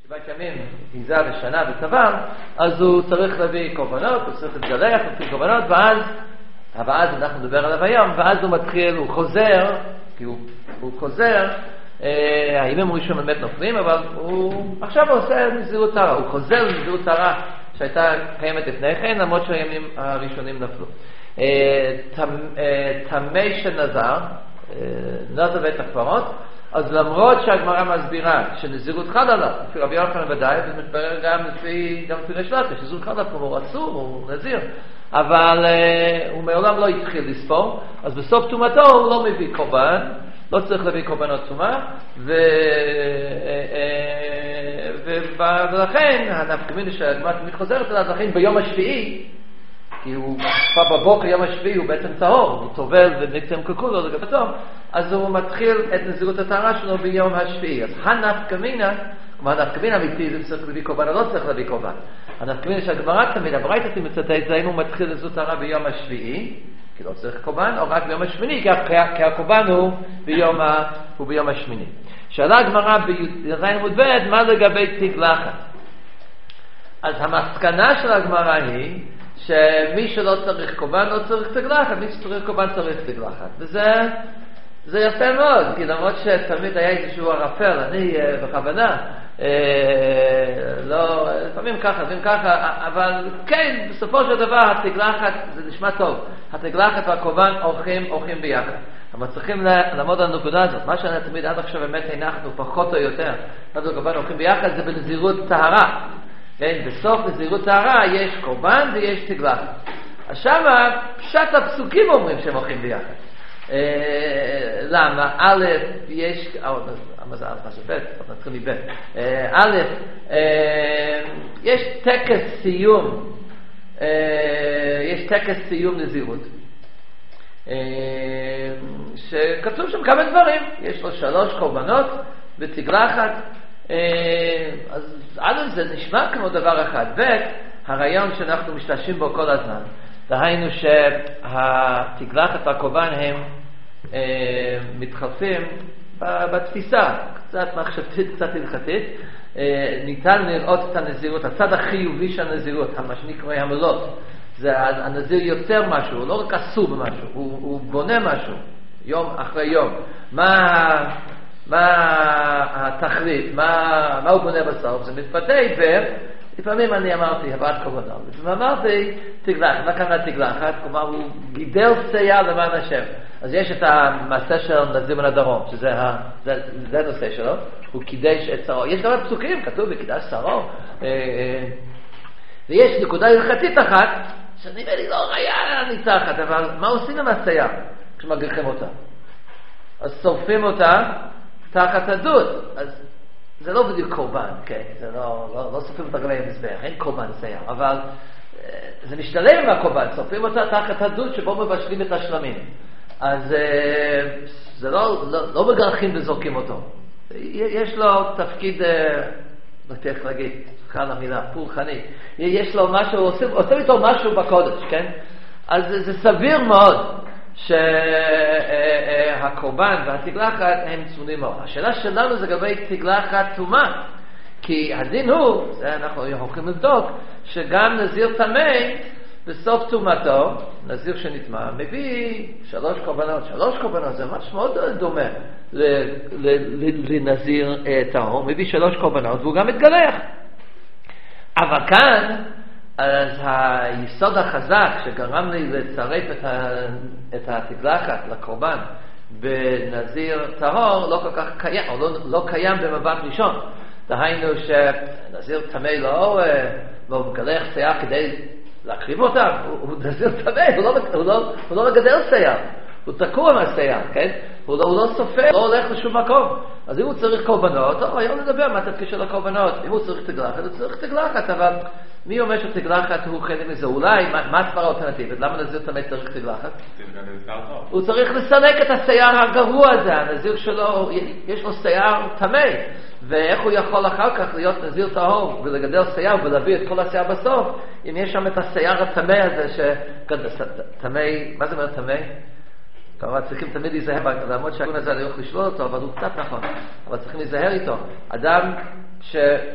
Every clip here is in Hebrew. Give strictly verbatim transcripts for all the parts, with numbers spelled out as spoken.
שבעת ימים גנזה ושנה בצוואר, אז הוא צריך להביא קורבנות, הוא צריך להתגלח, להביא קורבנות, ואז, ואז אנחנו נדבר עליו היום, ואז הוא מתחיל, הוא חוזר, כי הוא, הוא חוזר, אה, הימים הראשונים באמת נופלים, אבל הוא עכשיו הוא עושה נזירות טהרה, הוא חוזר לנזירות טהרה שהייתה קיימת לפני כן, למרות שהימים הראשונים נפלו. תמי שנזר, נזר ואת הקברות, אז למרות שהגמרא מסבירה שנזירות חד עליו, לפי רבי יוחנן ודאי, זה מתברר גם לפי, גם לפי ריש לקיש, שנזירות חד עליו הוא אסור, הוא נזיר, אבל uh, הוא מעולם לא התחיל לספור, אז בסוף תומתו הוא לא מביא קורבן, לא צריך להביא קורבנות תומה, ו... ולכן הנפקמינה שהגמרא תמיד חוזרת אליו, לכן ביום השביעי, כי הוא כבר בבוקר יום השביעי הוא בעצם טהור, הוא טובל ונקטם ככולו לגבתו, אז הוא מתחיל את נזירות הטהרה שלו ביום השביעי. אז הנפקמינה, כמו הנפקמינה אמיתי, זה צריך להביא קורבן או לא צריך להביא קורבן. הנפקמינה שהגמרא תמיד, הברייתא תמיד מצטט, זה אם הוא מתחיל נזירות הטהרה ביום השביעי, כי לא צריך קורבן, או רק ביום השמיני, כי הקורבן הוא ביום, הוא ביום השמיני. שאלה הגמרא בי"ז עמוד ב', מה לגבי תגלחת? אז המסקנה של הגמרא היא שמי שלא צריך קורבן לא צריך תגלחת, מי שצריך קורבן צריך תגלחת. וזה זה יפה מאוד, כי למרות שתמיד היה איזשהו ערפל, אני בכוונה, לא, לפעמים ככה, לפעמים ככה, אבל כן, בסופו של דבר התגלחת, זה נשמע טוב, התגלחת והקורבן הולכים, הולכים ביחד. אבל צריכים לעמוד על הנקודה הזאת. מה שאני תמיד עד עכשיו באמת הנחנו פחות או יותר, אז הקורבן הולכים ביחד, זה בנזירות טהרה. כן, בסוף נזירות טהרה יש קורבן ויש תגלחת. עכשיו פשט הפסוקים אומרים שהם הולכים ביחד. אה, למה? א', יש, אה, מה זה א', משהו ב', נתחיל מב'. אה, א', אה, יש טקס סיום, אה, יש טקס סיום נזירות. אה, שכתוב שם כמה דברים. יש לו שלוש קורבנות ותגלחת. אז עד זה נשמע כמו דבר אחד, והרעיון שאנחנו משתמשים בו כל הזמן, דהיינו שהתגלחת והקורבן הם אה, מתחלפים בתפיסה, קצת מחשבתית, קצת הלכתית. אה, ניתן לראות את הנזירות, הצד החיובי של הנזירות, מה שנקרא המלות, זה הנזיר יוצר משהו, הוא לא רק אסור במשהו, הוא, הוא בונה משהו, יום אחרי יום. מה מה התכלית, מה, מה הוא בונה בסוף? זה מתבטא ולפעמים אני אמרתי הבאת קורבנות, ואמרתי תגלחת, מה כאן התגלחת? כלומר הוא גידל שיער למען השם. אז יש את המעשה של נזיר מן הדרום, שזה זה, זה הנושא שלו, הוא קידש את שרו. יש גם פסוקים, כתוב בקידש שרו, ויש נקודה הלכתית אחת שנראה לי לא ראיה ניצחת, אבל מה עושים עם השיער כשמגריחים אותה? אז שורפים אותה תחת הדוד, אז זה לא בדיוק קורבן, כן? זה לא, לא, לא שורפים אותה גם עם מזבח, אין קורבן שיער, אבל זה משתלם עם הקורבן, שורפים אותה תחת הדוד שבו מבשלים את השלמים. אז זה לא, לא, לא מגרחים וזורקים אותו. יש לו תפקיד, לא תהיה להגיד, סליחה על המילה, פולחני. יש לו משהו, עושים, עושים איתו משהו בקודש, כן? אז זה סביר מאוד שהקורבן והתגלחת הם צמודים מאוד. השאלה שלנו זה לגבי תגלחת טומאה, כי הדין הוא, זה אנחנו יכולים לבדוק, שגם נזיר טמא בסוף טומאתו, נזיר שנטמא, מביא שלוש קורבנות. שלוש קורבנות זה ממש מאוד דומה לנזיר טהור, מביא שלוש קורבנות והוא גם מתגלח. אבל כאן אז היסוד החזק שגרם לי לצרף את, ה, את התגלחת לקורבן בנזיר טהור לא כל כך קיים, או לא, לא קיים במבט ראשון. דהיינו שנזיר טמא לא, לא מגלח שיער כדי להקריב אותם, הוא, הוא נזיר טמא, הוא לא, הוא לא, הוא לא מגדל שיער, הוא תקוע מהשיער, כן? הוא לא, הוא לא סופר, לא הולך לשום מקום. אז אם הוא צריך קורבנות, טוב, היום נדבר מה התפקיד של הקורבנות. אם הוא צריך תגלחת, הוא צריך תגלחת, אבל מי אומר שתגלחת הוא חלק מזה? אולי, מה, מה כבר האלטרנטיבית? למה נזיר טמא צריך תגלחת? הוא צריך לסלק את השיער הגרוע הזה, הנזיר שלו, יש לו שיער טמא, ואיך הוא יכול אחר כך להיות נזיר טהור ולגדל שיער ולהביא את כל השיער בסוף, אם יש שם את השיער הטמא הזה, שטמא, מה זה אומר טמא? כמובן צריכים תמיד להיזהר, למרות שהגון הזה אני הולך לשלול אותו, אבל הוא קצת נכון, אבל צריכים להיזהר איתו. אדם ש...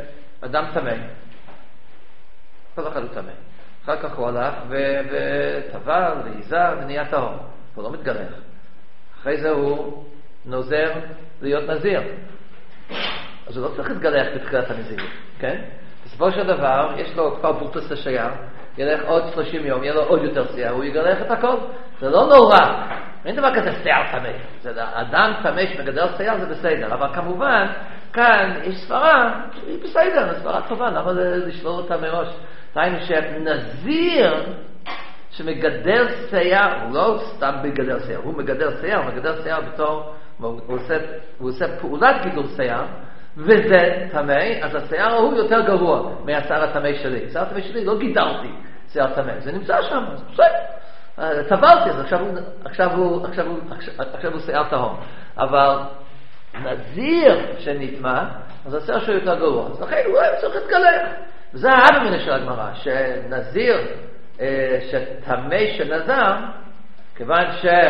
אדם טמא, כל אחד הוא טמא. אחר כך הוא הלך וטבל ועיזר ונהיה טהור. הוא לא מתגלח. אחרי זה הוא נוזר להיות נזיר. אז הוא לא צריך להתגלח בתחילת הנזירות, כן? בסופו של דבר, יש לו כבר בורטוס לשיער, ילך עוד שלושים יום, יהיה לו עוד יותר שיער, הוא יגלח את הכל. זה לא נורא. אין דבר כזה שיער טמא. אדם טמא שמגדל שיער זה בסדר, אבל כמובן, כאן יש סברה, היא בסדר, סברה טובה, למה לשלול אותה מראש? ראינו שנזיר שמגדל שיער, הוא לא סתם מגדל שיער, הוא מגדל שיער, הוא מגדל שיער בתור, הוא עושה, הוא עושה פעולת גידול שיער, וזה טמא, אז השיער הוא יותר גרוע מהשיער הטמא שלי. השיער הטמא שלי לא גידלתי שיער טמא, זה נמצא שם, אז בסדר. טבלתי, אז עכשיו הוא, עכשיו הוא, עכשיו הוא, עכשיו הוא שיער טהור. אבל נזיר שנטמא, אז השיער שלו יותר גרוע. אז לכן הוא צריך להתגלח. זה האבא מן של הגמרא, שנזיר, שטמא שנזר, כיוון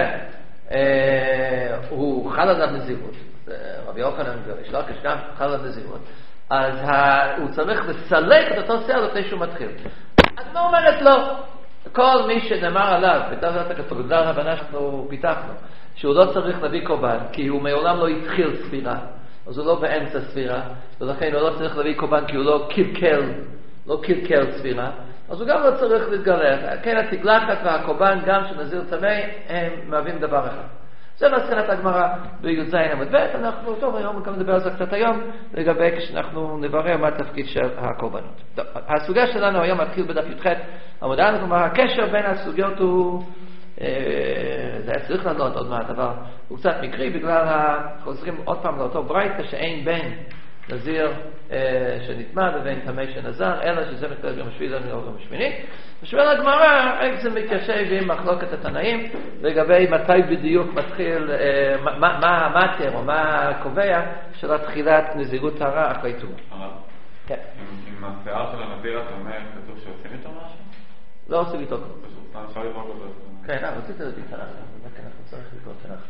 שהוא חל עליו נזירות, רבי יוחנן וריש לקיש גם חל עליו נזירות, אז הוא צריך לסלק את אותו שיער לפני שהוא מתחיל. הגמרא אומרת לו, כל מי שנאמר עליו, בדעת הכתוב, בדעת הבנה שאנחנו פיתחנו, שהוא לא צריך להביא קורבן, כי הוא מעולם לא התחיל ספירה, אז הוא לא באמצע ספירה, ולכן הוא לא צריך להביא קורבן כי הוא לא קלקל, לא קלקל ספירה, אז הוא גם לא צריך להתגלח. כן, התגלחת והקורבן גם שנזיר טמא, הם מהווים דבר אחד. זה מסקנת הגמרא בי"ז עמוד ב'. אנחנו, טוב, היום גם נדבר על זה קצת היום, לגבי כשאנחנו נברר מה התפקיד של הקורבנות. טוב, הסוגיה שלנו היום מתחיל בדף י"ח עמוד א', כלומר, הקשר בין הסוגיות הוא, אה, זה היה צריך לענות עוד מעט, אבל הוא קצת מקרי, בגלל חוזרים עוד פעם לאותו ברייתא שאין בין נזיר אה, שנטמא ובין טמא שנזר, אלא שזה מתקרב יום השביעי ליום השמיני. ושואל הגמרא איך זה מתיישב עם מחלוקת התנאים לגבי מתי בדיוק מתחיל, אה, מה, מה, מה התר או מה קובע של התחילת נזירות טהרה אחרי טומאה. כן. עם השיער של הנזיר הטמא כתוב שעושים איתו משהו? לא עושים איתו כלום. פשוט אפשר לראות אותו. כן, רצית להביא תנ"ך, באמת כן, אנחנו צריך לקרוא תנ"ך.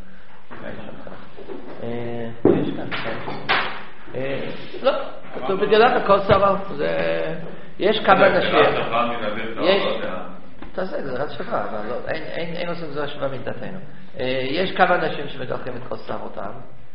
יש כאן, לא, כתוב בגלת הכל סבב, יש כמה אנשים, יש, תעשה, זה רק שווה, אבל לא, אין עושים זה השווה מדעתנו. יש כמה אנשים שמגלחים את כל שערותם,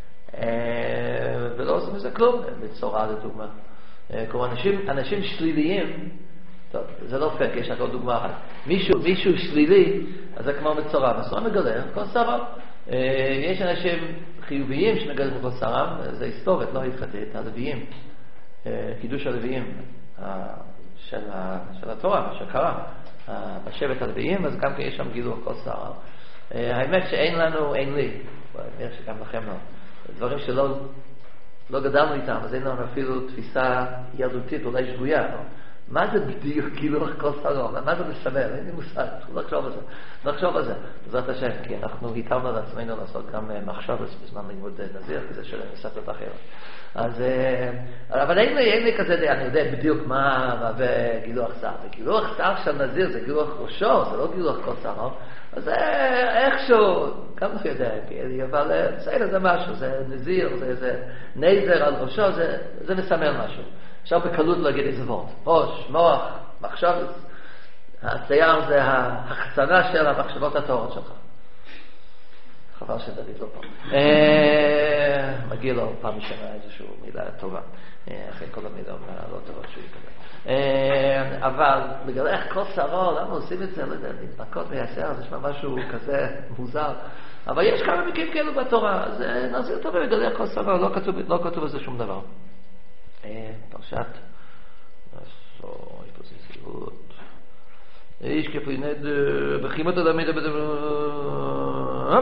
ולא עושים מזה כלום, בצורה לדוגמה. כלומר, אנשים שליליים, טוב, זה לא פק, יש רק עוד דוגמה אחת. מישהו שלילי, אז זה כמו מצורע, מצורע מגלח, כל סבב. יש אנשים חיוביים שמגלחים כל שערם, זה היסטורית, לא הלכתית, הלוויים, קידוש הלוויים של התורה, של קרא, בשבט הלוויים, אז גם כן יש שם גילוח כל שערם. האמת שאין לנו, אין לי, אני חושב שגם לכם לא, דברים שלא לא גדלנו איתם, אז אין לנו אפילו תפיסה ילדותית, אולי שגויה, לא? מה זה בדיוק גילוח כל שערם? מה זה מסמל? אין לי מושג, נחשוב על זה. נחשוב על זה. בעזרת השם, כי אנחנו היטבנו לעצמנו לעשות גם מחשב בזמן לימוד נזיר, כי זה של מסכת אחרת. אז, אבל אין לי, אין לי כזה, אני יודע בדיוק מה מהווה גילוח שיער. וגילוח שיער של נזיר זה גילוח ראשו, זה לא גילוח כל שערם. אז זה איכשהו, גם לא יודע, אבל בסדר, זה משהו, זה נזיר, זה, זה נזר על ראשו, זה, זה מסמל משהו. אפשר בקלות להגיד איזה וורט. ראש, מוח, מחשב, השיער זה ההחצנה של המחשבות הטהורות שלך. חבל שדוד לא פה. מגיע לו פעם בשנה איזושהי מילה טובה, אחרי כל המילה לא טובה שהוא יקבל. אבל בגלל איך כל שערו, למה עושים את זה? לא יודע, להתנקות מהשיער, זה נשמע משהו כזה מוזר. אבל יש כמה מקרים כאלו בתורה, אז נזיר טוב בגלל איך כל שערו, לא כתוב על זה שום דבר. פרשת יש פה זיזירות איש כפי נד בחימת אדם ידע בדבר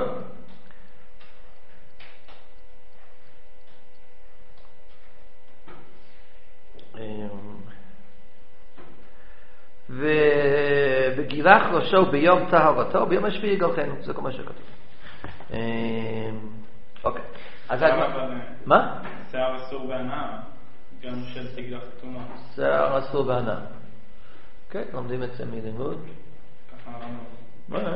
ובגילח ראשו ביום טהרתו ביום השביעי יגלחנו, זה כל מה שכתוב. אוקיי, אז מה? שיער אסור בהנאה גם של תגלח טומאה. שיער אסור בהנאה. כן, לומדים את זה מלימוד. ככה מה?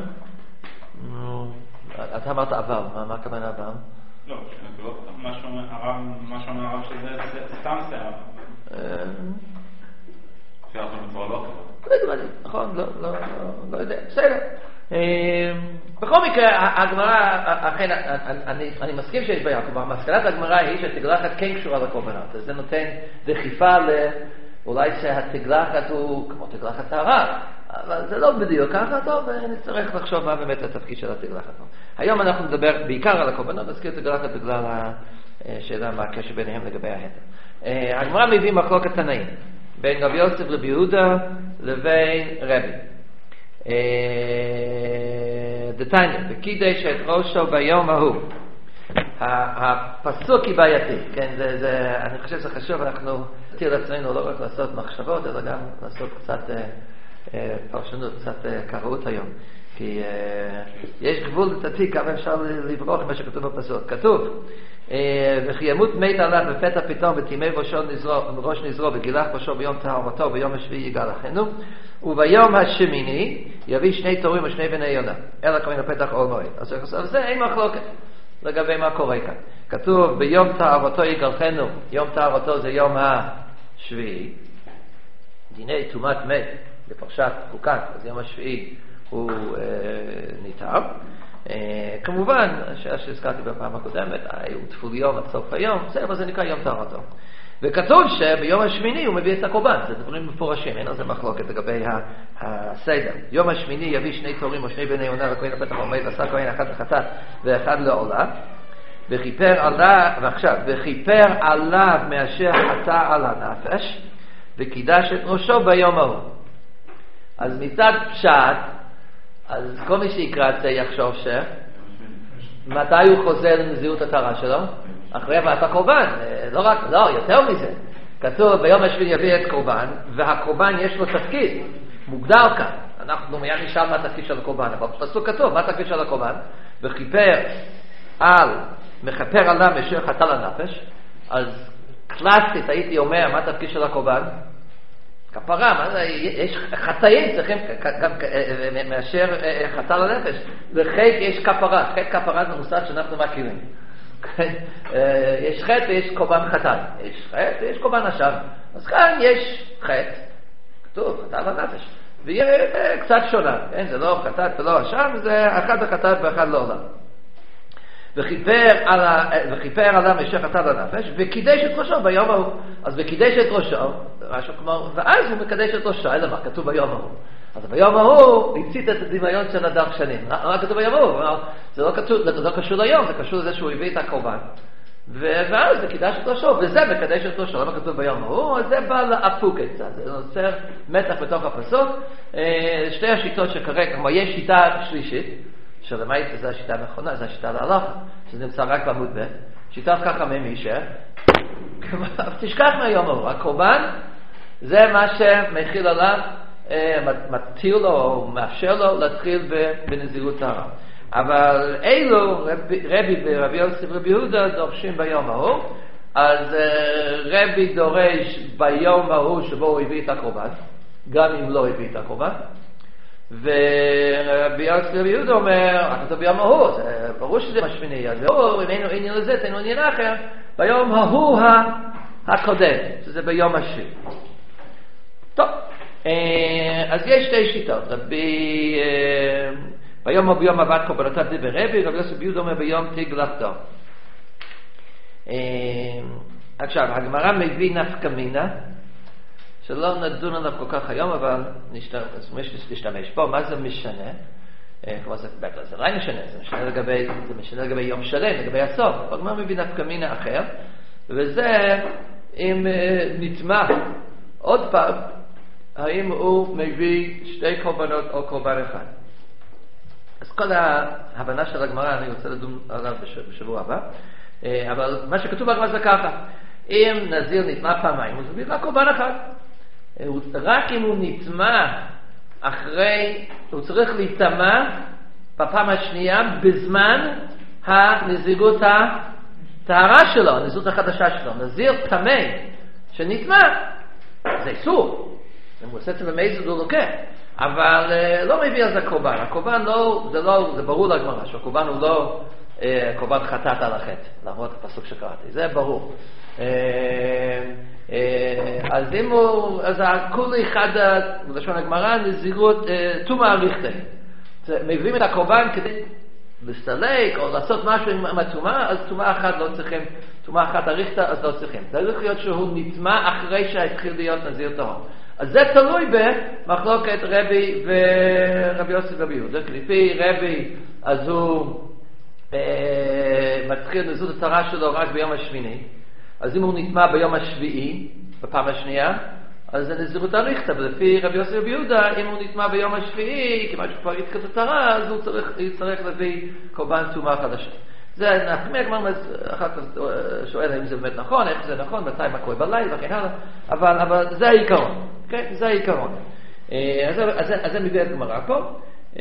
אתה אמרת עבר, מה הכוונה עבר? לא, מה שאומר הרב שזה סתם שיער. שאנחנו כבר לא לא יודע, נכון, לא יודע, בסדר. בכל מקרה, הגמרא, אכן, אני מסכים שיש בעיה, כלומר, מסקנת הגמרא היא שהתגלחת כן קשורה לקורבנות, אז זה נותן דחיפה אולי שהתגלחת הוא כמו תגלחת טהרה, אבל זה לא בדיוק ככה, טוב, נצטרך לחשוב מה באמת התפקיד של התגלחת. היום אנחנו נדבר בעיקר על הקורבנות, נזכיר תגלחת בגלל השאלה מה הקשר ביניהם לגבי ההתר. הגמרא מביא מחלוקת תנאים, בין רבי יוסף רבי יהודה לבין רבי. דתניא, וקידש את ראשו ביום ההוא. הפסוק היא בעייתי, כן, זה, זה, אני חושב שזה חשוב, אנחנו נתיר לעצמנו לא רק לעשות מחשבות, אלא גם לעשות קצת אה, אה, פרשנות, קצת אה, קראות היום, כי אה, יש גבול לדעתי כמה אפשר לברוח מה שכתוב בפסוק. כתוב, אה, וכי ימות מת עליו בפתע פתאום ותימי ראשו נזרו, ראש נזרו וגילח ראשו ביום טהרתו ביום השביעי יגאלחנו, וביום השמיני יביא שני תורים ושני בני יונה, אלא כמובן בפתח אור מועד. אז זה אין מחלוקת לגבי מה קורה כאן. כתוב ביום טהרתו יגאלחנו, יום טהרתו זה יום השביעי, דיני טומאת מת בפרשת חוקת, אז יום השביעי הוא אה, ניתר. אה, כמובן, השאלה שהזכרתי בפעם הקודמת, הוא תפול יום עד סוף היום, זה, אבל זה נקרא יום טהרתו. וכתוב שביום השמיני הוא מביא את הקורבן, זה דברים מפורשים, אין על זה מחלוקת לגבי הסדר. יום השמיני יביא שני תורים או שני בני יונה לכהן הפתח עומד, ועשה כהן אחד לחטאת ואחד לעולה, וכיפר עליו, ועכשיו, וכיפר עליו מאשר חטא על הנפש, וקידש את ראשו ביום ההוא. אז מצד פשט, אז כל מי שיקרא את זה יחשוב ש... מתי הוא חוזר לנזירות הטהרה שלו? אחרי הבאת הקורבן, לא רק, לא, יותר מזה. כתוב ביום השביעי יביא את קורבן, והקורבן יש לו תפקיד, מוגדר כאן. אנחנו מיד נשאל מה התפקיד של הקורבן, אבל פסוק כתוב, מה התפקיד של הקורבן? וכיפר על, מכפר עליו מאשר חטא לנפש, אז קלאסית הייתי אומר, מה התפקיד של הקורבן? כפרה, מה זה, יש חטאים צריכים גם מאשר חטא לנפש. לחטא יש כפרה, חטא כפרה זה מושג שאנחנו מכירים. יש חטא ויש קורבן חטא, יש חטא ויש קורבן אשם. אז כאן יש חטא, כתוב חטא לנפש, ויהיה קצת שונה, זה לא חטא ולא אשם, זה אחד חטא ואחד לא עולם. וכיפר על וכיפר עליו מאשר חטא לנפש, וקידש את ראשו ביום ההוא. אז וקידש את ראשו, משהו כמו, ואז הוא מקדש את ראשו, אלא מה כתוב ביום ההוא. אז ביום ההוא הצית את הדמיון של הדרך שנים. מה כתוב ביום ההוא? זה לא קשור, זה לא קשור ליום, זה קשור לזה שהוא הביא את הקורבן. ואז זה קידש את ראשו, וזה מקדש את ראשו. למה כתוב ביום ההוא? אז זה בא לאפוק קצת, זה נוצר מתח בתוך הפסוק. שתי השיטות שכרגע, כמו יש שיטה שלישית, שלמעט זו השיטה הנכונה, זו השיטה להלכה, שזה נמצא רק בעמוד ב', שיטת חכמים היא ש... תשכח מהיום ההוא, הקורבן זה מה שמכיל עליו, מתיר לו או מאפשר לו להתחיל בנזירות טהרה. אבל אילו רבי ורבי יוסף ורבי יהודה דורשים ביום ההוא, אז רבי דורש ביום ההוא שבו הוא הביא את הקורבן, גם אם לא הביא את הקורבן, ורבי יוסף ורבי יהודה אומר, כתוב ביום ההוא, ברור שזה משמיני, אז אם היינו עניין לזה, תנו עניין אחר, ביום ההוא הקודם, שזה ביום השביעי. טוב, אז יש שתי שיטות, ביום או ביום הבאת קורבנותיו דיבר רבי, רבי יוסף ורבי יהודה אומר ביום תגלחתו. עכשיו, הגמרא מביא נפקא מינה, שלא נדון עליו כל כך היום, אבל נשתמש פה. מה זה משנה? כמו זה, זה לא משנה, זה משנה לגבי, זה משנה לגבי יום שלם, לגבי הסוף. אבל מה מביא נפקא מינה אחר? וזה אם נתמך עוד פעם, האם הוא מביא שתי קורבנות או קורבן אחד. אז כל ההבנה של הגמרא, אני רוצה לדון עליו בשבוע הבא. אבל מה שכתוב בגמרא זה ככה, אם נזיר נטמא פעמיים, הוא מביא רק קורבן אחד. רק אם הוא נטמא אחרי, הוא צריך להיטמא בפעם השנייה בזמן הנזירות הטהרה שלו, הנזירות החדשה שלו. נזיר טמא שנטמא, זה איסור. אם הוא עושה את זה במזיד הוא לוקח. אבל לא מביא על זה קורבן. הקורבן לא, זה לא, זה ברור לגמרא, שהקורבן הוא לא קורבן חטאת על החטא, למרות הפסוק שקראתי. זה ברור. אז אם הוא, אז כל אחד, בלשון הגמרא, נזירות תומא אריכתא. מביאים את הקורבן כדי לסלק או לעשות משהו עם התומה, אז תומה אחת לא צריכים, תומה אחת אריכתא, אז לא צריכים. זה צריך להיות שהוא נטמע אחרי שהתחיל להיות נזיר טהור. אז זה תלוי במחלוקת רבי ורבי יוסי ורבי יהודה. לפי רבי, אז הוא אה, מתחיל נזירות הטהרה שלו רק ביום השמיני. אז אם הוא נטמע ביום השביעי, בפעם השנייה, אז זה נזירות אריכתא, ולפי רבי יוסי ורבי יהודה, אם הוא נטמע ביום השביעי, כיוון שהוא כבר התחיל את הטהרה, אז הוא צריך, צריך להביא קורבן טומאה חדשה. זה נחמיא, כבר אחר כך שואל האם זה באמת נכון, איך זה נכון, מתי מה קורה בלילה וכן הלאה, אבל, אבל זה העיקרון, כן? זה העיקרון. אז, אז, אז זה מביא את גמרא פה.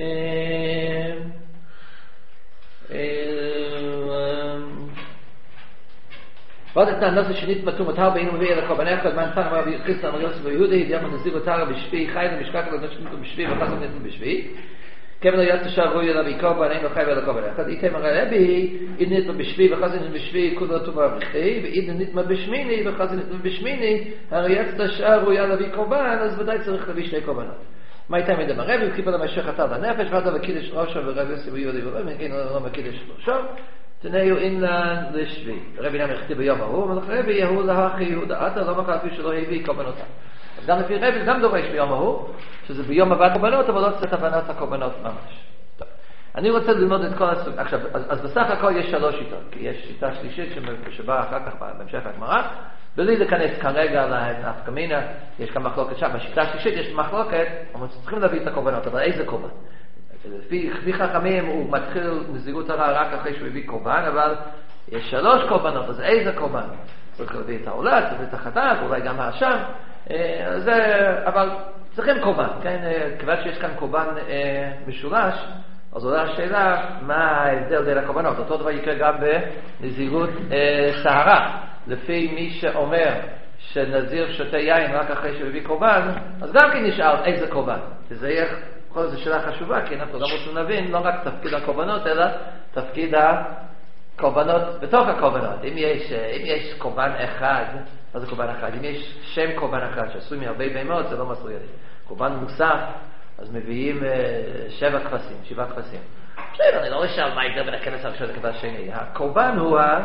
ועוד את הנושא שנית מתומתר בעינו מביא אל הקורבני הקורבן תנא רבי חיסדא אמר יוסף ויהודה ידיעה מנזיר אותה בשביעי חי ומשקע כלל נשמתו בשביעי וחזר נתנו בשביעי כיוון יד תשאר רואי אלא בקורבן אין לו חי ואל הקורבן אחד איתם הרי רבי אם נתנו בשביעי וחזר נתנו בשביעי כולו טומאה אריכתא ואם נתנו בשמיני וחזר נתנו בשמיני הרי יד תשאר רואי אלא בקורבן אז ודאי צריך להביא שני קורבנות. מה הייתה מדבר רבי? הוא קיבל למשך חטא לנפש ועדה וקידש ראשו ורבי יוסף ויהודה לא מקידש ראשו תנאיו אינן לשבי. רבי נאמר הכתיב ביום ההוא, אבל רבי יהוא להכי יהודה, אתה לא מקל לפי שלא הביא קורבנותה. אז גם לפי רבי, גם דורש ביום ההוא, שזה ביום הבאת קורבנות, אבל לא צריך הבנת הקורבנות ממש. טוב. אני רוצה ללמוד את כל הסוג. עכשיו, אז, אז בסך הכל יש שלוש שיטות, כי יש שיטה שלישית שבאה אחר כך בהמשך הגמרא, בלי להיכנס כרגע לאפקא מינה, יש כאן מחלוקת שם. בשיטה השלישית יש מחלוקת, אבל צריכים להביא את הקורבנות, אבל איזה קורבן? לפי חכמים הוא מתחיל נזירות טהרה רק אחרי שהוא הביא קורבן, אבל יש שלוש קורבנות, אז איזה קורבן? צריך להביא את העולה, צריך להביא את החטאת, אולי גם האשם, אבל צריכים קורבן, כן? כיוון שיש כאן קורבן משולש, אז עולה השאלה מה ההבדל בין הקורבנות. אותו דבר יקרה גם בנזירות טהרה. לפי מי שאומר שנזיר שותה יין רק אחרי שהוא הביא קורבן, אז גם כן נשאר איזה קורבן. זה יהיה כל זו שאלה חשובה, כי אנחנו גם רוצים להבין לא רק תפקיד הקורבנות, אלא תפקיד הקורבנות בתוך הקורבנות. אם יש, אם יש קורבן אחד, מה זה קורבן אחד? אם יש שם קורבן אחד שעשוי מהרבה בהמות, זה לא מסוים. קורבן מוסף, אז מביאים שבע כבשים, שבעה כבשים. בסדר, אני לא אשאל מה יגדר בין הכבש הראשון לכבש השני. הקורבן הוא ה...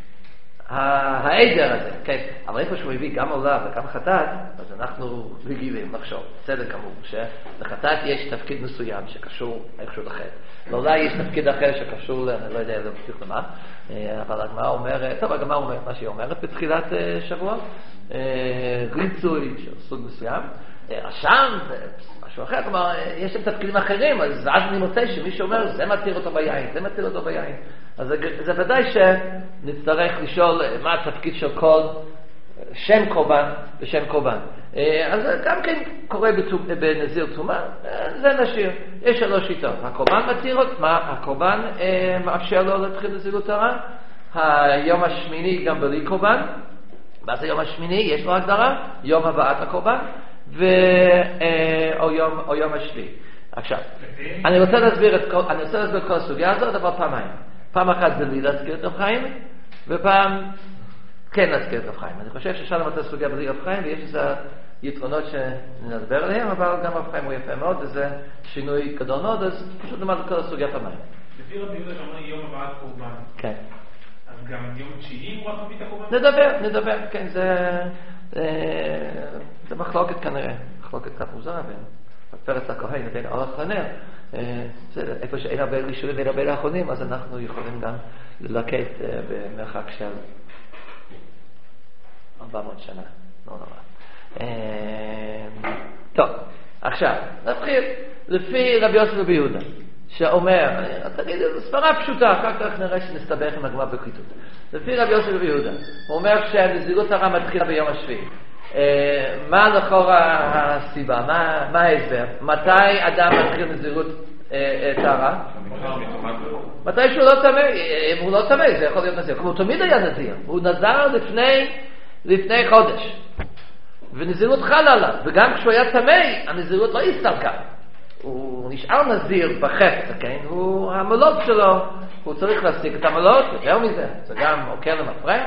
העדר הזה, כן, אבל איפה שהוא מביא גם עולה וגם חטאת, אז אנחנו רגילים לחשוב, בסדר גמור, שלחטאת יש תפקיד מסוים שקשור איכשהו לחטא, לעולה יש תפקיד אחר שקשור, אני לא יודע איזה בטיח למה, אבל הגמרא אומרת, טוב, הגמרא אומרת מה שהיא אומרת בתחילת שבוע, ריצוי של סוג מסוים, רשם, משהו אחר, כלומר, יש שם תפקידים אחרים, אז אז אני מוצא שמי שאומר, זה מתיר אותו ביין, זה מתיר אותו ביין. אז זה, זה ודאי שנצטרך לשאול מה התפקיד של כל שם קורבן ושם קורבן. אז גם כן קורה בנזיר טומאה, זה נשאיר. יש שלוש שיטות. הקורבן מתיר אותו, מה? הקורבן מאפשר לו להתחיל נזירות טהרה. היום השמיני גם בלי קורבן. מה זה יום השמיני? יש לו הגדרה. יום הבאת הקורבן. ו... או יום, או יום השביעי. עכשיו, אני רוצה להסביר את כל, אני רוצה להסביר את כל הסוגיה הזאת, אבל פעמיים. פעם אחת זה בלי להזכיר את רב חיים, ופעם כן להזכיר את רב חיים. אני חושב שאפשר למצוא סוגיה בלי רב חיים, ויש איזה יתרונות שנדבר עליהם, אבל גם רב חיים הוא יפה מאוד, וזה שינוי גדול מאוד, אז פשוט נאמר את כל הסוגיה פעמיים. לפי רבי יהודה שאומר יום הבאת קורבן. כן. אז גם יום תשיעי הוא רק מביא את הקורבן? נדבר, נדבר, כן, זה... זה מחלוקת כנראה, מחלוקת כך מוזרה בין פרץ הכהן לבין אורך לנר. איפה שאין הרבה ראשונים ואין הרבה לאחרונים, אז אנחנו יכולים גם ללקט במרחק של ארבע מאות שנה, לא נורא. טוב, עכשיו נתחיל לפי רבי יוסף ורבי יהודה שאומר, תגיד, זו סברה פשוטה, אחר כך נראה שנסתבך עם הגמרא בקריטות. לפי רבי יוסף ורבי יהודה, הוא אומר שהנזירות טהרה מתחילה ביום השביעי. מה לכאורה הסיבה? מה, מה ההסבר? מתי אדם מתחיל נזירות טהרה? מתי שהוא לא טמא, אם הוא לא טמא, זה יכול להיות נזיר. הוא תמיד היה נזיר, הוא נזר לפני, לפני חודש. ונזירות חלה עליו, וגם כשהוא היה טמא, הנזירות לא הסתלקה. הוא נשאר נזיר בחפץ, כן? הוא, המלות שלו, הוא צריך להפסיק את המלות, יותר מזה, זה גם עוקר למפרע,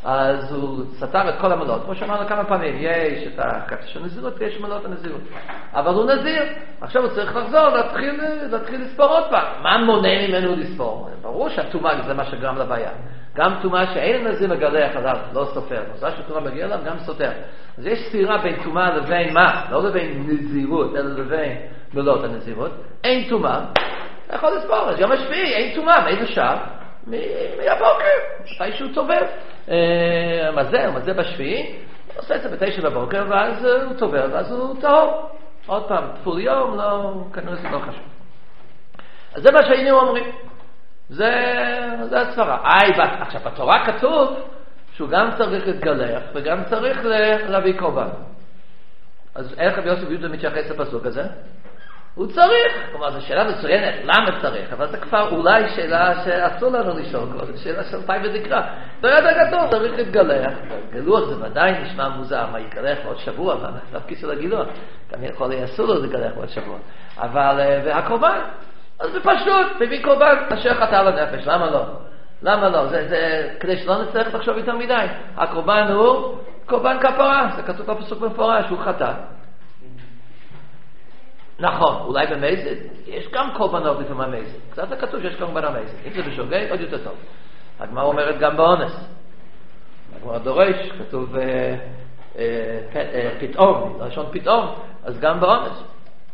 אז הוא סתר את כל המלות. כמו שאמרנו כמה פעמים, יש את הקטע של נזירות ויש מלות הנזירות. אבל הוא נזיר. עכשיו הוא צריך לחזור, להתחיל, להתחיל לספור עוד פעם. מה מונע ממנו לספור? ברור שהתומה זה מה שגרם לבעיה. גם תומה שאין נזיר מגלח עליו, לא סופר. נושא שתומה מגיע אליו, גם סותר. אז יש סתירה בין תומה לבין מה? לא לבין נזירות, אלא לבין מלות הנזירות. אין תומה. אתה יכול לספור, אז יום השביעי, אין תומה, מאיזה שעה? מהבוקר, מתי שהוא טובל. מה זה? מה זה בשביעי? הוא עושה את זה בתשע בבוקר, ואז הוא טובל, ואז הוא טהור. עוד פעם, תפול יום, לא, כנראה זה לא חשוב. אז זה מה שהיינו אומרים. זה, זה הסברה. איי, עכשיו, בתורה כתוב שהוא גם צריך להתגלח, וגם צריך להביא קורבן. אז איך רבי יוסף יהודה מתייחס לפסוק הזה? הוא צריך, כלומר זו שאלה מצוינת, למה צריך? אבל זה כבר אולי שאלה שאסור לנו לשאול, כלומר זו שאלה של פי ודקרא. לא יודע כתוב, צריך להתגלח. גלוח זה ודאי נשמע מוזר, מה יתגלח בעוד שבוע, מה נפקי של הגילוח? גם יכול להיות אסור לו להתגלח בעוד שבוע. אבל, והקורבן, אז בפשוט, מביא קורבן, אשר חטא על הנפש, למה לא? למה לא? זה, זה, כדי שלא נצטרך לחשוב יותר מדי. הקורבן הוא קורבן כפרה, זה כתוב בפסוק מפורש, הוא חטא. נכון, אולי במזד, יש גם קורבנות לפעמים המזד. קצת זה כתוב שיש קורבן המזד. אם זה בשוגג, עוד יותר טוב. הגמרא אומרת גם באונס. הגמרא דורש, כתוב אה, אה, אה, פתאום, לשון פתאום, אז גם באונס.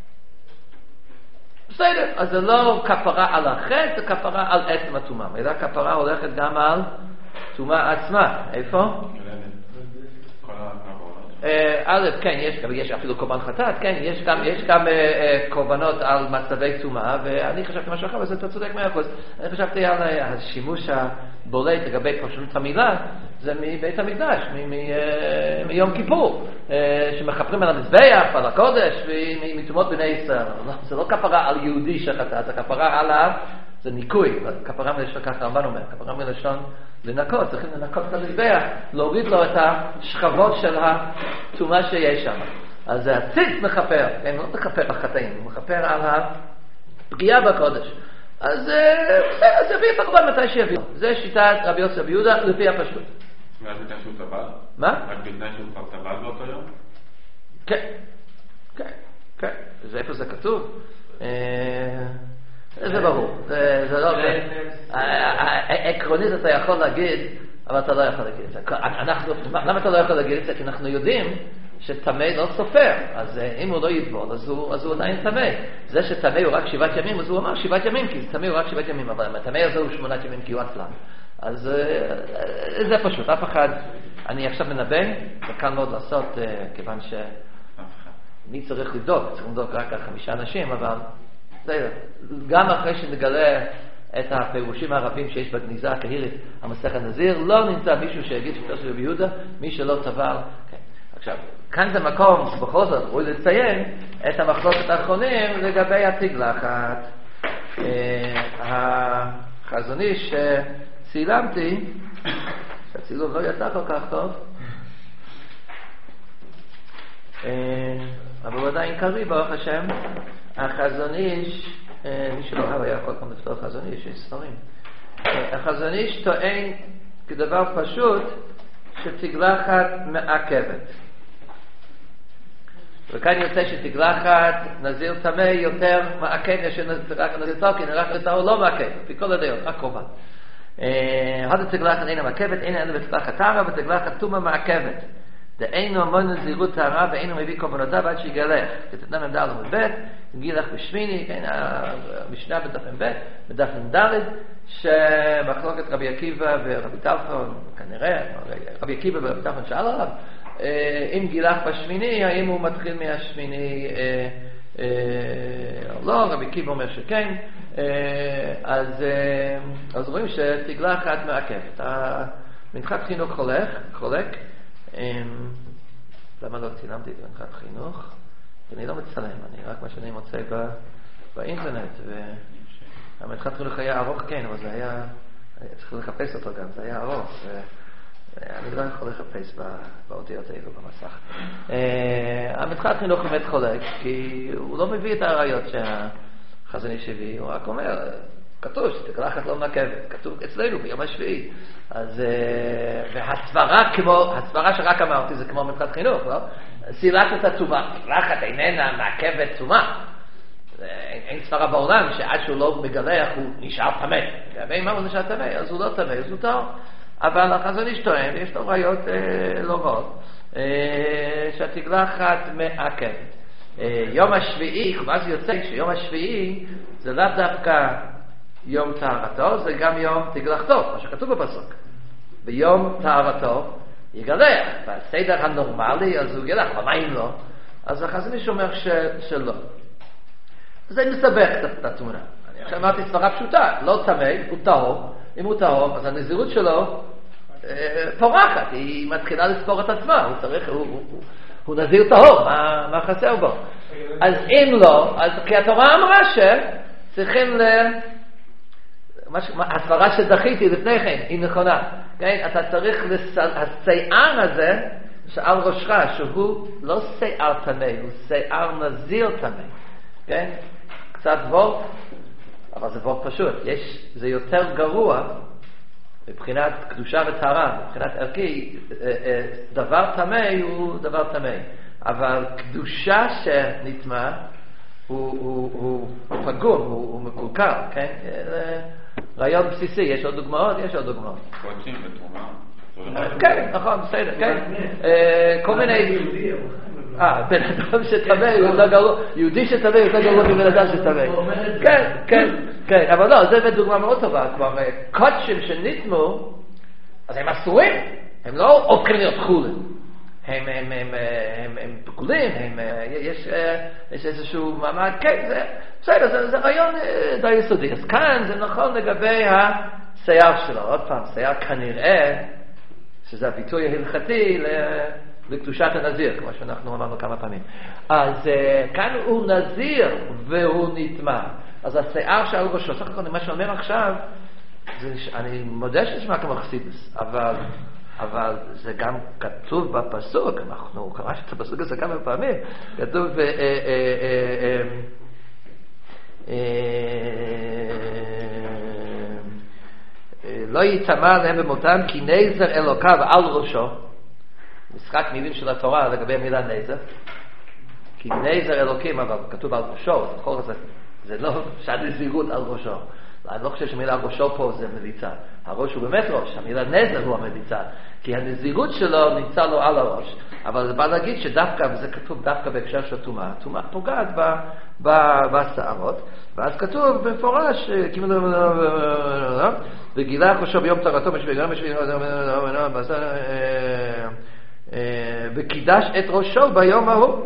בסדר, אז זה לא כפרה על החטא, זה כפרה על עצם הטומאה. מילה כפרה הולכת גם על טומאה עצמה. איפה? א', כן, יש, יש אפילו קורבן חטאת, כן, יש גם, יש גם קורבנות על מצבי טומאה, ואני חשבתי משהו אחר, וזה אתה צודק מאה אחוז. אני חשבתי על השימוש הבולט לגבי פרשנות המילה, זה מבית המקדש, מיום כיפור, שמחפרים על המזבח, על הקודש, ומטומאות בני ישראל. זה לא כפרה על יהודי שחטא, זה כפרה עליו, זה ניקוי, כפרה מלשון, ככה רמב"ן אומר, כפרה מלשון לנקות, צריכים לנקות את המזבח, להוריד לו את השכבות של הטומאה שיש שם. אז הציץ מחפר, כן, לא מחפר החטאים, הוא מחפר על הפגיעה בקודש. אז זה יביא את הקורבן מתי שיביאו. זה שיטת רבי יוסף יהודה לפי הפשוט. ואז בתנאי שהוא טבל? מה? רק בתנאי שהוא כבר טבל באותו יום? כן, כן, כן. אז איפה זה כתוב? זה ברור, זה לא... עקרונית אתה יכול להגיד, אבל אתה לא יכול להגיד את זה. למה אתה לא יכול להגיד את זה? כי אנחנו יודעים שטמא לא סופר, אז אם הוא לא יטבול, אז הוא עדיין טמא. זה שטמא הוא רק שבעת ימים, אז הוא אמר שבעת ימים, כי טמא הוא רק שבעת ימים, אבל הטמא הזה הוא שמונת ימים כי הוא עצלן. אז זה פשוט, אף אחד, אני עכשיו מנבא, זה קל מאוד לעשות, כיוון ש... מי צריך לבדוק? צריך לבדוק רק על חמישה אנשים, אבל... גם אחרי שנגלה את הפירושים הרבים שיש בגניזה הקהירית המסכת נזיר, לא נמצא מישהו שיגיד שיטה של רבי יהודה, מי שלא טבל. כן. עכשיו, כאן זה מקום שבכל זאת ראוי לציין את המחלוקת האחרונים לגבי התגלחת. החזון איש שצילמתי, שהצילום לא יצא כל כך טוב, אבל הוא עדיין קריא ברוך השם. החזון איש, מי שלא אהב היה יכול גם לפתור חזון איש, יש ספרים. החזון איש טוען כדבר פשוט שתגלחת מעכבת. וכאן יוצא שתגלחת נזיר טמא יותר מעכב, שרק נזיר תוקן, רק נזיר לא מעכב, לפי כל הדעות, רק קורבן. הוד התגלחת אינה מעכבת, אינה אינה בתגלחת טהרה, ותגלחת טומאה מעכבת. דאינו המון נזירות טהרה ואינו מביא קורבנותיו עד שיגלח. כתתנם עמדה על עמוד ב', גילח בשמיני, כן, המשנה בדף ב', בדף ד', שמחלוקת רבי עקיבא ורבי טלפון, כנראה, רבי עקיבא ורבי טלפון שאל עליו, אם גילח בשמיני, האם הוא מתחיל מהשמיני או לא, רבי עקיבא אומר שכן, אז, אז רואים שתגלחת מעכבת. מנחת חינוך חולק, חולק, למה לא צילמתי את מנחת חינוך? אני לא מצלם, אני רק מה שאני מוצא באינטרנט, והמנחת חינוך היה ארוך, כן, אבל זה היה, צריך לחפש אותו גם, זה היה ארוך, ואני לא יכול לחפש באותיות האלה במסך. המנחת חינוך באמת חולק, כי הוא לא מביא את הראיות שהחזון איש הביא, הוא רק אומר, כתוב שתגלחת לא מנקבת, כתוב אצלנו ביום השביעי. אז, והסברה כמו, הסברה שרק אמרתי זה כמו מבחינת חינוך, לא? סילת את הטומאה, תגלחת איננה מעכבת טומאה. אין, אין סברה בעולם שעד שהוא לא מגלח הוא נשאר טמא. ואם הוא נשאר טמא, אז הוא לא טמא, אז הוא טהור. אבל החזון איש טוען, ויש לו ראיות אה, לא רעות, אה, שהתגלחת מעכבת. אה, יום השביעי, מה זה יוצא? שיום השביעי זה לאו דווקא יום טהרתו, זה גם יום תגלחתו, מה שכתוב בפסוק. ביום טהרתו יגלח, בסדר הנורמלי אז הוא יגלח, אבל אם לא? אז החזון איש אומר ש, שלא. זה מסבך את התמונה. אני עכשיו אמרתי סברה פשוטה, לא טמא, הוא טהור. אם הוא טהור, אז הנזירות שלו אה, פורחת, היא מתחילה לספור את עצמה, הוא צריך, הוא, הוא, הוא, הוא נזיר טהור, מה, מה חסר בו? אז אם לא, אז כי התורה אמרה שצריכים ל... הסברה שדחיתי לפני כן, היא נכונה, כן? אתה צריך, לס... השיער הזה שעל ראשך, שהוא לא שיער טמא, הוא שיער נזיר טמא, כן? קצת וורט, אבל זה וורט פשוט, יש, זה יותר גרוע מבחינת קדושה וטהרה, מבחינת ערכי, דבר טמא הוא דבר טמא, אבל קדושה שנטמא הוא, הוא, הוא פגום, הוא, הוא מקולקל, כן? רעיון בסיסי, יש עוד דוגמאות? יש עוד דוגמאות. קודשים ותרומה. כן, נכון, בסדר, כן. כל מיני... אה, בן אדם שטמא הוא יותר גרוע, יהודי שטמא הוא יותר גרוע מבן אדם שטמא. כן, כן, כן, אבל לא, זה דוגמה מאוד טובה. כלומר, קודשים שנטמאו, אז הם אסורים, הם לא הופכים להיות חולים. הם, הם, הם, הם, הם פגולים, הם, יש, יש איזשהו מעמד, כן, זה, בסדר, זה, זה רעיון די יסודי. אז כאן זה נכון לגבי השיער שלו. עוד פעם, שיער כנראה, שזה הביטוי ההלכתי לקדושת הנזיר, כמו שאנחנו אמרנו כמה פעמים. אז כאן הוא נזיר והוא נטמא. אז השיער שעל ראשו, סך הכל מה שאומר עכשיו, זה, אני מודה שנשמע כמו חסידוס, אבל... אבל זה גם כתוב בפסוק, אנחנו קראנו את הפסוק הזה כמה פעמים, כתוב לא יטמא להם במותם כי נזר אלוקיו על ראשו, משחק מילים של התורה לגבי המילה נזר, כי נזר אלוקים, אבל כתוב על ראשו, זה לא שהנזירות על ראשו, אני לא חושב שהמילה ראשו פה זה מליצה, הראש הוא באמת ראש, המילה נזר הוא המליצה, כי הנזירות שלו נמצא לו על הראש, אבל זה בא להגיד שדווקא, וזה כתוב דווקא בהקשר של טומאה, טומאה פוגעת בשערות, ואז כתוב במפורש, וגילח ראשו ביום טהרתו, וקידש את ראשו ביום ההוא,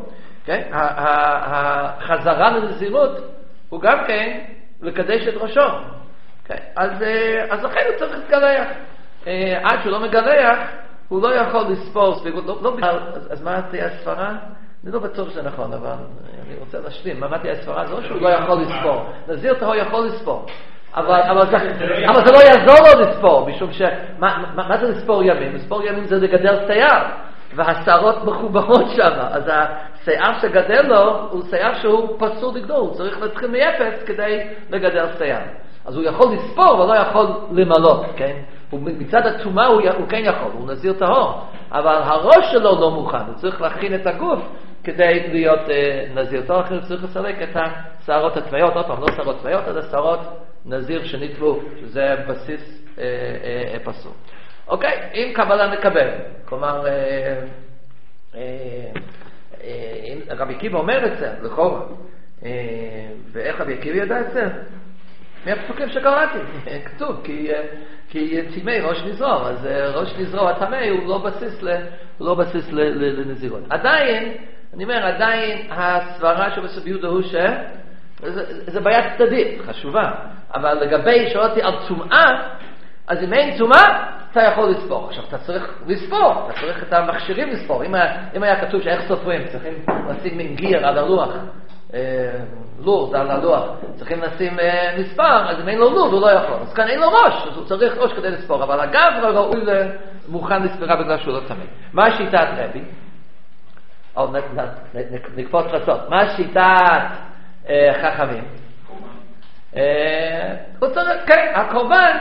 החזרה לנזירות הוא גם כן לקדש את ראשו, אז לכן הוא צריך להתגלח. עד שהוא לא מגלח, הוא לא יכול לספור ספיגות, לא, לא בגלל, אז, אז מה תהיה הספרה? אני לא בטוח שזה נכון, אבל אני רוצה להשלים, מה תהיה הספרה? זה לא שהוא לא יכול לספור, נזיר טהור יכול לספור, אבל, אבל, זה, אבל זה לא יעזור לו לספור, משום ש... מה, מה, מה זה לספור ימים? לספור ימים זה לגדל שיער, והשערות מחוברות שם, אז השיער שגדל לו הוא שיער שהוא פסול לגדול, הוא צריך להתחיל מאפס כדי לגדל שיער. אז הוא יכול לספור, אבל לא יכול למלות, כן? מצד הטומאה הוא, הוא כן יכול, הוא נזיר טהור, אבל הראש שלו לא מוכן, הוא צריך להכין את הגוף כדי להיות אה, נזיר טהור, אחרי הוא צריך לסלק את השערות הטמאות, עוד פעם, לא שערות טמאות, אלא שערות נזיר שנטבו, שזה בסיס אה, אה, אה, פסול. אוקיי, אם קבלה נקבל, כלומר, אה, אה, אה, אם רבי עקיבא אומר את זה, לכאורה, אה, ואיך רבי עקיבא ידע את זה? מהפסוקים שקראתי, כתוב, כי, כי טימא ראש נזרוע, אז ראש נזרוע הטמא הוא לא בסיס, ל, הוא לא בסיס ל, ל, לנזירות. עדיין, אני אומר, עדיין הסברה שבסביודה הוא ש... זה, זה בעיה צדדית, חשובה, אבל לגבי שאלתי על טומאה, אז אם אין טומאה, אתה יכול לספור. עכשיו, אתה צריך לספור, אתה צריך את המכשירים לספור. אם היה, אם היה כתוב שאיך סופרים, צריכים לשים מין גיר על הלוח, לורד על הלוח, צריכים לשים מספר, אז אם אין לו לורד הוא לא יכול, אז כאן אין לו ראש, אז הוא צריך ראש כדי לספור, אבל הגב ראוי מוכן לספירה בגלל שהוא לא תמיד. מה שיטת רבי? או נקפוץ רצות, מה שיטת חכמים? הוא צודק, כן, הקורבן,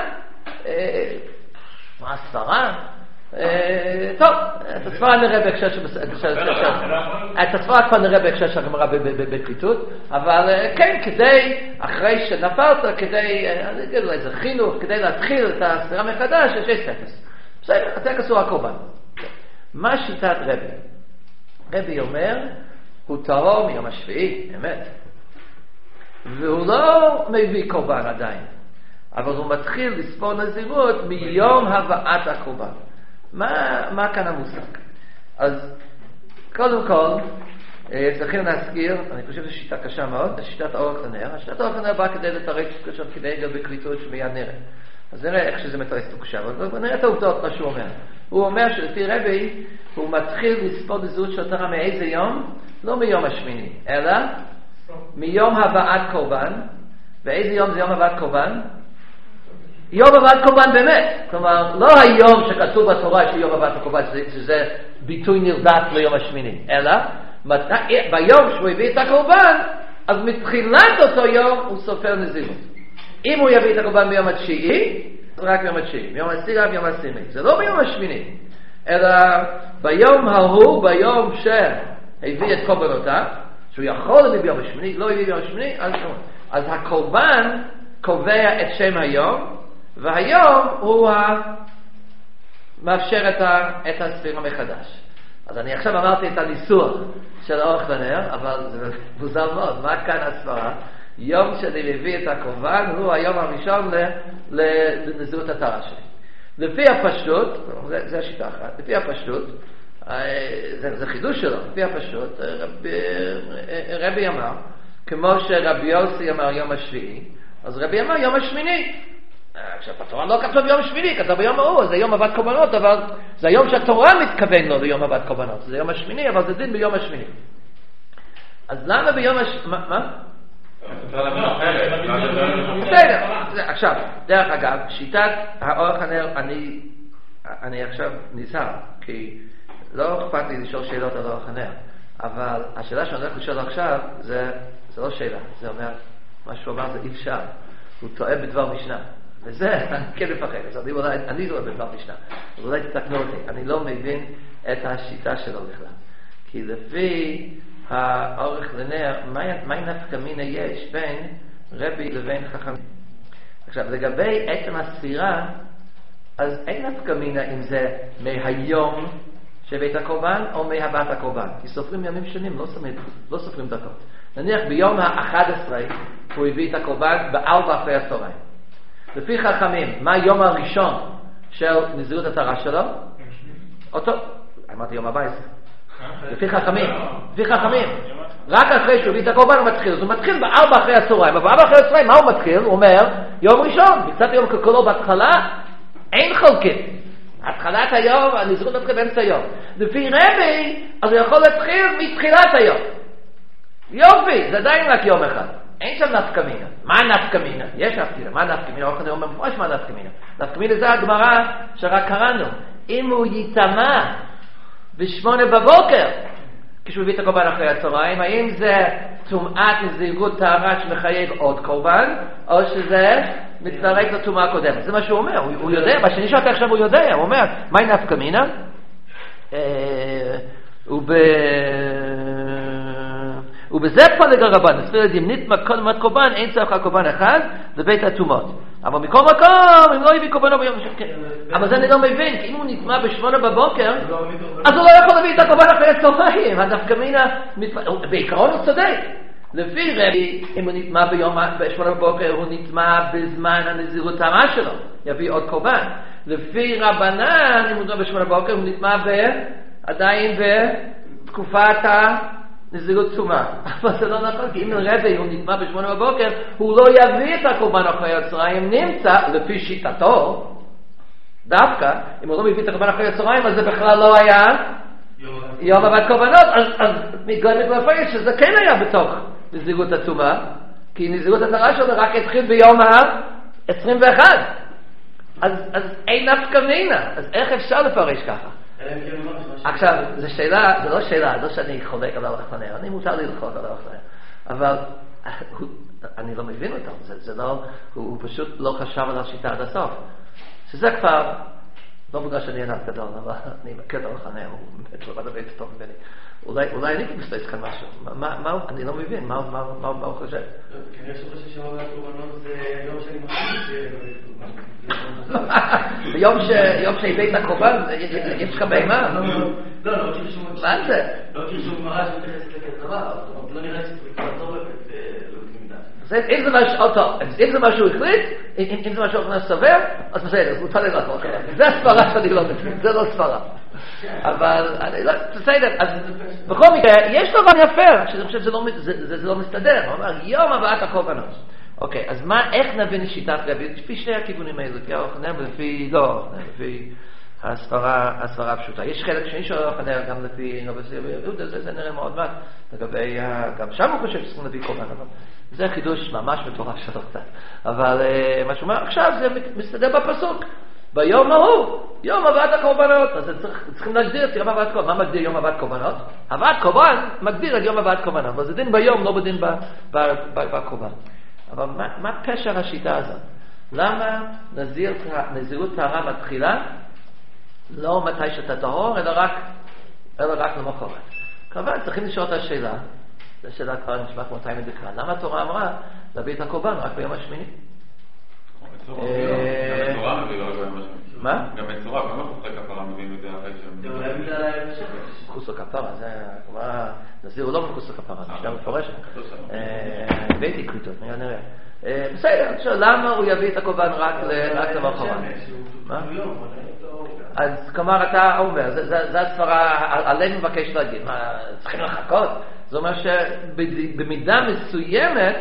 מה הסברה? טוב, את הסברה נראה בהקשר את הסברה כבר נראה בהקשר של הגמרא בכריתות, אבל כן, כדי, אחרי שנפלת, כדי, אני אגיד לו איזה חינוך, כדי להתחיל את הספירה מחדש, יש טקס. בסדר, הטקס הוא הקורבן. מה שיטת רבי? רבי אומר, הוא טהור מיום השביעי, אמת. והוא לא מביא קורבן עדיין, אבל הוא מתחיל לספור נזירות מיום הבאת הקורבן. מה, מה כאן המושג? אז קודם כל, צריכים להזכיר, אני חושב שזו שיטה קשה מאוד, זו שיטת האורך לנר. השיטת האורך לנר באה כדי לתרץ קשות, כדי גם בקריטות שמיד נראה. אז נראה איך שזה מתרץ את הקשה, אבל נראה את העובדות מה שהוא אומר. הוא אומר שלפי רבי, הוא מתחיל לספור נזירות של תורה מאיזה יום? לא מיום השמיני, אלא מיום הבאת קורבן. ואיזה יום זה יום הבאת קורבן? יום הבאת קורבן באמת. כלומר, לא היום שכתוב בתורה שיום הבאת קורבן, שזה ביטוי נרדף ליום השמיני, אלא ביום שהוא הביא את הקורבן, אז מתחילת אותו יום הוא סופר נזירות. אם הוא יביא את הקורבן ביום התשיעי, אז רק ביום התשיעי. ביום העשירי, ביום העשירי. זה לא ביום השמיני, אלא ביום ההוא, ביום שהביא את קורבנותיו, שהוא יכול להביא ביום השמיני, לא הביא ביום השמיני, אז, אז הקורבן קובע את שם היום, והיום הוא מאפשר את, ה, את הספירה מחדש. אז אני עכשיו אמרתי את הניסוח של האורך לנר, אבל זה מוזר מאוד, מה כאן הסברה? יום שאני מביא את הקורבן הוא היום הראשון לנזירות הטהרה שלי. לפי הפשטות, זה, זה השיטה אחת, לפי הפשטות, זה, זה חידוש שלו, לפי הפשטות, רבי, רבי אמר, כמו שרבי יוסי אמר יום השביעי, אז רבי אמר יום השמיני. עכשיו, התורה לא כתוב ביום השמיני, כתוב ביום ההוא, זה יום הבאת קורבנות, אבל זה היום שהתורה מתכוון לו ביום הבאת קורבנות, זה יום השמיני, אבל זה דין ביום השמיני. אז למה ביום השמיני? מה? מה? בסדר, עכשיו, דרך אגב, שיטת האורך הנר, אני, אני עכשיו נזהר, כי לא אכפת לי לשאול שאלות על האורך הנר, אבל השאלה שאני הולך לשאול עכשיו, זה, זה לא שאלה, זה אומר, מה שהוא אמר זה אי אפשר, הוא טועה בדבר משנה. וזה, אני כן מפחד, אז אני אולי, אני לא בדבר משנה, אז אולי תתקנו אותי, אני לא מבין את השיטה שלו בכלל. כי לפי האורך לנר, מה נפקא מינה יש בין רבי לבין חכמים? עכשיו, לגבי עצם הספירה, אז אין נפקא מינה אם זה מהיום שבית הקורבן או מהבאת הקורבן. כי סופרים ימים שונים, לא סופרים, לא סופרים דקות. נניח ביום ה-אחד עשר הוא הביא את הקורבן בארבע אחרי הצהריים. לפי חכמים, מה היום הראשון של נזירות הטהרה שלו? אותו, אמרתי יום הבא עשרה. לפי חכמים, לפי חכמים. רק אחרי שהוא הביא את הקורבן הוא מתחיל, אז הוא מתחיל בארבע אחרי הצהריים. אבל בארבע אחרי הצהריים, מה הוא מתחיל? הוא אומר, יום ראשון, מקצת יום ככולו בהתחלה, אין חולקים. התחלת היום, הנזירות מתחיל באמצע היום. לפי רבי, אז הוא יכול להתחיל מתחילת היום. יופי, זה עדיין רק יום אחד. אין שם נפקא מינה. מה נפקא מינה? יש נפקא מינה. מה נפקא מינה? אני אומר מפורש מה נפקא מינה. נפקא מינה זה הגמרא שרק קראנו. אם הוא יטמא בשמונה בבוקר, כשהוא הביא את הקורבן אחרי הצהריים, האם זה טומאת נזירות טהרה שמחייב עוד קורבן, או שזה מצטרף לטומאה הקודמת? זה מה שהוא אומר. הוא, הוא יודע, בשני שאתה עכשיו הוא יודע. הוא אומר, מהי נפקא מינה? הוא ב... ובזה פלג הרבן, הסביר לדים, נטמא כל מת קורבן, אין צריך קורבן אחד, זה בית התומות. אבל מכל מקום, אם לא הביא קורבנו ביום השני. אבל זה אני לא מבין, כי אם הוא נטמא בשמונה בבוקר, אז הוא לא יכול להביא את הקורבן אחרי הצהריים. הדווקא מינה, בעיקרון הוא צודק. לפי רבי, אם הוא נטמא ביום בשמונה בבוקר, הוא נטמא בזמן הנזירות הטהרה שלו, יביא עוד קורבן. לפי רבנן, אם הוא נטמא בשמונה בבוקר, הוא נטמא עדיין בתקופת ה... נזירות טומאה. אבל זה לא נכון, כי אם רבי הוא נטמא בשמונה בבוקר, הוא לא יביא את הקורבן אחרי הצהריים, נמצא, לפי שיטתו, דווקא, אם הוא לא מביא את הקורבן אחרי הצהריים, אז זה בכלל לא היה יום הבאת קורבנות, אז מתגוון מגלפי שזה כן היה בתוך נזירות הטומאה, כי נזירות הטהרה שלו רק התחיל ביום ה-עשרים ואחת. אז אין נפקא מינה, אז איך אפשר לפרש ככה? עכשיו, זו שאלה, זו לא שאלה, לא שאני חולק על האורך לנר, אני מותר לי לחלוק על האורך לנר, אבל אני לא מבין אותו, זה, זה לא, הוא, הוא פשוט לא חשב על השיטה עד הסוף. שזה כבר, לא בגלל שאני ענב גדול, אבל אני מכיר את המחנה, הוא באמת לא מדבר טוב ממני. אולי, אולי אני מסתייס כאן משהו. מה, מה, אני לא מבין, מה, מה, מה, מה הוא חושב? כנראה שחושב שיום הקורבנות זה יום שאני מחליט ביום שהבאת הקורבן, יש לך בהמה? לא, לא, כאילו שהוא... מה זה? לא, כאילו שהוא מראה שמתייחס לכתבה, לא נראה שצריך לעזור לפת אם זה משהו החליט, אם זה משהו סבר, אז בסדר, אז מותר לי לעשות. זה הסברה שאני לא מבין, זה לא סברה. אבל, בסדר, אז בכל מקרה, יש דבר יפה, שאני חושב שזה לא מסתדר. הוא אומר, יום הבאת הקורבנות. אוקיי, אז מה, איך נבין שיטת רבי? לפי שני הכיוונים האלו, כי האוכנר ולפי, לא, לפי הסברה, הסברה פשוטה. יש חלק שני של האוכנר, גם לפי נובסי ויהודה, זה נראה מאוד מעט, לגבי, גם שם הוא חושב שצריכים להביא קורבן, אבל זה חידוש ממש מטורף שלו קצת. אבל מה שהוא אומר, עכשיו זה מסתדר בפסוק. ביום ההוא, יום הבאת הקורבנות. אז צריך, צריכים להגדיר את יום הבאת קורבנות. מה מגדיר יום הבאת קורבנות? הבאת קורבן מגדיר את יום הבאת קורבנות. אבל זה דין ביום, לא בדין בקורבן. אבל מה, מה פשר השיטה הזאת? למה נזיר, נזירות טהרה מתחילה לא מתי שאתה טהור, אלא רק, אלא רק למחרת? כמובן, צריכים לשאול את השאלה. זו שאלה כבר נשמע כמו תאי מדקה. למה התורה אמרה להביא את הקורבן רק ביום השמיני? גם בצורה מביא לא ביום השמיני. מה? גם בצורה, כמה חוסרי כפרה מביאים את זה אחרי שהם... גם אולי בגלל ההמשך. חוסר כפרה, זה כבר... נזיר הוא לא בחוסר כפרה, זה שנייה מפורשת. ביתי קריטות, נראה. בסדר, למה הוא יביא את הקורבן רק למחרת? מה? אז כלומר אתה אומר, זה הסברה, עלינו מבקש להגיד, מה, צריכים לחכות? זה אומר שבמידה מסוימת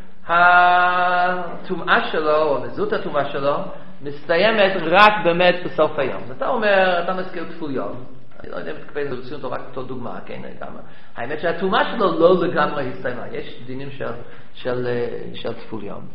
הטומאה שלו, או נזות הטומאה שלו, מסתיימת רק באמת בסוף היום. אז אתה אומר, אתה מזכיר כפול יום, אני לא יודע אם תקבל לרצים אותו רק אותו דוגמה, כן, גם. האמת שהטומאה שלו לא לגמרי הסתיימה, יש דינים של, של, של כפול יום.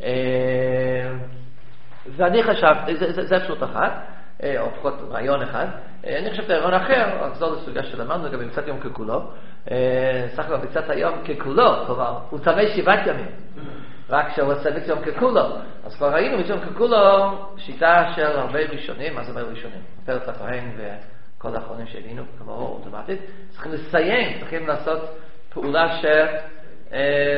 ואני חשבתי, זה, זה, זה אפשרות אחת, או לפחות רעיון אחד. אני חשבתי רעיון אחר, אחזור לסוגיה שלמדנו, גם מצאת יום ככולו. סך הכל מצאת היום ככולו, כלומר, הוא צמא שבעת ימים. רק שהוא עושה מצאת יום ככולו. אז כבר ראינו מצאת יום ככולו שיטה של הרבה ראשונים, מה זה אומר ראשונים? פרץ הכהן וכל האחרונים שהבינו, כמו אוטומטית. צריכים לסיים, צריכים לעשות פעולה שעושה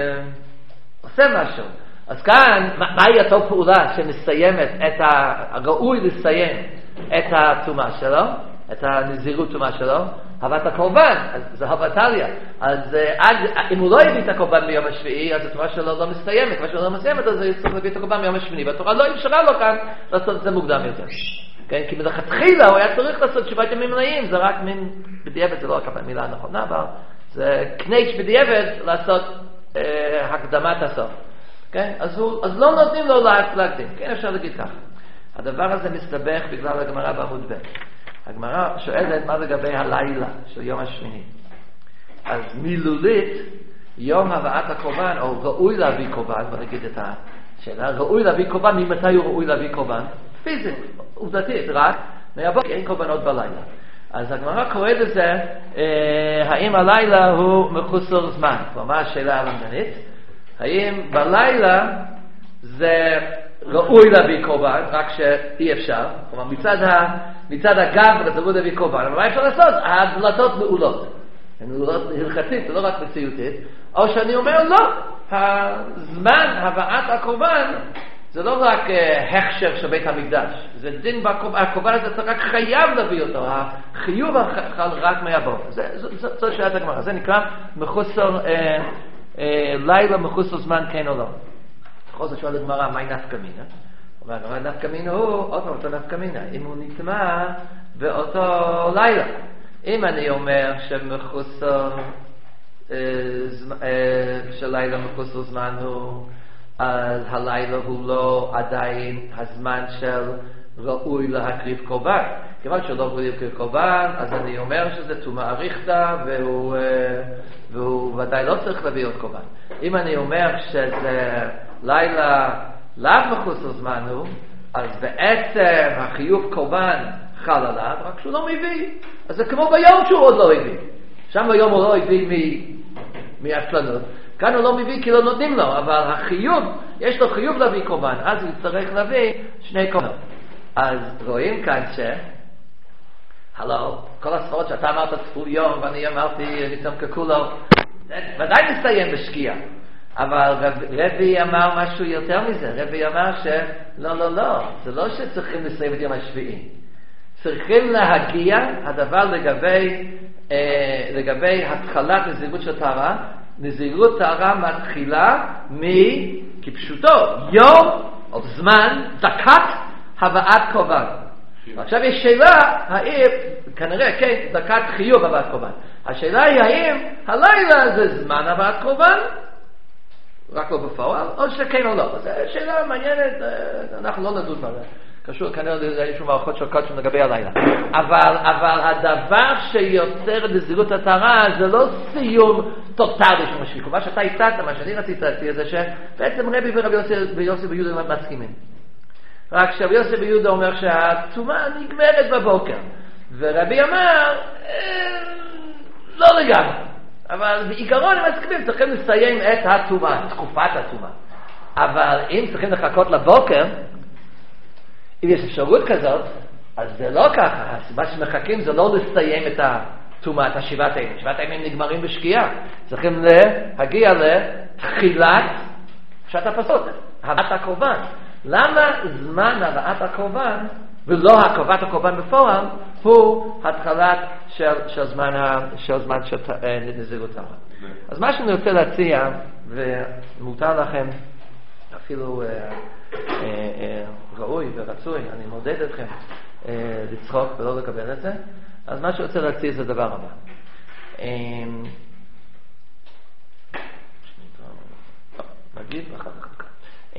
משהו. אז כאן, מהי אותו פעולה שמסיימת את הראוי לסיים את התומה שלו, את הנזירות תומה שלו? הבאת הקורבן, אז זה הבטליה. אז עד, אם הוא לא הביא את הקורבן ביום השביעי, אז התומה שלו לא מסתיימת. התומה שלו לא מסתיימת, אז הוא צריך להביא את הקורבן ביום השמיני. והתורה לא אפשרה לו כאן לעשות את זה מוקדם יותר. כן? כי מלכתחילה הוא היה צריך לעשות שבעת ימים מלאים, זה רק מין, בדיעבד זה לא רק המילה הנכונה, אבל זה קנייץ' בדיעבד לעשות אה, הקדמת הסוף. כן? אז, הוא, אז לא נותנים לו להקדים. כן, אפשר להגיד כך. הדבר הזה מסתבך בגלל הגמרא בעמוד ב'. הגמרא שואלת מה לגבי הלילה של יום השמיני. אז מילולית, יום הבאת הקורבן, או ראוי להביא קורבן, בוא נגיד את השאלה, ראוי להביא קורבן, ממתי הוא ראוי להביא קורבן? פיזית, עובדתית, רק מהבוקר אין קורבנות בלילה. אז הגמרא קוראת לזה, אה, האם הלילה הוא מחוסר זמן? כלומר, השאלה הלמדנית, האם בלילה זה ראוי להביא קורבן, רק שאי אפשר, כלומר מצד, ה, מצד הגב זה ראוי להביא קורבן, אבל מה אפשר לעשות? הדלתות מעולות, הן מעולות הלכתית, לא רק מציאותית, או שאני אומר לא, הזמן הבאת הקורבן זה לא רק הכשר של בית המקדש, זה דין בקורבן, הקורבן הזה רק חייב להביא אותו, החיוב חל רק מהבוקר. זו שאלת הגמרא, זה נקרא מחוסר, אה, אה, לילה מחוסר זמן כן או לא. בכל זאת שואל הגמרא, מהי נפקא מינה? הוא אומר, נפקא מינה הוא, עוד פעם אותו נפקא מינה, אם הוא נטמע באותו לילה. אם אני אומר שמחוסר, אה, אה, שלילה מחוסר זמן הוא, אז הלילה הוא לא עדיין הזמן של ראוי להקריב קורבן. כיוון שהוא לא ראוי להקריב קורבן, אז אני אומר שזה טומאה אריכתא, והוא, והוא ודאי לא צריך להביא עוד קורבן. אם אני אומר שזה לילה לאו מחוסר זמן הוא, אז בעצם החיוב קורבן חל עליו, רק שהוא לא מביא. אז זה כמו ביום שהוא עוד לא הביא. שם ביום הוא לא הביא מ... מעצלנות. כאן הוא לא מביא כי לא נותנים לו, אבל החיוב, יש לו חיוב להביא קורבן, אז הוא צריך להביא שני קורבנות. אז רואים כאן ש... הלו, כל הספרות שאתה אמרת תפול יום, ואני אמרתי ניצום ככולו, ודאי נסיים בשקיעה. אבל רבי אמר משהו יותר מזה, רבי אמר שלא, לא, לא, זה לא שצריכים לסיים את יום השביעי. צריכים להגיע הדבר לגבי, אה, לגבי התחלת נזירות של טהרה. נזירות טהרה מתחילה מכפשוטו, יום או זמן, דקת הבאת קורבן. עכשיו יש שאלה, האם, כנראה, כן, דקת חיוב הבאת קורבן. השאלה היא האם הלילה זה זמן הבאת קורבן, רק לא בפועל, או שכן או לא. זו שאלה מעניינת, אנחנו לא נדון בה. קשור כנראה לאיזשהו מערכות של קודשם לגבי הלילה. אבל, אבל הדבר שיוצר את נזירות הטהרה זה לא סיום טוטלי של משוויק. מה שאתה הצעת, מה שאני רציתי להציע זה שבעצם רבי ורבי יוסי ויהודה מסכימים. רק שרבי יוסי ויהודה אומר שהטומאה נגמרת בבוקר. ורבי אמר, לא לגמרי. אבל בעיקרון הם מסכימים, צריכים לסיים את הטומאה, תקופת הטומאה. אבל אם צריכים לחכות לבוקר, אם יש אפשרות כזאת, אז זה לא ככה. הסיבה שמחכים זה לא לסיים את הטומאה, את השבעת הימים. שבעת הימים נגמרים בשקיעה. צריכים להגיע לתחילת פשט הפסוק, הבאת הקורבן. למה זמן הבאת הקורבן, ולא הקרבת הקורבן בפועל, הוא התחלת של, של זמן, של זמן של נזירות טהרה. אז מה שאני רוצה להציע, ומותר לכם, אפילו אה, אה, אה, ראוי ורצוי, אני מודד אתכם אה, לצחוק ולא לקבל את זה, אז מה שאני רוצה להציע זה דבר הבא. אה, נגיד ואחר כך. אה,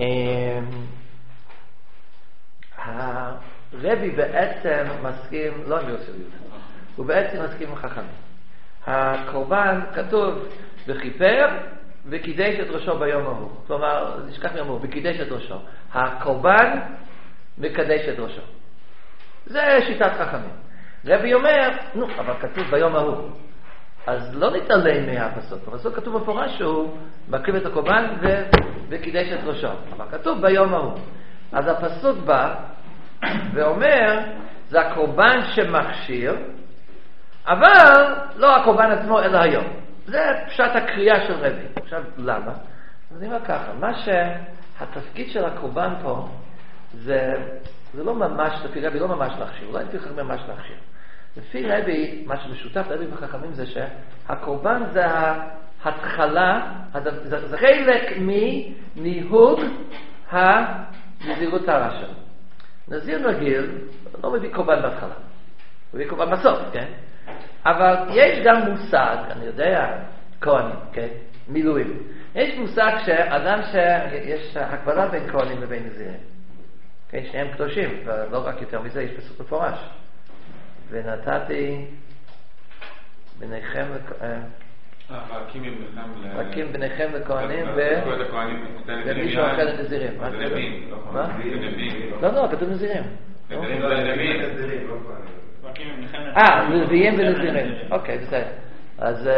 הרבי בעצם מסכים, לא עם יוסף יהודה, הוא בעצם מסכים עם חכמים. הקורבן כתוב וכיפר וקידש את ראשו ביום ההוא. כלומר, נשכח מיום ההוא, וקידש את ראשו. הקורבן מקדש את ראשו. זה שיטת חכמים. רבי אומר, נו, אבל כתוב ביום ההוא. אז לא נתעלם מהפסוק. הפסוק כתוב בפורש שהוא מקריב את הקורבן ו... וקידש את ראשו. אבל כתוב ביום ההוא. אז הפסוק בא ואומר, זה הקורבן שמכשיר, אבל לא הקורבן עצמו אלא היום. זה פשט הקריאה של רבי. עכשיו, למה? אז אני אומר ככה, מה שהתפקיד של הקורבן פה, זה, זה לא ממש, לפי רבי לא ממש להכשיר, אולי לפי חכמים ממש להכשיר. לפי רבי, מה שמשותף לרבי וחכמים זה שהקורבן זה ההתחלה, זה, זה חלק מניהוג הנזירות טהרה שלו. נזיר רגיל לא מביא קורבן בהתחלה, הוא מביא קורבן בסוף, כן? אבל יש גם מושג, אני יודע, כהנים, כן? מילואים. יש מושג שאדם שיש הקבלה בין כהנים לבין נזירים. כן, שניהם קדושים, ולא רק יותר מזה, יש פסוק מפורש. ונתתי ביניכם להקים ביניכם לכהנים ומישהו אחר לנזירים. מה? לא, לא, כתוב נזירים. אה, נביאים ונזירים. אוקיי, בסדר. אז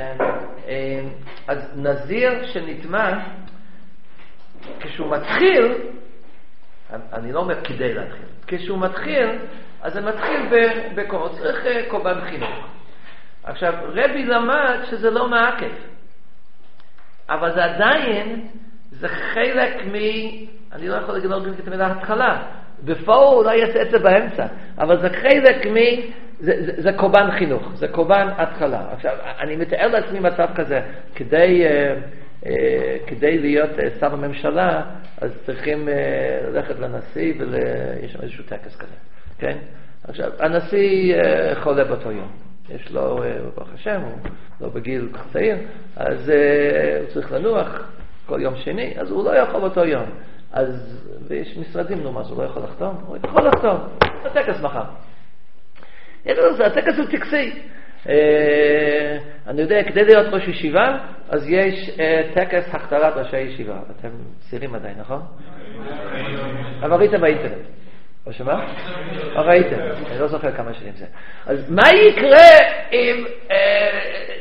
אז נזיר שנטמא, כשהוא מתחיל, אני לא אומר כדי להתחיל, כשהוא מתחיל, אז זה מתחיל בקורבן, צריך קורבן חינוך. עכשיו, רבי למד שזה לא מעקב, אבל זה עדיין, זה חלק מ... אני לא יכול להגיד את המילה התחלה, בפועל אולי יעשה את זה באמצע, אבל זה חלק מ... זה, זה, זה קורבן חינוך, זה קורבן התחלה. עכשיו, אני מתאר לעצמי מצב כזה, כדי, אה, אה, כדי להיות אה, שר הממשלה, אז צריכים אה, ללכת לנשיא, ויש שם איזשהו טקס כזה, כן? עכשיו, הנשיא אה, חולה באותו יום. יש לו, אה, ברוך השם, הוא לא בגיל צעיר, אז אה, הוא צריך לנוח כל יום שני, אז הוא לא יכול באותו יום. אז, ויש משרדים, נו, מה, הוא לא יכול לחתום? הוא יכול לחתום, זה טקס מחר. הטקס הוא טקסי. אני יודע, כדי להיות ראש ישיבה, אז יש טקס הכתרת ראשי ישיבה. אתם צעירים עדיין, נכון? אבל ראיתם באינטרנט. או שמה? אבל ראיתם. אני לא זוכר כמה שנים זה. אז מה יקרה אם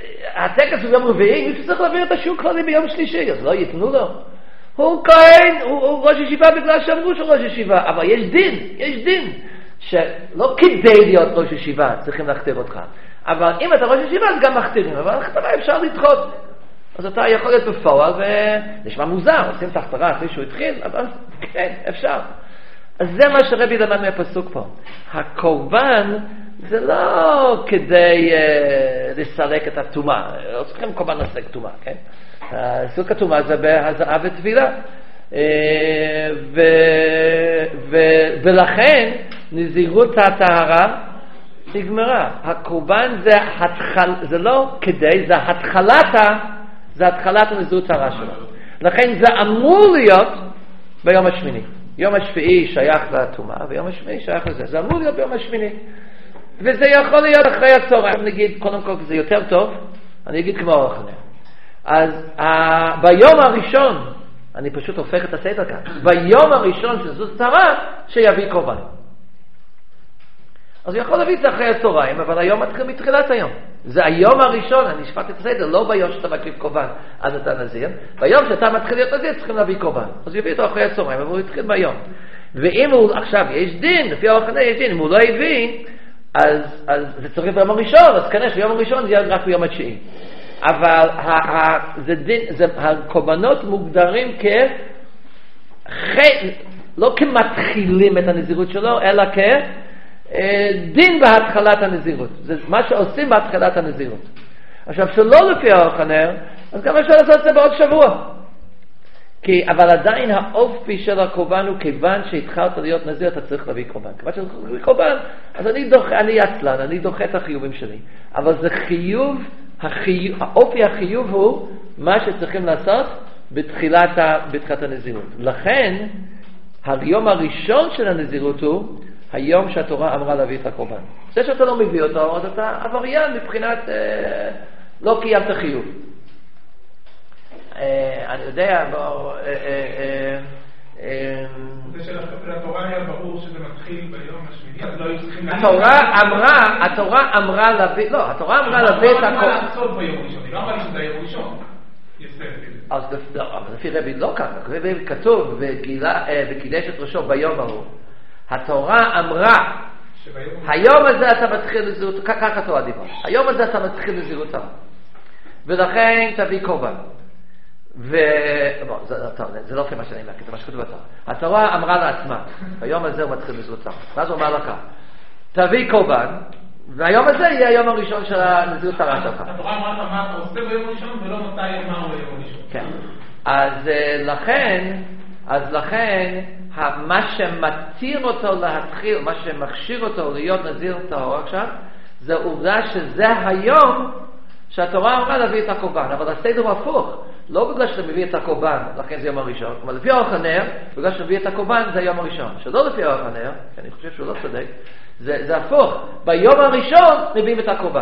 הטקס הוא ביום רביעי, מישהו צריך להעביר את השיעור כללי ביום שלישי, אז לא ייתנו לו. הוא כהן, הוא, הוא ראש ישיבה בגלל שאמרו שהוא ראש ישיבה, אבל יש דין, יש דין, שלא כדי להיות ראש ישיבה צריכים להכתיר אותך, אבל אם אתה ראש ישיבה אז גם מכתירים, אבל הכתרה אפשר לדחות, אז אתה יכול להיות בפועל, ונשמע מוזר, עושים את ההכתרה אחרי שהוא התחיל, אבל כן, אפשר. אז זה מה שרבי למד מהפסוק פה. הקורבן זה לא כדי uh, לסלק את התומה, לא צריכים קורבן לסלק תומה, כן? סילוק התומה זה בהזעה וטבילה. ו... ו... ולכן נזירות הטהרה נגמרה. הקורבן זה, התחל... זה לא כדי, זה התחלת, זה התחלת הנזירות הטהרה שלו. לכן זה אמור להיות ביום השמיני. יום השביעי שייך לתומה, ויום השמיני שייך לזה. זה אמור להיות ביום השמיני. וזה יכול להיות אחרי הצהריים. נגיד, קודם כל זה יותר טוב, אני אגיד כמו אורך הנר. אז uh, ביום הראשון, אני פשוט הופך את הסדר כאן, ביום הראשון של זאת צרה, שיביא קורבן. אז הוא יכול להביא את זה אחרי הצהריים, אבל היום מתחיל מתחילת היום. זה היום הראשון, אני שפט את הסדר, לא ביום שאתה מקריב קורבן, אז אתה נזיר. ביום שאתה מתחיל להיות נזיר, צריכים להביא קורבן. אז הוא יביא אותו אחרי הצהריים, אבל הוא יתחיל ביום. ואם הוא, עכשיו יש דין, לפי אורך הנר יש דין, אם הוא לא הביא, אז, אז זה צריך ביום הראשון, אז כנראה ביום הראשון זה יהיה רק ביום התשיעי. אבל ה, ה, זה דין, זה, הקורבנות מוגדרים כחי, לא כמתחילים את הנזירות שלו, אלא כדין בהתחלת הנזירות. זה מה שעושים בהתחלת הנזירות. עכשיו, שלא לפי אורך הנר, אז גם אפשר לעשות את זה בעוד שבוע. כי, אבל עדיין האופי של הקורבן הוא כיוון שהתחלת להיות נזיר, אתה צריך להביא קורבן. כיוון שאתה צריך להביא קורבן, אז אני דוחה, אני עצלן, אני דוחה את החיובים שלי. אבל זה חיוב, החיוב, האופי החיוב הוא מה שצריכים לעשות בתחילת, בתחילת הנזירות. לכן, היום הראשון של הנזירות הוא היום שהתורה אמרה להביא את הקורבן. זה שאתה לא מביא אותו, אז אתה עבריין מבחינת, אה, לא קיימת חיוב. אני יודע, זה שלתורה היה ברור שזה מתחיל ביום השמיני, אז לא היו צריכים... התורה אמרה, התורה אמרה להביא, לא, התורה אמרה להביא את הכל... התורה אמרה לעשות ביום ראשון, היא לא אמרה לי שזה היום ראשון. אז לפי רבי לא ככה, כתוב וקידש את ראשו ביום ההוא. התורה אמרה, היום הזה אתה מתחיל לזירות, ככה התורה דיבר, היום הזה אתה מתחיל לזירותה, ולכן תביא קורבן. ו... בוא, זה, זה לא כמה שאני מכיר, זה מה שכתוב בתורה. התורה אמרה לעצמה, היום הזה הוא מתחיל לזרותה. ואז הוא אמר לך, תביא קורבן, והיום הזה יהיה היום הראשון של הנזירות הרע שלך. התורה אמרה לך מה אתה עושה ביום הראשון, ולא מתי מה הוא ביום הראשון. כן. אז לכן, אז לכן, מה שמתיר אותו להתחיל, מה שמכשיר אותו להיות נזיר טהור עכשיו, זה עובדה שזה היום שהתורה אמרה להביא את הקורבן, אבל הסדר הוא הפוך. לא בגלל שאתה מביא את הקורבן, לכן זה יום הראשון, אבל לפי אורך הנר, בגלל שאתה מביא את הקורבן זה היום הראשון. שלא לפי אורך הנר, כי אני חושב שהוא לא צודק, זה, זה הפוך. ביום הראשון מביאים את הקורבן.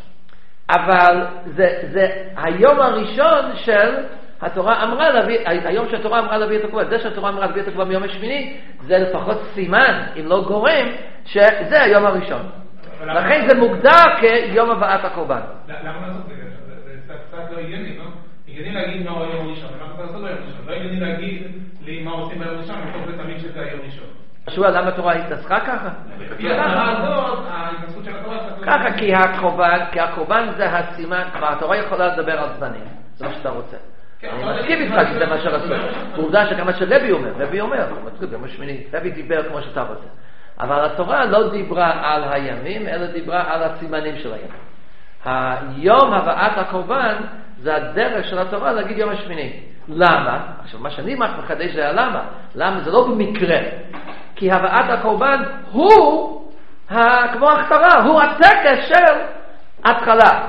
אבל זה, זה היום הראשון של התורה אמרה להביא, היום שהתורה אמרה להביא את הקורבן, זה שהתורה אמרה להביא את הקורבן ביום השמיני, זה לפחות סימן, אם לא גורם, שזה היום הראשון. לכן זה מוגדר כיום הבאת הקורבן. למה לעשות את זה? זה קצת לא הגיוני, לא? הגיוני להגיד מה הוא היום ראשון, ומה אתה לעשות ביום ראשון. לא הגיוני להגיד לי מה עושים ביום ראשון, מתוך זה תמיד שזה היום ראשון. שואל, למה התורה התנסחה ככה? לפי התורה הזאת, ההתנסחות של התורה... ככה, כי הקורבן, כי הקורבן זה הסימן, כבר התורה יכולה לדבר על זמנים, זה מה שאתה רוצה. אני מסכים איתך שזה מה שרצו. ועובדה שגם מה שרבי אומר, רבי אומר, הוא מתחיל ביום השמיני, רבי דיבר כמו שאתה רוצה. אבל התורה לא דיברה על הימים, אלא דיברה על הסימנים של הימים. היום הבאת הקורבן זה הדרך של התורה להגיד יום השמיני. למה? עכשיו, מה שאני מחדש זה הלמה. למה? זה לא במקרה. כי הבאת הקורבן הוא, כמו ההכתרה, הוא הטקס של התחלה.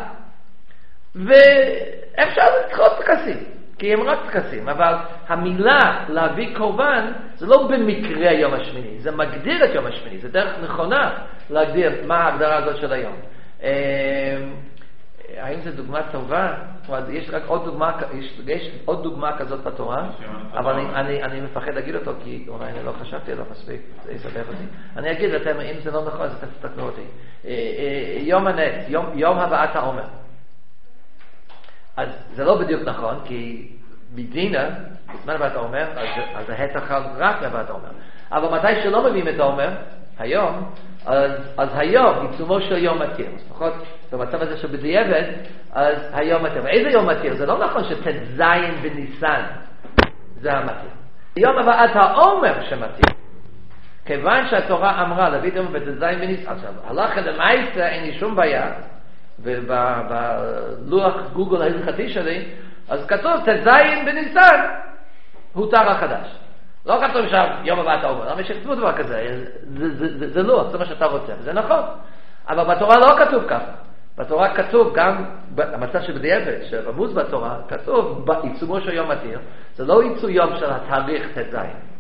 ואפשר לדחות טקסים, כי הם רק טקסים. אבל המילה להביא קורבן זה לא במקרה יום השמיני. זה מגדיר את יום השמיני. זה דרך נכונה להגדיר מה ההגדרה הזאת של היום. האם זו דוגמה טובה? יש רק עוד דוגמה, יש, יש עוד דוגמה כזאת בתורה, אבל אני, אני, אני מפחד להגיד אותו, כי אולי אני לא חשבתי עליו מספיק, זה יסבך אותי. אני אגיד לכם, אם זה לא נכון, אז תתקנו אותי. יום הנס, יום, יום הבאת העומר. אז זה לא בדיוק נכון, כי בדינה, בזמן הבאת העומר, אז, אז ההתח חל רק לבאת העומר. אבל מתי שלא מביאים את העומר, היום, אז, אז היום, עיצומו של יום מתיר. לפחות במצב הזה שבדיעבד, אז היום מתיר. ואיזה יום מתיר? זה לא נכון שט"ז בניסן זה המתיר. יום הבאת העומר שמתיר. כיוון שהתורה אמרה להביא את היום בט"ז בניסן, עכשיו, הלכה למעשה אין לי שום בעיה, ובלוח גוגל ההלכתי שלי, אז כתוב ט"ז בניסן הותר החדש. לא כתוב שם יום הבאת העומר, למה שכתבו דבר כזה, זה, זה, זה, זה לא, זה מה שאתה רוצה, זה נכון. אבל בתורה לא כתוב ככה. בתורה כתוב גם, במצב שבדיעבד, שרמוז בתורה, כתוב בעיצומו של יום מתיר, זה לא עיצום יום של התאריך ט"ז.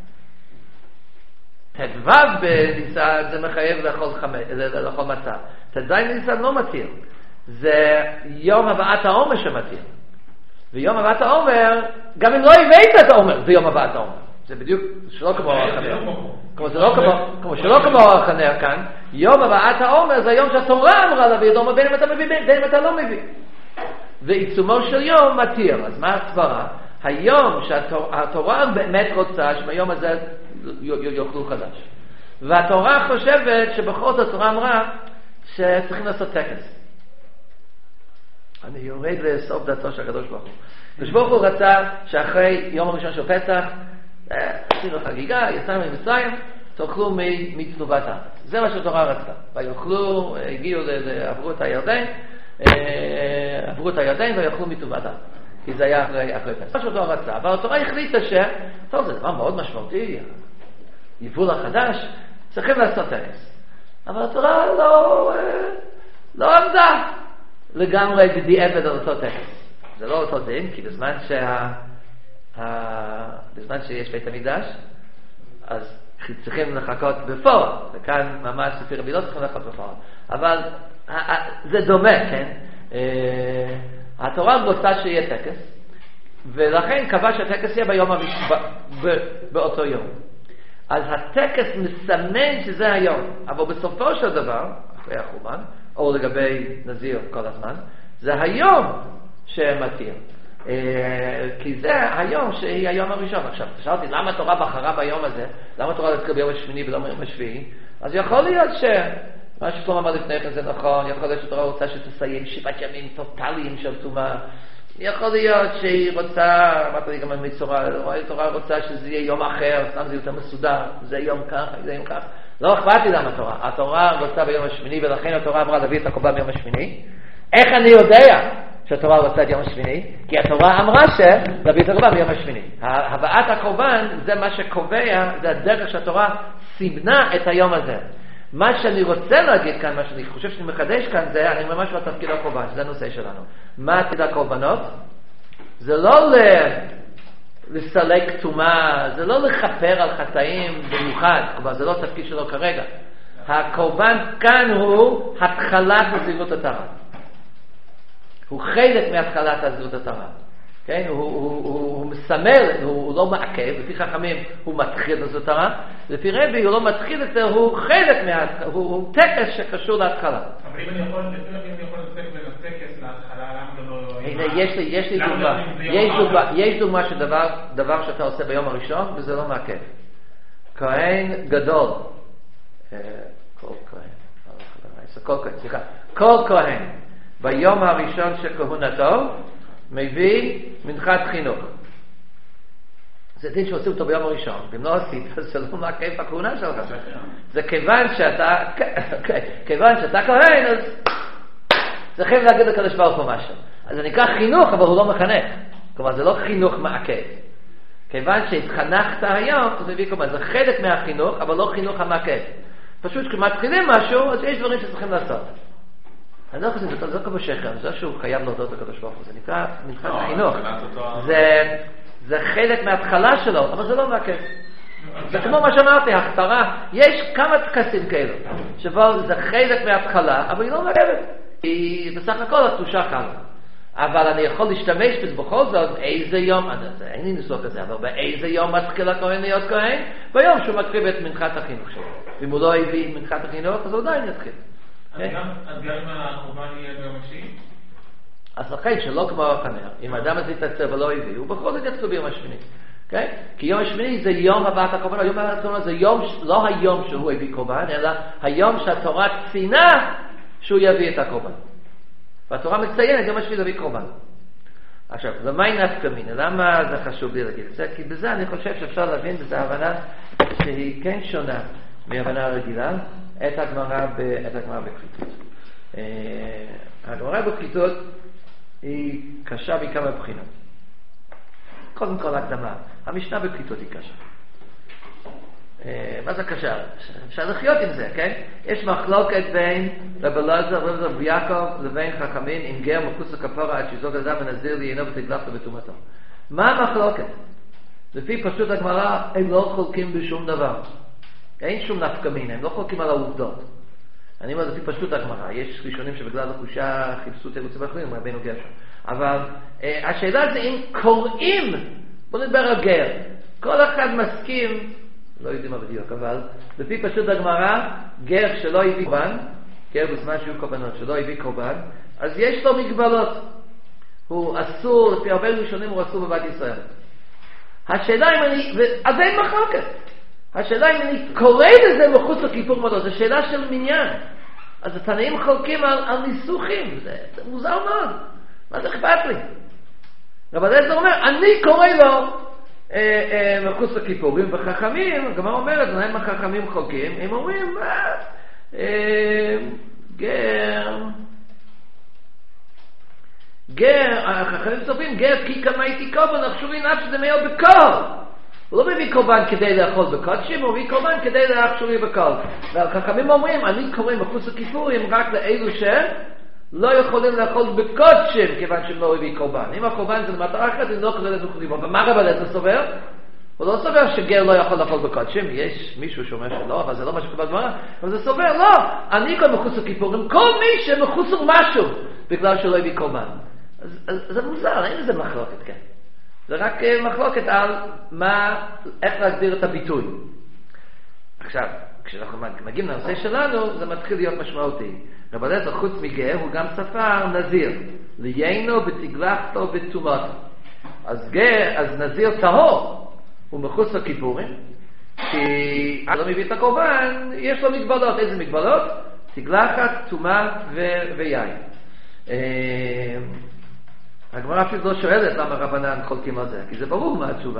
ט"ו בניסן זה מחייב לאכול, חמ... לאכול מצה. ט"ז בניסן לא מתיר. זה יום הבאת העומר שמתיר. ויום הבאת העומר, גם אם לא הבאת את העומר, זה יום הבאת העומר. זה בדיוק שלא כמו אורח הנר. כמו שלא כמו אורח הנר כאן, יום הבאת העומר זה היום שהתורה אמרה להביא את העומר בין אם אתה מביא, בין אם אתה לא מביא. ועיצומו של יום מתיר. אז מה הסברה? היום שהתורה באמת רוצה שביום הזה יאכלו חדש. והתורה חושבת שבכל זאת התורה אמרה שצריכים לעשות טקס. אני יורד לסוף דעתו של הקדוש ברוך הוא. הקדוש ברוך הוא רצה שאחרי יום הראשון של פסח, עשינו חגיגה, יצאנו ממצרים, תאכלו מתנובת הארץ. זה מה שהתורה רצתה. ויאכלו, הגיעו, עברו את הירדן, עברו את הירדן ויאכלו מתנובת הארץ. כי זה היה אחרי, אחרי פסח. מה שהתורה רצה, אבל התורה החליטה ש... טוב, זה דבר מאוד משמעותי, יבול החדש, צריכים לעשות טקס. אבל התורה לא, לא עמדה לגמרי בדיעבד על אותו טקס. זה לא אותו דין, כי בזמן שה... בזמן שיש בית המקדש, אז צריכים לחכות בפועל, וכאן ממש לפי רבי לא צריכים לחכות בפועל. אבל זה דומה, כן? התורה רוצה שיהיה טקס, ולכן קבע שהטקס יהיה ביום הראשון, באותו יום. אז הטקס מסמן שזה היום, אבל בסופו של דבר, אחרי החורבן, או לגבי נזיר כל הזמן, זה היום שמתיר. כי זה היום שהיא היום הראשון. עכשיו, שאלתי, למה התורה בחרה ביום הזה? למה התורה להתחיל ביום השמיני ולא ביום השביעי? אז יכול להיות ש... מה ששלום אמר לפני כן זה נכון, יכול להיות שהתורה רוצה שתסיים שבעת ימים טוטליים של טומאה. יכול להיות שהיא רוצה, אמרת לי גם במצורע, התורה רוצה שזה יהיה יום אחר, סתם זה יותר מסודר, זה יום כך, זה יום כך. לא אכפת לי למה התורה. התורה רוצה ביום השמיני, ולכן התורה אמרה להביא את הקורבן ביום השמיני. איך אני יודע שהתורה רוצה את יום השמיני? כי התורה אמרה שלהביא את הקורבן ביום השמיני. הבאת הקורבן זה מה שקובע, זה הדרך שהתורה סימנה את היום הזה. מה שאני רוצה להגיד כאן, מה שאני חושב שאני מחדש כאן, זה אני ממש לא תפקיד הקורבן, זה הנושא שלנו. מה עתיד הקורבנות? זה לא לסלק טומאה, זה לא לכפר על חטאים במיוחד, כלומר זה לא תפקיד שלו כרגע. הקורבן כאן הוא התחלת הזילות התרה. הוא חלק מהתחלת הזילות התרה. כן? הוא, הוא, הוא, הוא מסמל, הוא, הוא לא מעכב, לפי חכמים הוא מתחיל את התורה, לפי רבי הוא לא מתחיל את זה, הוא חלק מההתחלה, הוא, הוא טקס שקשור להתחלה. אבל אם אני יכול, לפי רבי אני יכול לצק בין הטקס להתחלה, למה זה לא... הנה, יש לי, יש לי דוגמה, יש דוגמה, יש דוגמה של דבר, דבר שאתה עושה ביום הראשון, וזה לא מעכב. כהן גדול, כל כהן, כל כהן, סליחה, כל כהן, ביום הראשון של כהונתו, מביא מנחת חינוך. זה דין שעושים אותו ביום הראשון. אם לא עשית, זה לא מעכב הכהונה שלך. זה כיוון שאתה, כיוון שאתה כהן, אז צריכים להגיד לקדוש ברוך הוא משהו. אז זה נקרא חינוך, אבל הוא לא מחנך. כלומר, זה לא חינוך מעכב. כיוון שהתחנכת היום, זה מביא כלומר, זה חלק מהחינוך, אבל לא חינוך המעכב. פשוט כשמתחילים משהו, אז יש דברים שצריכים לעשות. אני לא חושב, זה לא כמו שכם, זה שהוא חייב להודות לקדוש ברוך הוא, זה נקרא מנחת חינוך. זה חלק מההתחלה שלו, אבל זה לא מעכב. זה כמו מה שאמרתי, ההכתרה, יש כמה טקסים כאלו, שבו זה חלק מההתחלה, אבל היא לא מעכבת. היא בסך הכל התושה כאן. אבל אני יכול להשתמש בזה בכל זאת, איזה יום, אין לי ניסוח כזה, אבל באיזה יום מתחיל הכהן להיות כהן? ביום שהוא מתחיל את מנחת החינוך שלו. אם הוא לא הביא מנחת החינוך, אז הוא עדיין יתחיל. אז גם אם הקורבן יהיה ביום השיעי? אז לכן שלא כמו החנר, אם האדם הזה יתעצב ולא הביא, הוא בכל זאת יצטרף ביום השמיני. Okay? כי יום השמיני זה יום הבאת הקורבן, היום הבאת הקורבן זה יום, לא היום שהוא הביא קורבן, אלא היום שהתורה ציינה שהוא יביא את הקורבן. והתורה מציינת יום השמיני להביא קורבן. עכשיו, למה היא נפקא מינה? למה זה חשוב לי להגיד את זה? כי בזה אני חושב שאפשר להבין בזה הבנה שהיא כן שונה מהבנה הרגילה את הגמרא בכריתות. הגמרא בכריתות היא קשה מכמה בחינות. קודם כל הקדמה, המשנה בכריתות היא קשה. מה זה קשה? אפשר לחיות עם זה, כן? יש מחלוקת בין רב אלעזר ורב יעקב לבין חכמים עם גר מחוץ לכפרה עד שיזוג אדם ונזיר לעיינו ותגלח לו בטומאתו. מה המחלוקת? לפי פשוט הגמרא הם לא חולקים בשום דבר. אין שום נפקא מינה, הם לא חולקים על העובדות. אני אומר לפי פשוט הגמרא, יש ראשונים שבגלל החושה חיפשו תירוצים אחרים, רבינו גרשום. אבל אה, השאלה זה אם קוראים, בוא נדבר על גר, כל אחד מסכים, לא יודעים מה בדיוק, אבל לפי פשוט הגמרא, גר שלא הביא קורבן, גר בזמן שיהיו קורבנות, שלא הביא קורבן, אז יש לו מגבלות. הוא אסור, לפי הרבה ראשונים הוא אסור בבית ישראל. השאלה אם אני, אז אין מחלוקת. השאלה אם אני קורא לזה מחוץ לכיפור מודות, זו שאלה של מניין. אז התנאים חולקים על, על ניסוחים, זה, זה מוזר מאוד. מה זה אכפת לי? רב אלעזר אומר, אני קורא לו אה, אה, מחוץ לכיפורים, וחכמים, הגמרא אומרת, להם החכמים חולקים, הם אומרים, אה, אה, גר, גר, החכמים סופרים, גר, כי כמה הייתי קורבן, החשובים נפש שזה מאוד בקור. הוא לא מביא קורבן כדי לאכול בקודשים, הוא מביא קורבן כדי לאכול בקור. והחכמים אומרים, אני קורא מחוץ לכיפורים רק לאלו שלא יכולים לאכול בקודשים, כיוון שהם לא הביא קורבן. אם הקורבן זה למטרה אחרת, אני לא קורא לזה חורים. אבל מה רב אלעזר סובר? הוא לא סובר שגר לא יכול לאכול בקודשים. יש מישהו שאומר שלא, אבל זה לא מה שקורה בגמרא. אבל זה סובר, לא, אני קורא מחוץ לכיפורים, כל מי שמחוץ למשהו, בגלל שלא הביא קורבן. אז, אז, זה מוזר, אין לזה מחלוקת, כן. זה רק מחלוקת על מה, איך להגדיר את הביטוי. עכשיו, כשאנחנו מגיעים לנושא שלנו, זה מתחיל להיות משמעותי. רב אלעזר חוץ מגר, הוא גם ספר נזיר. ליינו בתגלחתו בטומאתו. אז גר, אז נזיר טהור, הוא מחוץ לכיפורים, כי לא מביא את הקורבן, יש לו מגבלות. איזה מגבלות? תגלחת, טומאה ויין. הגמרא אפילו לא שואלת למה רבנן חולקים על זה, כי זה ברור מה התשובה.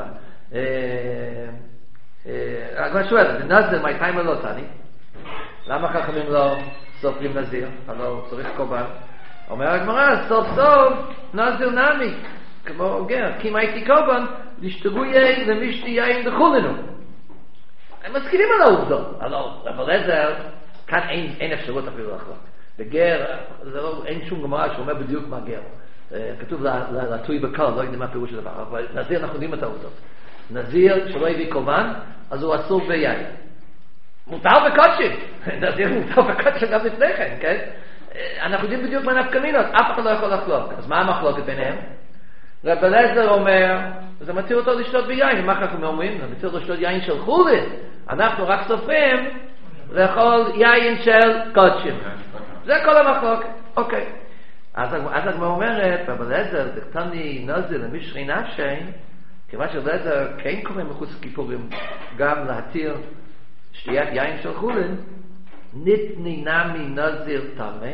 הגמרא שואלת, נזיר מי טיימא לא תני? למה חכמים לא סופרים נזיר? הלא צריך קורבן. אומר הגמרא, סוף סוף נזיר נמי, כמו גר, כי אם הייתי קורבן, לשתגו יין למשתי יין דחולנו. הם מסכימים על העובדות. הלא, רב אלעזר, כאן אין, אין אפשרות אפילו לחלוק. בגר, לא, אין שום גמרא שאומר בדיוק מה גר. כתוב לטוי בקל, לא יודע מה פירוש של דבר, אבל נזיר אנחנו יודעים את העובדות. נזיר שלא הביא קורבן, אז הוא אסור ביין. מותר בקודשים. נזיר מותר בקודשים גם לפני כן, כן? אנחנו יודעים בדיוק מה נפקא מינות, אף אחד לא יכול לחלוק. אז מה המחלוקת ביניהם? רב אלעזר אומר, זה מתיר אותו לשתות ביין. מה אנחנו אומרים? זה מתיר אותו לשתות יין של חולין. אנחנו רק סופרים לאכול יין של קודשים. זה כל המחלוקת. אוקיי. אז הגמרא אומרת, רב אלעזר, דכתני נזיר למשרי נפשי, כיוון שרב אלעזר כן קורא מחוץ לכיפורים גם להתיר שתיית יין של חולין, ניתני נמי נזיר טמא.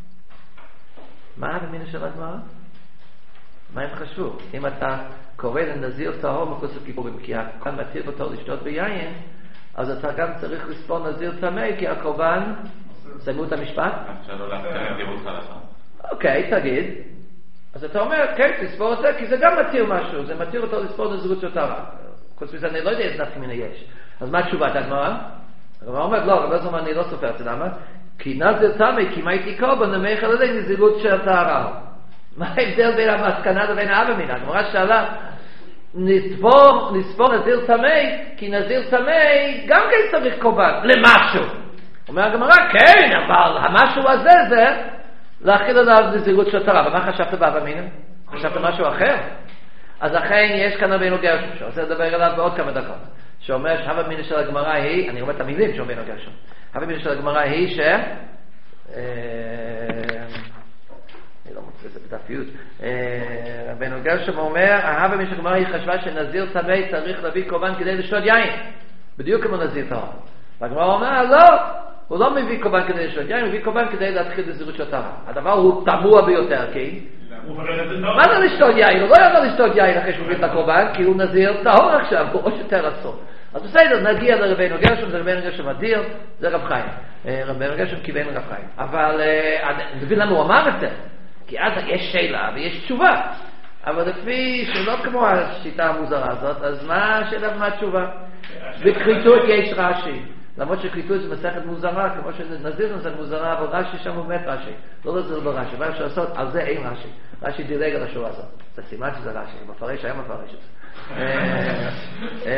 מה במינה של הגמרא? מה הם חשבו? אם אתה קורא לנזיר טהור מחוץ לכיפורים, כי הקורבן מתיר אותו לשתות ביין, אז אתה גם צריך לספור נזיר טמא, כי הקורבן, סיימו את המשפט? אפשר לא להפתר דירות חלכה. אוקיי, תגיד. אז אתה אומר, כן, תספור את זה, כי זה גם מתיר משהו, זה מתיר אותו לספור נזירות של טהרה. חוץ מזה, אני לא יודע איזה נפקא מינה יש. אז מה תשובת הגמרא? הגמרא אומרת, לא, רב אלעזר אומר, אני לא סופר את זה, למה? כי נזיר טמא, כי אם הייתי קורבן, נמך על ידי נזירות של טהרה. מה ההבדל בין המסקנה לבין האבא מינה? הגמרא שאלה, נספור, נספור נזיר טמא, כי נזיר טמא גם כן צריך קורבן, למשהו. אומר הגמרא, כן, אבל המשהו הזה זה להכיל עליו נזירות של טהרה. ומה חשבת באבא מינה? חשבת משהו אחר? אז אכן יש כאן רבינו גרשום, שרוצה לדבר עליו בעוד כמה דקות, שאומר שהאבא מינה של הגמרא היא, אני אומר את המילים של רבינו גרשום, האבא מינה של הגמרא היא ש... אני לא מוצא את זה דפיות. רבנו גרשום אומר, אהבה מי שגמרא היא חשבה שנזיר טמא צריך להביא קורבן כדי לשתות יין. בדיוק כמו נזיר טהור. והגמרא אומר, לא, הוא לא מביא קורבן כדי לשתות יין, הוא מביא קורבן כדי להתחיל נזירות של טהרה. הדבר הוא תמוה ביותר, כי... מה זה לשתות יין? הוא לא יכול לשתות יין אחרי שהוא מביא את הקורבן, כי הוא נזיר טהור עכשיו, הוא עוד יותר אסור. אז בסדר, נגיע לרבנו גרשום, זה רבנו גרשום אדיר, זה רב חיים. רבנו גרשום כיוון רב חיים. אבל, מבין למה הוא אמר את זה? כי אז יש שאלה ויש תשובה. אבל לפי שלא כמו השיטה המוזרה הזאת, אז מה השאלה ומה התשובה? בכריתות יש רש"י. למרות שכריתות זה מסכת מוזרה, כמו שנזיר זה מוזרה, אבל רש"י שם הוא מת רש"י. לא לזה לא רש"י. מה אפשר לעשות? על זה אין רש"י. רש"י דילג על השורה הזאת. זה סימן שזה רש"י. מפרש היה מפרש את זה.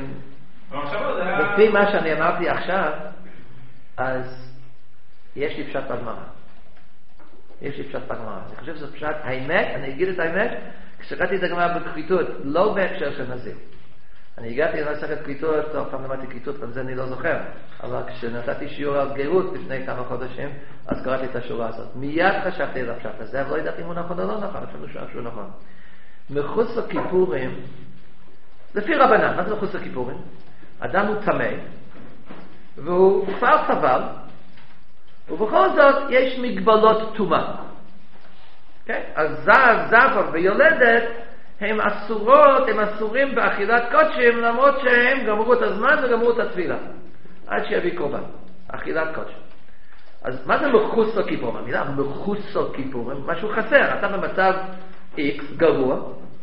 לפי מה שאני אמרתי עכשיו, אז יש לי פשט בגמרא. יש לי פשט בגמרא. אני חושב שזה פשט האמת, אני אגיד את האמת, כשקראתי את הגמרא בכריתות, לא בהקשר של נזיר. אני הגעתי למסכת כריתות, טוב, פעם למדתי כריתות, גם זה אני לא זוכר, אבל כשנתתי שיעור על גרות לפני כמה חודשים, אז קראתי את השורה הזאת. מיד חשבתי על הפשט הזה, אבל לא ידעתי אם הוא נכון או לא נכון, אפילו שהוא נכון. מחוץ לכיפורים, לפי רבנן, מה זה מחוץ לכיפורים? אדם הוא טמא, והוא כבר טבל, ובכל זאת יש מגבלות טומאה. Okay? אז זב, זב ויולדת הם אסורות, הם אסורים באכילת קודשים, למרות שהם גמרו את הזמן וגמרו את התפילה. עד שיביא קורבן, אכילת קודשים. אז מה זה מחוץ לכיפורים? המילה מחוץ לכיפורים, משהו חסר. אתה במצב X גרוע,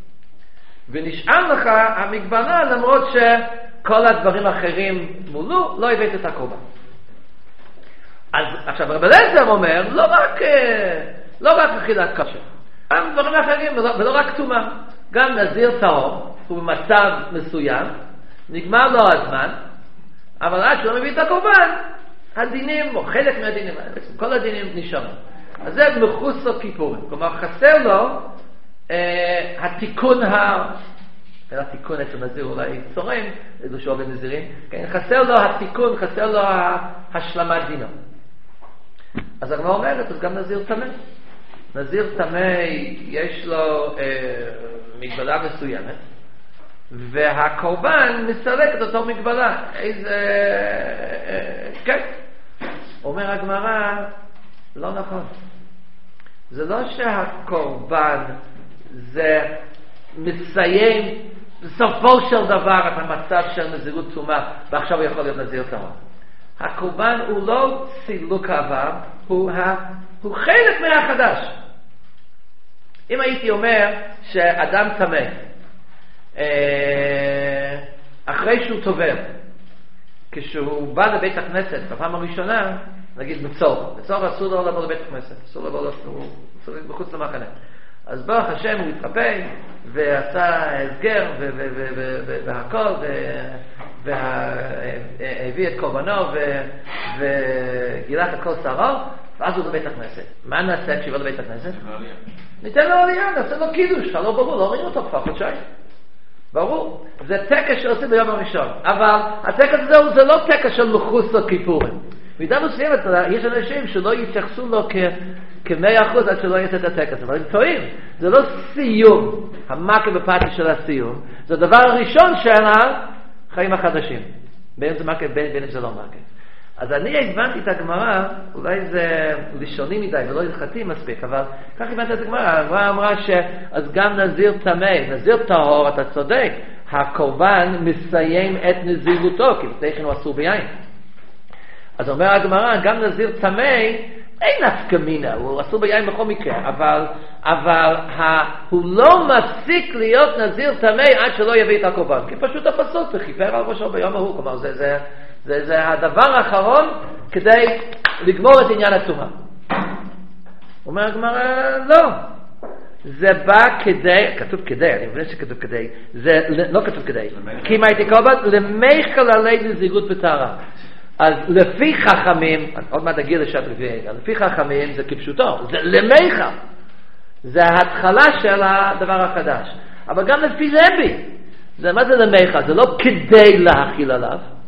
ונשאר לך המגבלה למרות שכל הדברים האחרים מולו, לא הבאת את הקורבן. אז עכשיו רב אליעזר אומר, לא רק, לא רק אכילת כשר, גם דברים אחרים, ולא, ולא רק טומאה. גם נזיר טהור, הוא במצב מסוים, נגמר לו הזמן, אבל עד שהוא מביא את הקורבן, הדינים, או חלק מהדינים, כל הדינים נשארים. אז זה מחוץ לכיפורים. כלומר, חסר לו אה, התיקון ה... התיקון אצל נזיר אולי צורם, איזו שואל בנזירים, כן? חסר לו התיקון, חסר לו השלמת דינו. אז הגמרא אומרת, אז גם נזיר טמא. נזיר טמא יש לו אה, מגבלה מסוימת, והקורבן מסלק את אותו מגבלה. איזה... אה, כן. אומר הגמרא, לא נכון. זה לא שהקורבן זה מסיים בסופו של דבר את המצב של נזירות טומאה, ועכשיו הוא יכול להיות נזיר טהור. הקורבן הוא לא סילוק העבר, הוא, ה... הוא חלק מהחדש. אם הייתי אומר שאדם טמא, אחרי שהוא טובל, כשהוא בא לבית הכנסת בפעם הראשונה, נגיד בצור, בצור אסור לו לבוא לבית הכנסת, אסור לו לבוא מחוץ למחנה. אז ברוך השם הוא התרפא ועשה הסגר והכל, והביא את קורבנו וגילח את כל שערו, ואז הוא בבית הכנסת. מה נעשה כשהוא בבית הכנסת? ניתן לו עלייה, נעשה לו קידוש, לא ברור, לא ראינו אותו כבר חודשיים. ברור, זה טקס שעושים ביום הראשון, אבל הטקס הזה זה לא טקס של מחוץ לכיפורים. מידה מסוימת, יש אנשים שלא יתייחסו לו כמאה אחוז עד שלא יעשה את הטקס, אבל הם טועים. זה לא סיום, המכה בפאטי של הסיום, זה הדבר הראשון של החיים החדשים. בין אם זה מכה, בין אם זה לא מכה. אז אני הבנתי את הגמרא, אולי זה לישוני מדי ולא הלכתי מספיק, אבל כך הבנתי את הגמרא. הגמרא אמרה שאז גם נזיר טמא, נזיר טהור, אתה צודק, הקורבן מסיים את נזירותו, כי לפני כן הוא אסור ביין. אז אומר הגמרא, גם נזיר טמא, אין נפקא מינה, הוא אסור ביין בכל מקרה, אבל, אבל ה, הוא לא מפסיק להיות נזיר טמא עד שלא יביא את הקורבן, כי פשוט הפסוק, וכיפר על ראשו ביום ההוא, כלומר זה, זה, זה, זה הדבר האחרון כדי לגמור את עניין הטומאה. אומר הגמרא, לא. זה בא כדי, כתוב כדי, אני מבין שכתוב כדי, זה לא כתוב כדי, כי אם הייתי קורבן, למיכל עלי נזירות בטהרה. אז לפי חכמים, עוד מעט נגיע לשעת רביעי, לפי חכמים זה כפשוטו, זה למיכל. זה ההתחלה של הדבר החדש. אבל גם לפי רבי, זה מה זה למיכל? זה לא כדי להכיל עליו,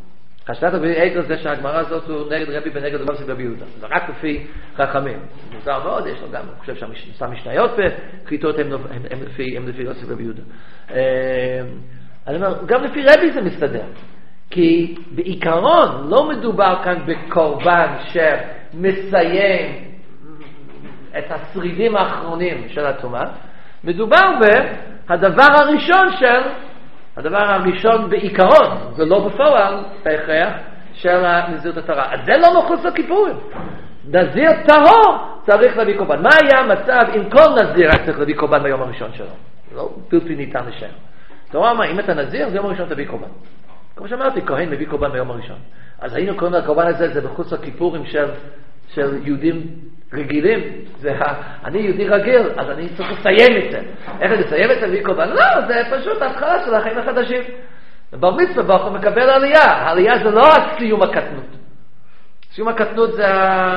השתת בעגל זה שהגמרא הזאת הוא נגד רבי ונגד רבי יהודה. זה רק לפי חכמים. מוזר מאוד, יש לו גם, אני חושב שהמשנה משניות וכריתות הם, הם, הם לפי, הם לפי יוסף רבי יהודה. אני אומר, גם לפי רבי זה מסתדר. כי בעיקרון לא מדובר כאן בקורבן שמסיים את השרידים האחרונים של התומה. מדובר בהדבר הראשון של הדבר הראשון בעיקרון, ולא בפועל, בהכרח, של נזירות התורה. אז זה לא מחוץ לכיפורים. נזיר טהור צריך להביא קורבן. מה היה המצב אם כל נזיר היה צריך להביא קורבן ביום הראשון שלו? לא בלתי ניתן לשם. תורה אמרה, אם אתה נזיר, זה יום הראשון תביא קורבן. כמו שאמרתי, כהן מביא קורבן ביום הראשון. אז היינו קוראים לקורבן הזה, זה בחוץ לכיפורים של, של יהודים רגילים. זה, אני יהודי רגיל, אז אני צריך לסיים את זה. איך לסיים את זה מביא קורבן? לא, זה פשוט ההתחלה של החיים החדשים. בר מצווה ברוך הוא מקבל עלייה. העלייה זה לא סיום הקטנות. סיום הקטנות זה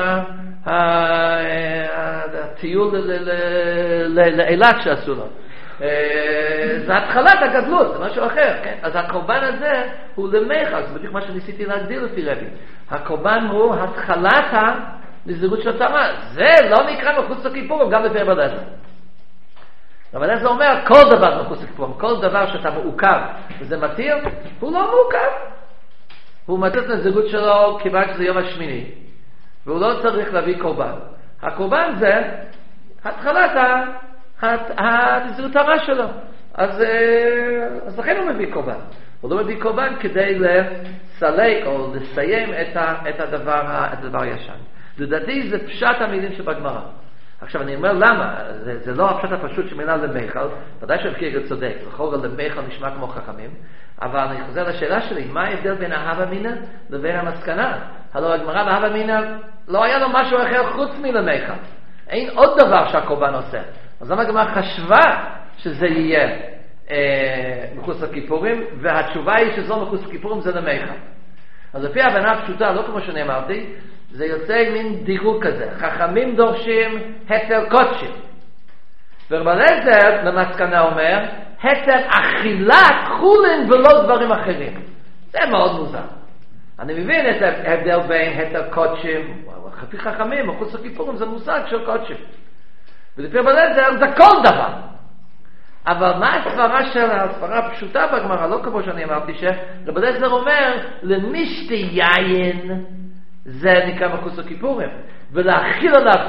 הטיול לאילת שעשו לו. זה התחלת הגדלות, זה משהו אחר, כן? אז הקורבן הזה הוא למחל, זה בדיוק מה שניסיתי להגדיר לפי רבי. הקורבן הוא התחלת הנזירות של התורה. זה לא נקרא מחוץ לכיפורים, גם לפי רבי אליעזר. אבל זה אומר כל דבר מחוץ לכיפורים, כל דבר שאתה מעוכב וזה מתיר, הוא לא מעוכב. הוא מתיר את הנזירות שלו כיוון שזה יום השמיני, והוא לא צריך להביא קורבן. הקורבן זה התחלת הנזירות הרע שלו. אז, אז לכן הוא מביא קורבן. הוא לא מביא קורבן כדי לסלק או לסיים את, ה, את, הדבר, את הדבר הישן. לדעתי זה פשט המילים שבגמרא. עכשיו אני אומר למה, זה, זה לא הפשט הפשוט שמילה למיכל, ודאי שהבקיר צודק, לכל למיכל נשמע כמו חכמים, אבל אני חוזר לשאלה שלי, מה ההבדל בין ההווה מינא לבין המסקנה? הלוא הגמרא בהווה מינא לא היה לו משהו אחר חוץ מלמיכל. אין עוד דבר שהקורבן עושה. אז למה הגמרא חשבה שזה יהיה אה, מחוץ לכיפורים, והתשובה היא שזו מחוץ לכיפורים זה למיכל. אז לפי ההבנה הפשוטה, לא כמו שנאמרתי, זה יוצא מין דירוג כזה. חכמים דורשים היתר קודשים. ורבי אליעזר למסקנה אומר, היתר אכילת חולין ולא דברים אחרים. זה מאוד מוזר. אני מבין את ההבדל בין היתר קודשים, לפי חכמים, מחוץ לכיפורים זה מושג של קודשים. ולפי רבי אליעזר זה כל דבר. אבל מה הסברה של הסברה הפשוטה בגמרא, לא כמו שאני אמרתי, שרבי אליעזר אומר, למי שתי יין, זה נקרא מחוץ לכיפורים. ולהכיל עליו,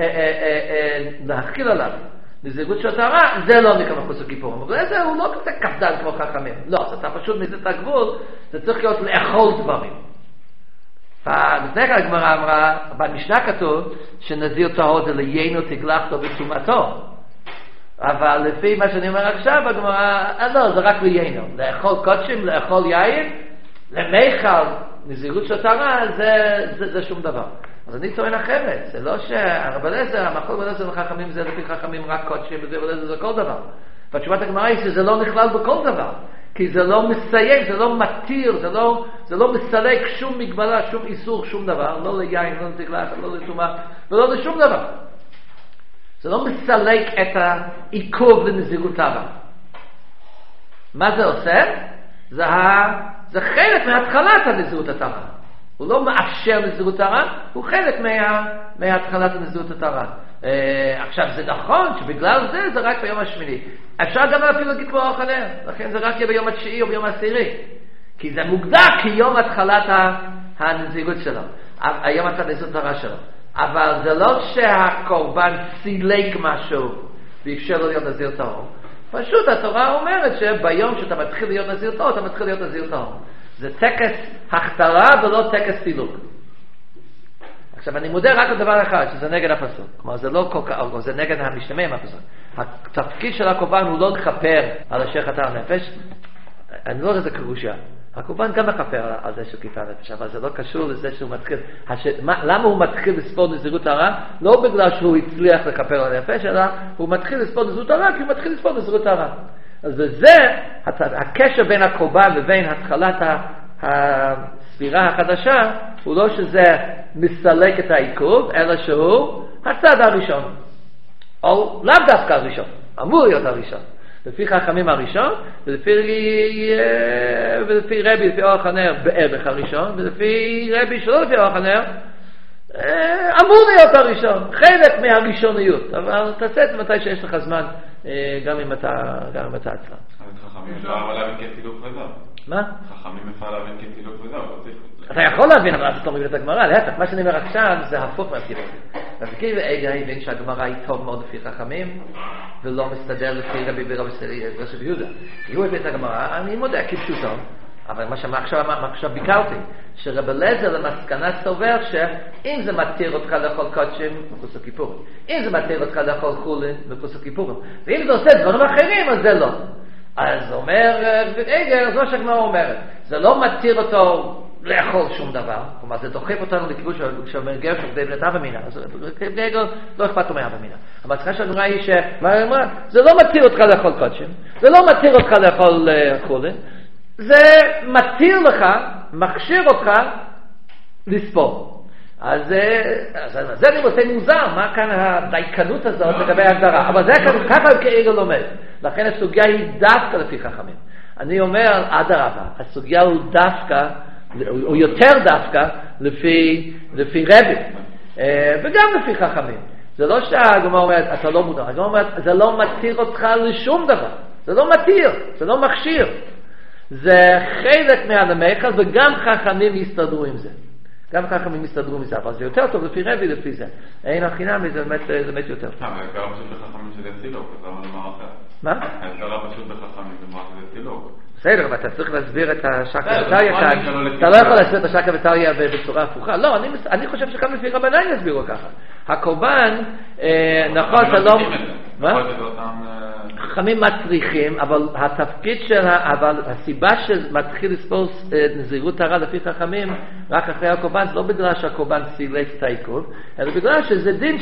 להכיל עליו, נזירות של התורה, זה לא נקרא מחוץ לכיפורים. רבי אליעזר הוא לא כזה קפדן כמו חכמים. לא, אתה פשוט מזיז את הגבול, זה צריך להיות לאכול דברים. לפני כן הגמרא אמרה, במשנה כתוב, שנזיר טהור זה ליינו תגלחתו בטומאתו. אבל לפי מה שאני אומר עכשיו, הגמרא, לא, זה רק ליינו. לאכול קודשים, לאכול יין, למיכל, נזירות של התורה, זה, זה, זה שום דבר. אז אני טוען אחרת, זה לא שהרבי אליעזר, המחלוקת רבי אליעזר וחכמים זה לפי חכמים רק קודשים, וזה רבי אליעזר זה כל דבר. והתשובת הגמרא היא שזה לא נכלל בכל דבר. כי זה לא מסיים, זה לא מתיר, זה לא, זה לא מסלק שום מגבלה, שום איסור, שום דבר, לא ליין, לא לתגלח, לא לטומאה, ולא לשום דבר. זה לא מסלק את העיכוב לנזירות הרע. מה זה עושה? זה, ה... זה חלק מהתחלת הנזירות הרע. הוא לא מאפשר נזירות הרע, הוא חלק מה... מהתחלת הנזירות הרע. אה, עכשיו זה נכון שבגלל זה זה רק ביום השמיני. אפשר גם אפילו להגיד כמו אוכלר, לכן זה רק יהיה ביום התשיעי או ביום העשירי. כי זה מוגדר כיום התחלת הנזירות שלו, היום התחלת הנזירות הרע שלו. אבל זה לא שהקורבן סילק משהו ואפשר לו להיות נזיר טהור. פשוט התורה אומרת שביום שאתה מתחיל להיות נזיר טהור, אתה מתחיל להיות נזיר טהור. זה טקס הכתרה ולא טקס סילוק. עכשיו אני מודה רק לדבר אחד, שזה נגד הפסוק. כלומר זה לא כל כך, זה נגד המשתמע מהפסוק. התפקיד של הקורבן הוא לא לכפר על אשר חטא הנפש. אני לא יודע איזה קרושיה. הקורבן גם מכפר על זה שהוא כיפה נפש, אבל זה לא קשור לזה שהוא מתחיל. הש... מה, למה הוא מתחיל לספור נזירות הרע? לא בגלל שהוא הצליח לכפר על הנפש, אלא הוא מתחיל לספור נזירות הרע, כי הוא מתחיל לספור נזירות הרע. אז זה הקשר בין הקורבן לבין התחלת הספירה החדשה, הוא לא שזה מסלק את העיכוב, אלא שהוא הצד הראשון. או לאו דווקא הראשון, אמור להיות הראשון. לפי חכמים הראשון, ולפי, ולפי רבי, לפי אורח הנר בערך הראשון, ולפי רבי שלא לפי אורח הנר, אמור להיות הראשון, חלק מהראשוניות, אבל תעשה את זה מתי שיש לך זמן, גם אם אתה, גם אם אתה עצמם. אז חכמים אפשר להבין כסילוק וזהו. מה? חכמים אפשר להבין כסילוק וזהו, לא צריך... אתה יכול להבין, אבל אז אתה מבין את הגמרא, להפך, מה שאני אומר עכשיו זה הפוך מהסילוק. אז כאילו אגה הבין שהגמרא היא טוב מאוד לפי חכמים, ולא מסתדר לפי רבי ורבי יהודה. הוא הביא את הגמרא, אני מודה, כפשוטו, אבל מה שעכשיו ביקרתי, שרב אליעזר למסקנה סובר שאם זה מתיר אותך לאכול קודשים, מחוץ לכיפורים. אם זה מתיר אותך לאכול חולין, מחוץ לכיפורים. ואם זה עושה דברים אחרים, אז זה לא. אז אומר אגר, זו שהגמרא אומרת, זה לא מתיר אותו לאכול שום דבר, כלומר זה דוחף אותנו לכיוון של מרגר של בני בנת אבא מינה, אז אגר לא אכפת לו מאבא מינה. המסקנה של הגמרא היא שזה לא מתיר אותך לאכול קודשים, זה לא מתיר אותך לאכול חולין, זה מתיר לך, מכשיר אותך לספור. אז, אז, אז זה אני מוצא מוזר, מה כאן הדייקנות הזאת לגבי ההגדרה. אבל זה ככה כאגר לומד. לכן הסוגיה היא דווקא לפי חכמים. אני אומר, עד הרבה, הסוגיה הוא דווקא, הוא יותר דווקא לפי, לפי רבי. וגם לפי חכמים. זה לא שהגמרא אומרת, אתה לא מודע. הגמרא אומרת, זה לא מתיר אותך לשום דבר. זה לא מתיר, זה לא מכשיר. זה חלק מהלמיכל, וגם חכמים יסתדרו עם זה. גם חכמים יסתדרו עם זה, אבל זה יותר טוב לפי רבי לפי זה. אין החינם, זה באמת, זה באמת יותר טוב. ההסגרה פשוט בחכמים שזה סילוק, אז למה לומר אחר? מה? ההסגרה פשוט בחכמים, זה מה שזה סילוק. בסדר, אבל אתה צריך להסביר את השקה וטריה כאן. אתה לא יכול להסביר את השקה וטריה בצורה הפוכה. לא, אני חושב שגם לפי רבניים יסבירו ככה. הקורבן, נכון, אתה לא... מה? חכמים מצריכים, אבל התפקיד של, אבל הסיבה שמתחיל לספור נזירות טהרה לפי חכמים רק אחרי הקורבן, זה לא בגלל שהקורבן סילק את העיכוב, אלא בגלל שזה דין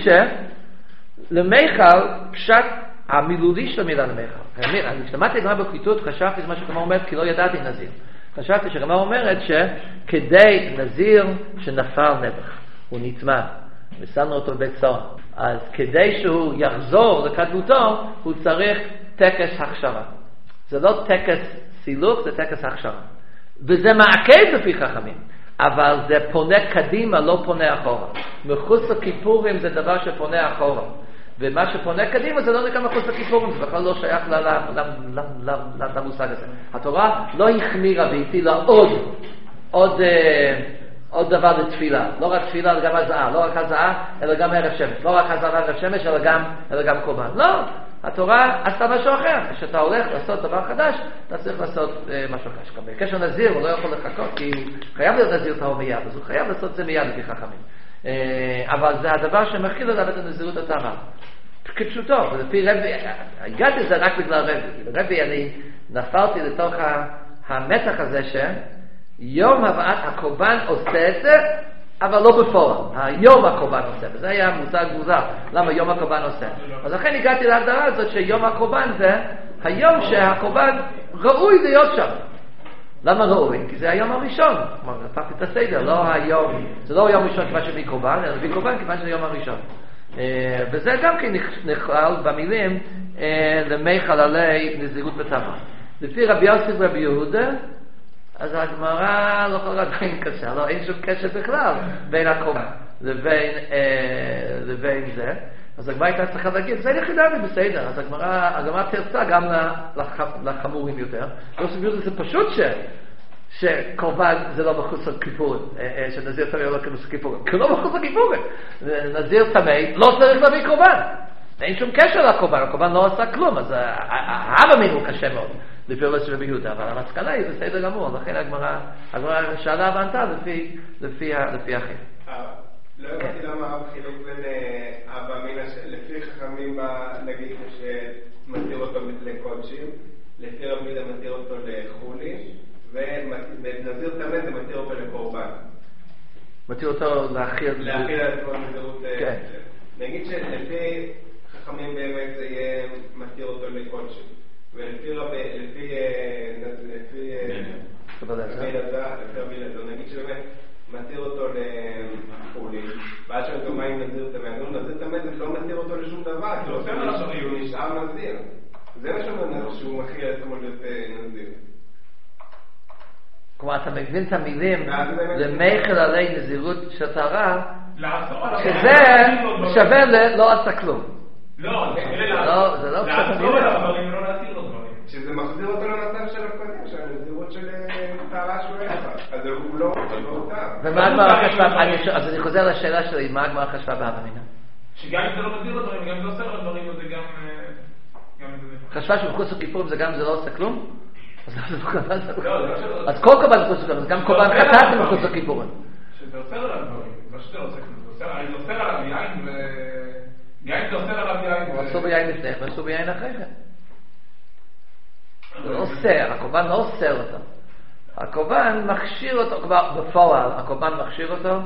שלמיכל פשט המילולי של המילה למיכל. אני שמעתי גמרא בפליטות, חשבתי זה מה שגמרא אומרת, כי לא ידעתי נזיר. חשבתי שגמרא אומרת שכדי נזיר שנפל נבח, הוא נטמא, ושמנו אותו בבית סוהר, אז כדי שהוא יחזור לקדמותו, הוא צריך טקס הכשרה. זה לא טקס סילוק, זה טקס הכשרה. וזה מעכב לפי חכמים, אבל זה פונה קדימה, לא פונה אחורה. מחוץ לכיפורים זה דבר שפונה אחורה. ומה שפונה קדימה זה לא נקרא מחוץ לכיפורים, זה בכלל לא שייך למושג הזה. התורה לא החמירה והטילה עוד, עוד, עוד דבר לתפילה. לא רק תפילה, אלא גם הזעה. לא רק הזעה, אלא גם ערב שמש. לא רק הזעה ערב שמש, אלא גם, אלא גם קורבן. לא, התורה עשתה משהו אחר. כשאתה הולך לעשות דבר חדש, אתה צריך לעשות אה, משהו אחר. בקשר נזיר, הוא לא יכול לחכות, כי הוא חייב להיות נזיר טהור מיד, אז הוא חייב לעשות זה מיד לפי חכמים. אה, אבל זה הדבר שמכיל עליו את הנזירות הטהרה. כפשוטו, ולפי רבי, הגעתי לזה רק בגלל רבי. רבי, אני נפלתי לתוך המתח הזה שיום הבאת הקורבן עושה את זה, אבל לא בפועל. היום הקורבן עושה, וזה היה מושג מוזר, למה יום הקורבן עושה. אז לכן הגעתי להגדרה הזאת שיום הקורבן זה היום שהקורבן ראוי להיות שם. למה ראוי? כי זה היום הראשון. כלומר, הפכתי את הסדר, לא היום, זה לא היום הראשון כיוון שמי קורבן, אלא מי קורבן כיוון שזה היום הראשון. וזה גם כן נכלל במילים למי חללי נזירות וטהרה. לפי רבי יוסף ורבי יהודה, אז הגמרא לא יכולה עדיין קשה, לא, אין שום קשר בכלל בין הקורבן לבין, לבין זה. אז הגמרא הייתה צריכה להגיד, זה יחידה ובסדר, אז הגמרא, הגמרא תרצה גם לחמורים יותר. יוסף יהודה זה פשוט ש... שקורבן זה לא מחוץ לכיפורים, שנזיר תמי לא מחוץ לכיפורים, כי לא מחוץ לכיפורים. נזיר תמי לא צריך להביא קורבן. אין שום קשר לקורבן, הקורבן לא עשה כלום, אז האבא הוא קשה מאוד, לפי רבי יוסף ביהודה, אבל המסקנה היא בסדר גמור, לכן הגמרא שאלה וענתה לפי אחר. לא הבנתי למה אבא חילוק בין אבא מינה, לפי חכמים נגיד שמתיר אותו לקודשים, לפי רבי יהודה מתיר אותו לחולין, ונזיר תמיד זה מתיר אותו לקורבן. מתיר אותו להכיל... להכיל על עצמו נזירות... כן. נגיד שלפי חכמים באמת זה יהיה מתיר אותו לקודשים. ולפי רבי... לפי... לפי... רבי אלעזר, נגיד שבאמת מתיר אותו לחולין. ואז שאומרים גם מה אם נזיר תמיד. נזיר תמיד זה לא מתיר אותו לשום דבר. הוא נשאר נזיר. זה מה שאומר נזיר. כלומר, אתה מבין את המילים למייחל עלי נזירות של טהרה, שזה שווה לא עשה כלום. לא, זה לא קצת לעצור על הדברים, לא להתיר לו דברים. שזה מחזיר אותו למצב של הקודם, של הנזירות של טהרה שהוא אין לך. אז הוא לא אותה. ומה הגמרא חשבה, אז אני חוזר לשאלה שלי, מה הגמרא חשבה בהווה אמינא? שגם אם זה לא מתיר לו דברים, גם אם זה עושה לו דברים, אז זה גם... חשבה שבחוץ הכיפורים זה גם זה לא עושה כלום? אז כל קורבן זה חוץ הכיפורים, אז גם קורבן חטאת זה מחוץ הכיפורים. שזה עושה לו דברים, לא שזה לא עושה כלום. זה עושה עליו יין ו... יין זה עושה עליו יין ו... עשו ביין לפני, ועשו ביין אחרי כן. זה לא אוסר, הקורבן לא אוסר אותו. הקורבן מכשיר אותו, כבר בפועל, הקורבן מכשיר אותו,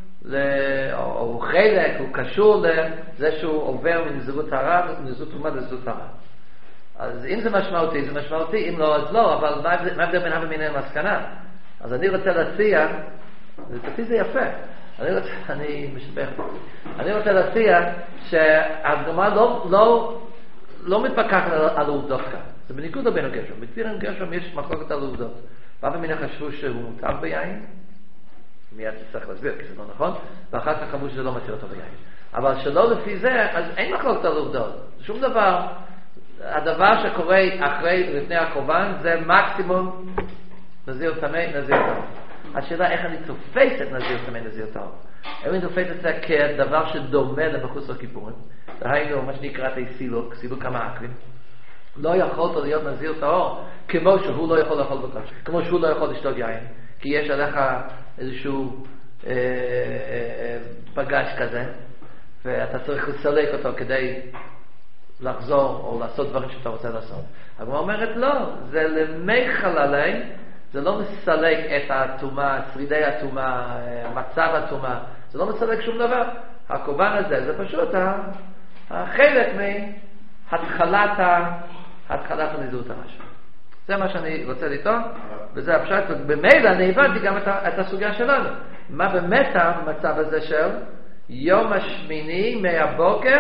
הוא חלק, הוא קשור לזה שהוא עובר מנזירות טהרה, מנזירות טומאה לנזירות טהרה. אז אם זה משמעותי, זה משמעותי, אם לא, אז לא, אבל מה ההבדל בין הווה אמינא למסקנה? אז אני רוצה להציע, לדעתי זה יפה, אני רוצה, אני משבח, אני רוצה להציע שהגמרא לא, לא, לא מתפקחת על העובדות כאן. זה בניגוד לבין הגשם. בקבירת הגשם יש מחלוקת על העובדות. בהווה אמינא חשבו שהוא מותר ביין, מיד צריך להסביר, כי זה לא נכון, ואחר כך אמרו שזה לא מתיר אותו ביין. אבל שלא לפי זה, אז אין מחלוקת על העובדות. שום דבר, הדבר שקורה אחרי, לפני הקורבן, זה מקסימום נזיר טמא, נזיר טהור. השאלה איך אני תופס את נזיר טמא, נזיר טהור. אם אני תופס את זה כדבר שדומה למחוץ לכיפורים, דהיינו מה שנקרא סילוק, סילוק המעקרים, לא יכול להיות נזיר טהור, כמו שהוא לא יכול לאכול בקש, כמו שהוא לא יכול לשתות יין, כי יש עליך איזשהו אה, אה, פגש כזה, ואתה צריך לסלק אותו כדי לחזור או לעשות דברים שאתה רוצה לעשות. הגמרא אומרת לא, זה למייחל עלי, זה לא מסלק את הטומאה, שרידי הטומאה, מצב הטומאה, זה לא מסלק שום דבר. הקורבן הזה זה פשוט החלק מהתחלת התחלת הנזירות הרשע. זה מה שאני רוצה לטעון, וזה הפשט, ובמילא אני הבנתי גם את, את הסוגיה שלנו. מה באמת המצב הזה של יום השמיני מהבוקר,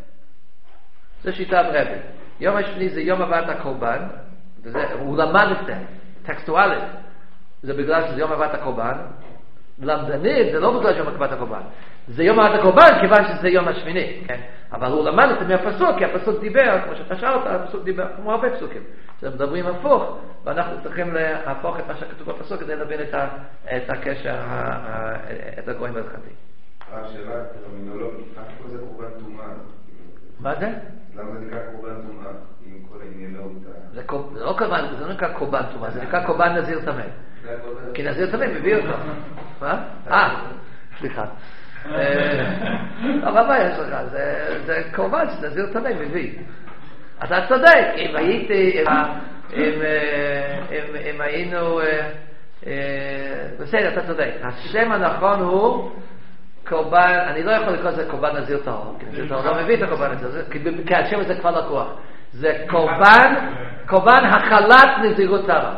זה שיטת רבי. יום השמיני זה יום הבאת הקורבן, וזה, הוא למד את זה, טקסטואלית. זה בגלל שזה יום הבאת הקורבן. למדנית זה לא בגלל שיום הבאת הקורבן. זה יום הבאת הקורבן כיוון שזה יום השמיני, כן? אבל הוא למד את זה מהפסוק, כי הפסוק דיבר, כמו שאתה שאלת, הפסוק דיבר כמו הרבה פסוקים. זה מדברים הפוך, ואנחנו צריכים להפוך את מה שכתוב בפסוק כדי להבין את, ה, את הקשר, ה, את הגויים בהלכתי. השאלה טרמינולוגית, איך זה קורבן טומאה? מה זה? למה זה נקרא קורבן טומאה? עם כל העניינות? זה, זה לא קורבן, זה לא נקרא קורבן טומאה, זה נקרא קורבן נזיר טמא. כי נזיר טמא מביא אותו. מה? אה, סליחה. אבל מה יש לך? זה קורבן שנזיר טמא מביא. אתה צודק, אם הייתי, אם היינו, בסדר, אתה צודק. השם הנכון הוא קורבן, אני לא יכול לקרוא לזה קורבן נזיר טהור, כי נזיר טהור לא מביא את הקורבן הזה, כי השם הזה כבר לקוח. זה קורבן, קורבן החלת נזירות טהרה.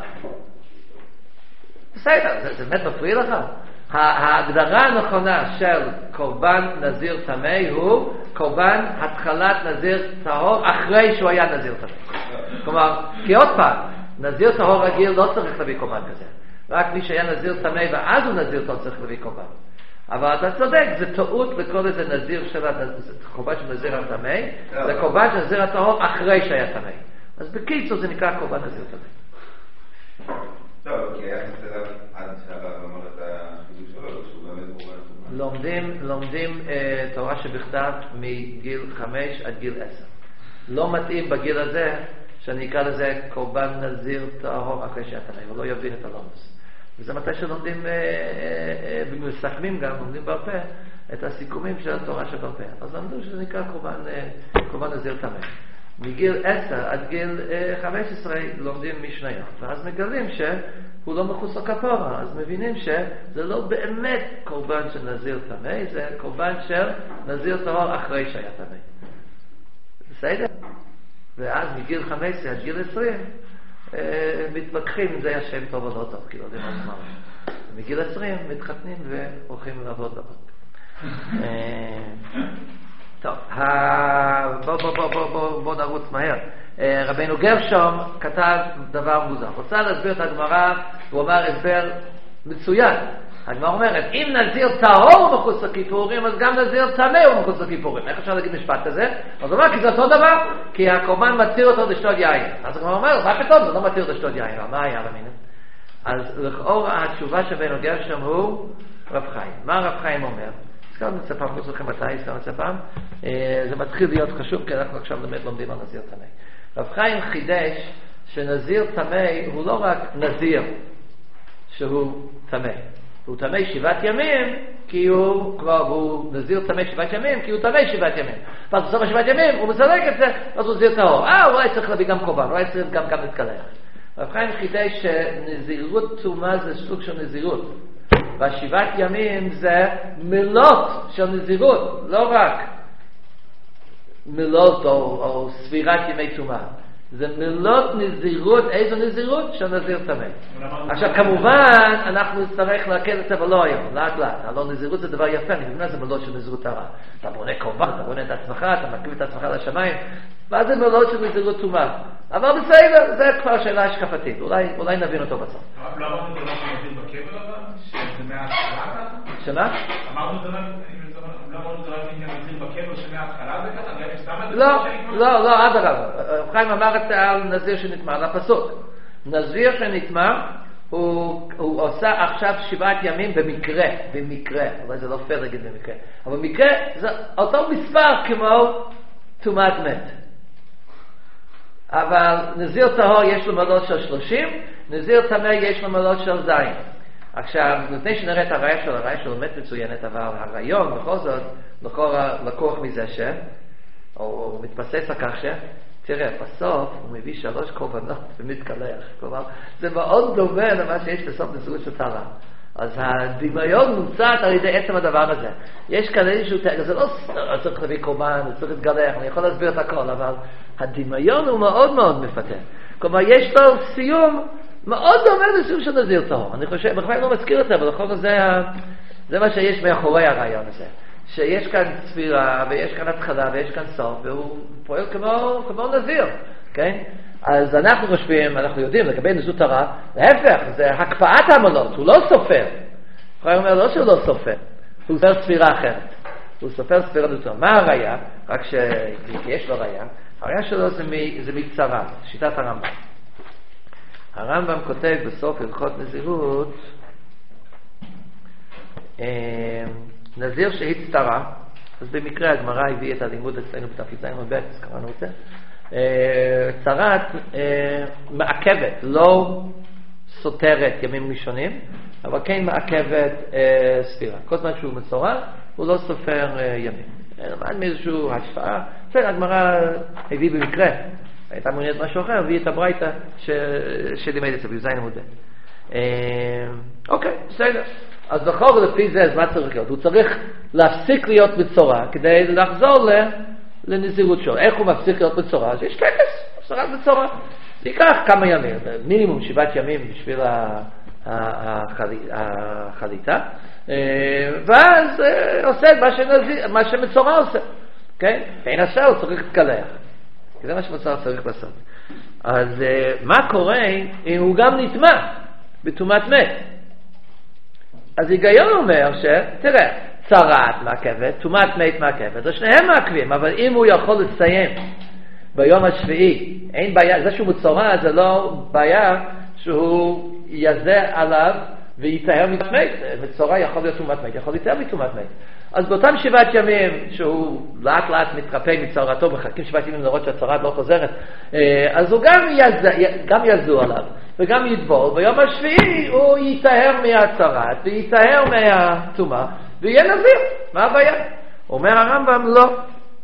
בסדר, זה באמת מפריע לך? ההגדרה הנכונה של קורבן נזיר טמא הוא קורבן התחלת נזיר טהור אחרי שהוא היה נזיר טמא. כלומר, כי עוד פעם, נזיר טהור רגיל לא צריך להביא קורבן כזה. רק מי שהיה נזיר טמא ואז הוא נזיר טהור צריך להביא קורבן. אבל אתה צודק, זה טעות לקרוא לזה נזיר של קורבן של נזיר הטמא, זה קורבן של נזיר הטהור אחרי שהיה טמא. אז בקיצור זה נקרא קורבן נזיר טמא. טוב, כי היה מסתדר עד שהרב אמר את החידוש שלו, שהוא באמת קורבן טומאה. לומדים, לומדים אה, תורה שבכתב מגיל חמש עד גיל עשר. לא מתאים בגיל הזה שאני אקרא לזה קורבן נזיר טהור אחרי שהיה טמא, הוא לא יבין את הלומדוס. וזה מתי שלומדים, אה, אה, אה, ומסכמים גם, לומדים בעל פה, את הסיכומים של התורה שבעל פה. אז למדו שזה נקרא קורבן, אה, קורבן נזיר טמא. מגיל עשר עד גיל חמש עשרה לומדים משניות, ואז מגלים שהוא לא מחוץ לכפורה, אז מבינים שזה לא באמת קורבן של נזיר טמא, זה קורבן של נזיר טהור אחרי שהיה טמא. בסדר? ואז מגיל חמש עשרה עד גיל עשרים מתווכחים אם זה היה שם טוב או לא טוב, כי לא יודעים מה זמן. מגיל עשרים מתחתנים והולכים לעבוד לעבוד. טוב, בוא, בוא, בוא, בוא, בוא, בוא נרוץ מהר. רבינו גרשום כתב דבר מוזר. רוצה להסביר את הגמרא, הוא אמר הסבר מצוין. הגמרא אומרת, אם נזיר טהור מחוץ לכיפורים, אז גם נזיר טמא מחוץ לכיפורים. איך אפשר להגיד משפט כזה? אז הוא אומר, כי זה אותו דבר, כי הקורבן מתיר אותו לשתות יין. אז הגמרא אומרת, מה פתאום? זה לא מתיר לשתות יין. מה היה למין? אז לכאורה התשובה של רבינו גרשום הוא רב חיים. מה רב חיים אומר? הזכרנו את זה פעם, לא זוכרים מתי, הזכרנו את זה פעם. זה מתחיל להיות חשוב, כי אנחנו עכשיו באמת לומדים על נזיר טמא. רב חיים חידש שנזיר טמא הוא לא רק נזיר שהוא טמא. הוא טמא שבעת ימים, כי הוא כבר, הוא נזיר טמא שבעת ימים, כי הוא טמא שבעת ימים. ואז בסוף השבעת ימים הוא מסלק את זה, אז הוא נזיר טהור. אה, אולי צריך להביא גם קורבן, אולי צריך גם גם להתקלח. רב חיים חידש שנזירות טומאה זה סוג של נזירות. והשבעת ימים זה מילות של נזירות, לא רק מילות או, או ספירת ימי טומאה. זה מילות נזירות, איזו נזירות? של נזיר טמא. עכשיו כמובן אנחנו נצטרך להקל את זה ולא היום, לאט לאט. הלא נזירות זה דבר יפה, אני מבינה זה מילות של נזירות טהרה. אתה בונה קורבן, אתה בונה את עצמך, אתה מקריב את עצמך לשמיים. מה זה מילות של נזירות טומאה? אבל בסדר, זה כבר שאלה השקפתית, אולי, אולי נבין אותו בסוף. לא אמרנו דבר שנזיר בקבר אבל? שזה מההתחלה ככה? שמה? אמרנו דבר, לא אמרנו דבר שנזיר בקבר שמההתחלה זה ככה? לא, לא, לא, עד הרב. חיים אמר את זה על נזיר שנטמע, על הפסוק. נזיר שנטמע, הוא, הוא עושה עכשיו שבעת ימים במקרה, במקרה, אולי זה לא פייר להגיד במקרה, אבל במקרה זה אותו מספר כמו טומאת מת. אבל נזיר טהור יש לו מעלות של שלושים, נזיר טמא יש לו מעלות של זין. עכשיו, לפני שנראה את הראיה שלו, הראיה שלו באמת מצוינת, אבל הרעיון בכל זאת לקוח מזה ש... או הוא מתבסס על כך ש... תראה, בסוף הוא מביא שלוש קורבנות ומתקלח. כלומר, זה מאוד דומה למה שיש בסוף נזירות של טהרה. אז הדמיון מוצעת על ידי עצם הדבר הזה. יש כאן איזשהו... זה לא צריך להביא קורבן, זה צריך להתגלח, אני יכול להסביר את הכל, אבל הדמיון הוא מאוד מאוד מפתה. כלומר, יש לו סיום מאוד דומה לסיום של נזיר טהור. אני חושב, בכלל לא מזכיר את זה, אבל לכל זה, זה מה שיש מאחורי הרעיון הזה. שיש כאן ספירה, ויש כאן התחלה, ויש כאן סוף, והוא פועל כמו, כמו נזיר, כן? אז אנחנו חושבים, אנחנו יודעים, לגבי נזירות טהרה, להפך, זה הקפאת העמלות, הוא לא סופר. הוא אומר, לא שהוא לא סופר, הוא סופר ספירה אחרת. הוא סופר ספירה נזירות. מה הראיה? רק שיש לו ראיה. הראיה שלו זה, מ, זה מקצרה, שיטת הרמב"ם. הרמב"ם כותב בסוף הלכות נזירות, נזיר שהצטרה, אז במקרה הגמרא הביא את הלימוד אצלנו בתפקיד זין וב' אז קראנו את זה, צרת מעכבת, לא סותרת ימים ראשונים, אבל כן מעכבת ספירה. כל זמן שהוא מצורע, הוא לא סופר ימים. למען מאיזושהי השפעה, בסדר, הגמרא הביא במקרה, הייתה מעוניינת משהו אחר, הביא את הברייתא שלימד את זה, בזין עמוד ב'. אוקיי, בסדר. אז בכל לפי זה, אז מה צריך להיות? הוא צריך להפסיק להיות בצורה כדי לחזור לנזירות שלו. איך הוא מפסיק להיות בצורה? אז יש טקס, הפסקת בצורה. זה ייקח כמה ימים, מינימום שבעת ימים בשביל החליטה, ואז עושה מה שמצורע עושה. ואין עשה, הוא צריך להתקלח. כי זה מה שמצורע צריך לעשות. אז מה קורה אם הוא גם נטמע בטומאת מת? אז היגיון אומר ש, תראה, צרעת מעכבת, טומאת מת מעכבת, אז שניהם מעכבים, אבל אם הוא יכול לסיים ביום השביעי, אין בעיה, זה שהוא מצורע זה לא בעיה שהוא יזה עליו ויתאר מטומאת מת. מצורע יכול להיות טומאת מת, יכול להתאר מטומאת מת. אז באותם שבעת ימים שהוא לאט לאט מתרפא מצורעתו, מחכים שבעת ימים לראות שהצורעת לא חוזרת, אז הוא גם, יז, גם יזו עליו וגם יטבול, ביום השביעי הוא יתאר מהצורעת ויתאר מהטומאה ויהיה נזיר. מה הבעיה? אומר הרמב"ם לא.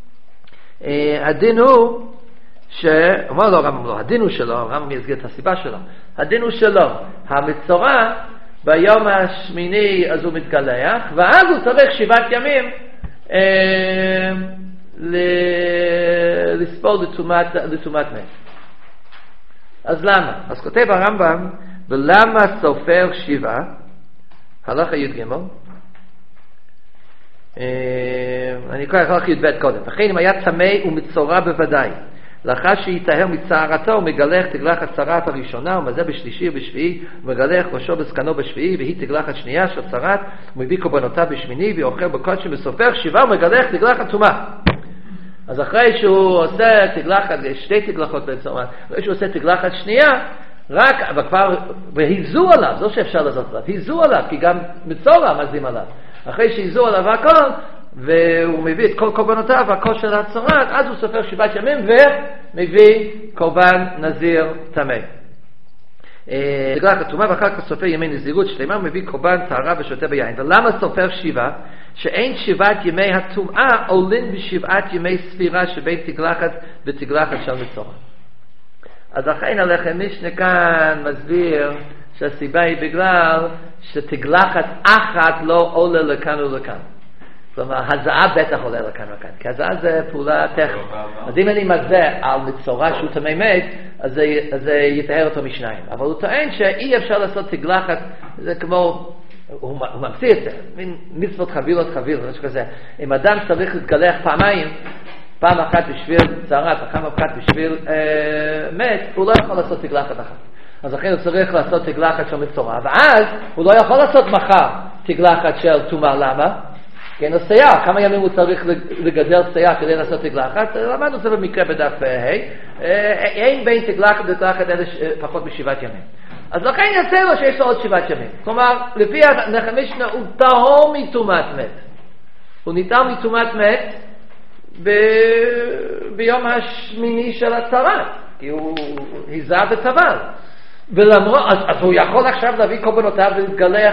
הדין הוא ש... אומר לו הרמב"ם לא, הדין הוא שלו, הרמב"ם יסגיר את הסיבה שלו, הדין הוא שלו, המצורע ביום השמיני אז הוא מתגלח, ואז הוא צריך שבעת ימים אה, ל... לספור לטומאת מת. אז למה? אז כותב הרמב"ם, ולמה סופר שבעה, הלכה י' ג', אה, אני קורא הלכה י' ב' קודם, לכן אם היה צמא ומצורע בוודאי, לאחר שיטהר מצערתו הוא מגלח תגלחת צרת הראשונה, הוא מזה בשלישי ובשביעי, הוא מגלח ראשו בזקנו בשביעי, והיא תגלחת שנייה של צרת, הוא מביא קורבנותיו בשמיני, ואוכל בקודשו וסופר שבעה, הוא מגלח תגלחת טומאה. אז אחרי שהוא עושה תגלחת, שתי תגלחות בעצם, אחרי שהוא עושה תגלחת שנייה, רק, אבל כבר, והיזו עליו, זו שאפשר לעשות עליו, היזו עליו, כי גם מצורע מזים עליו. אחרי שהיזו עליו הכל, והוא מביא את כל קורבנותיו, הכל של הצורת, אז הוא סופר שבעת ימים, ומביא קורבן נזיר טמא. תגלחת טומאה, ואחר כך סופר ימי נזירות שלמה, הוא מביא קורבן טהרה ושותה ביין. ולמה סופר שבעה? שאין שבעת ימי הטומאה עולים בשבעת ימי ספירה שבין תגלחת ותגלחת של מצורע. אז לכן הלחם משנה כאן מסביר שהסיבה היא בגלל שתגלחת אחת לא עולה לכאן ולכאן. כלומר, הזעה בטח עולה לכאן ולכאן, כי הזעה זה פעולה טכנית. אז אם אני מזה על מצורע שהוא טמא מת, אז זה, זה יטהר אותו משניים. אבל הוא טוען שאי אפשר לעשות תגלחת, זה כמו, הוא, הוא ממציא את זה, מין מצוות חבילות חבילות, משהו כזה. אם אדם צריך להתגלח פעמיים, פעם אחת בשביל צערת, פעם אחת בשביל אה, מת, הוא לא יכול לעשות תגלחת אחת. אז לכן הוא צריך לעשות תגלחת של מצורע, ואז הוא לא יכול לעשות מחר תגלחת של טומאה. למה? כי אין לו שיער, כמה ימים הוא צריך לגדל שיער כדי לעשות תגלחת? למדנו את זה במקרה בדף ה', אין בין תגלחת ותגלחת אלה פחות משבעת ימים. אז לכן יצא לו שיש לו עוד שבעת ימים. כלומר, לפי הלחם משנה הוא טהור מטומאת מת. הוא ניטר מטומאת מת ב... ביום השמיני של הצרת, כי הוא היזה וטבל. ולמרות, אז, אז הוא יכול עכשיו להביא קורבנותיו ולהתגלח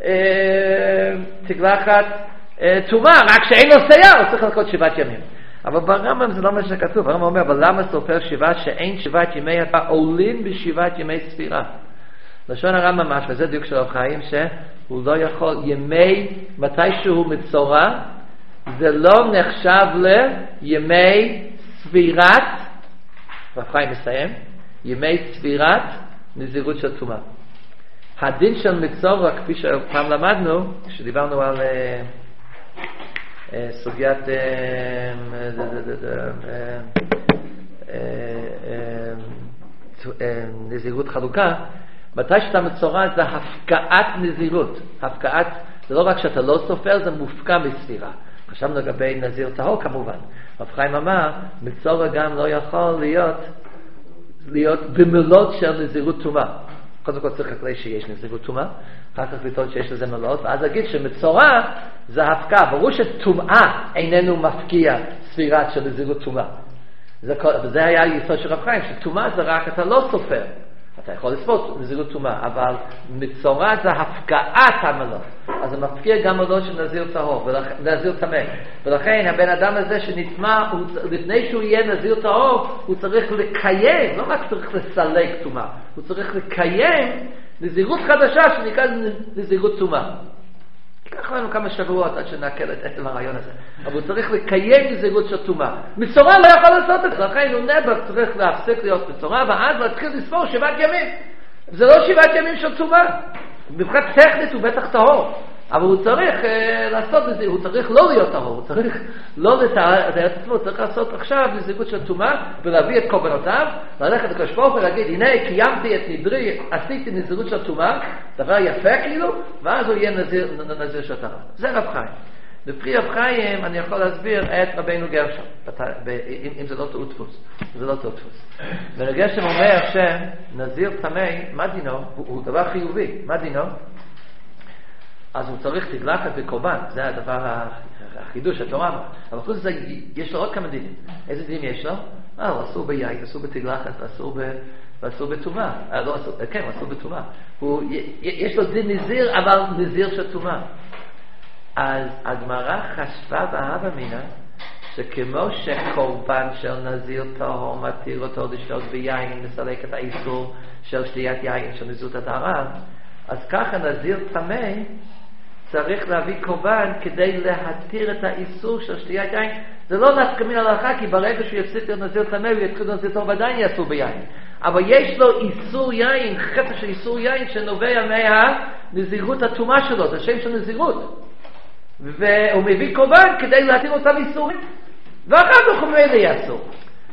אה, תגלחת אה, טומאה, רק שאין לו שיער, הוא צריך לחכות שבעת ימים. אבל ברמב"ם זה לא מה שכתוב. הרמב"ם אומר, אבל למה סופר שבעה שאין שבעת ימי הטומאה עולים בשבעת ימי ספירה? לשון הרמב"ם ממש, וזה דיוק של רב חיים, שהוא לא יכול, ימי, מתי שהוא מצורע, זה לא נחשב לימי ספירת, רב חיים מסיים, ימי ספירת נזירות של טומאה. הדין של מצורע, כפי שפעם למדנו, כשדיברנו על uh, uh, סוגיית uh, uh, uh, uh, uh, נזירות חלוקה, מתי שאתה מצורע זה הפקעת נזירות. הפקעת, זה לא רק שאתה לא סופר, זה מופקע בספירה. חשבנו לגבי נזיר טהור כמובן. רב חיים אמר, מצורע גם לא יכול להיות להיות במלות של נזירות טומאה. קודם כל צריך לקרוא שיש נזירות טומאה, אחר כך לטעון שיש לזה מלות, ואז להגיד שמצורע זה הפקעה. ברור שטומאה איננו מפקיע ספירת של נזירות טומאה. וזה היה היסוד של רב חיים, שטומאה זה רק אתה לא סופר. אתה יכול לספור נזירות טומאה, אבל מצורע זה הפקעת המלות. אז זה מפקיע גם מלות של נזיר טהור, נזיר טמא. ולכן הבן אדם הזה שנטמא, לפני שהוא יהיה נזיר טהור, הוא צריך לקיים, לא רק צריך לסלק טומאה, הוא צריך לקיים נזירות חדשה שנקרא נזירות טומאה. ייקח לנו כמה שבועות עד שנעכל את עצם הרעיון הזה. אבל הוא צריך לקיים נזירות של טומאה. מצורע לא יכול לעשות את זה. לכן הוא נבר צריך להפסיק להיות מצורע, ואז להתחיל לספור שבעת ימים. זה לא שבעת ימים של טומאה. מבחינת טכנית הוא בטח טהור. אבל הוא צריך uh, לעשות את זה, הוא צריך לא להיות טהור, הוא צריך לא לתאר את עצמו, הוא צריך לעשות עכשיו נזירות של טומאה, ולהביא את קורבנותיו, ללכת לקדוש ברוך הוא ולהגיד, הנה קיימתי את נדרי, עשיתי נזירות של טומאה, דבר יפה כאילו, ואז הוא יהיה נזיר, נזיר של טהרה. זה רב חיים. לפי רב חיים אני יכול להסביר את רבינו גרשום, אם, אם זה לא טעות דפוס, זה לא טעות דפוס. רבינו גרשום אומר שנזיר טמא, מה דינו? הוא, הוא דבר חיובי, מה דינו? אז הוא צריך תגלחת וקורבן, זה הדבר החידוש, התורה. אבל חוץ לזה, יש לו עוד כמה דינים. איזה דינים יש לו? אה, הוא אסור ביין, אסור בתגלחת, ואסור בטומאה. אה, לא אסור, כן, הוא אסור בטומאה. יש לו דין נזיר, אבל נזיר של טומאה. אז הגמרא חשבה והבה מינה, שכמו שקורבן של נזיר טהור מתיר אותו לשתות ביין, מסלק את האיסור של שתיית יין, של נזירות הטהרה, אז ככה נזיר טמא צריך להביא קורבן כדי להתיר את האיסור של שתיית יין. זה לא נפקא מן ההלכה, כי ברגע שהוא יפסיק להיות נזיר טמא ויתחיל נזיר טהור ועדיין יעשו ביין. אבל יש לו איסור יין, חפש של איסור יין שנובע מהנזירות הטומאה שלו, זה שם של נזירות. והוא מביא קורבן כדי להתיר אותם איסורים, ואחר כך הוא מילא יעשו.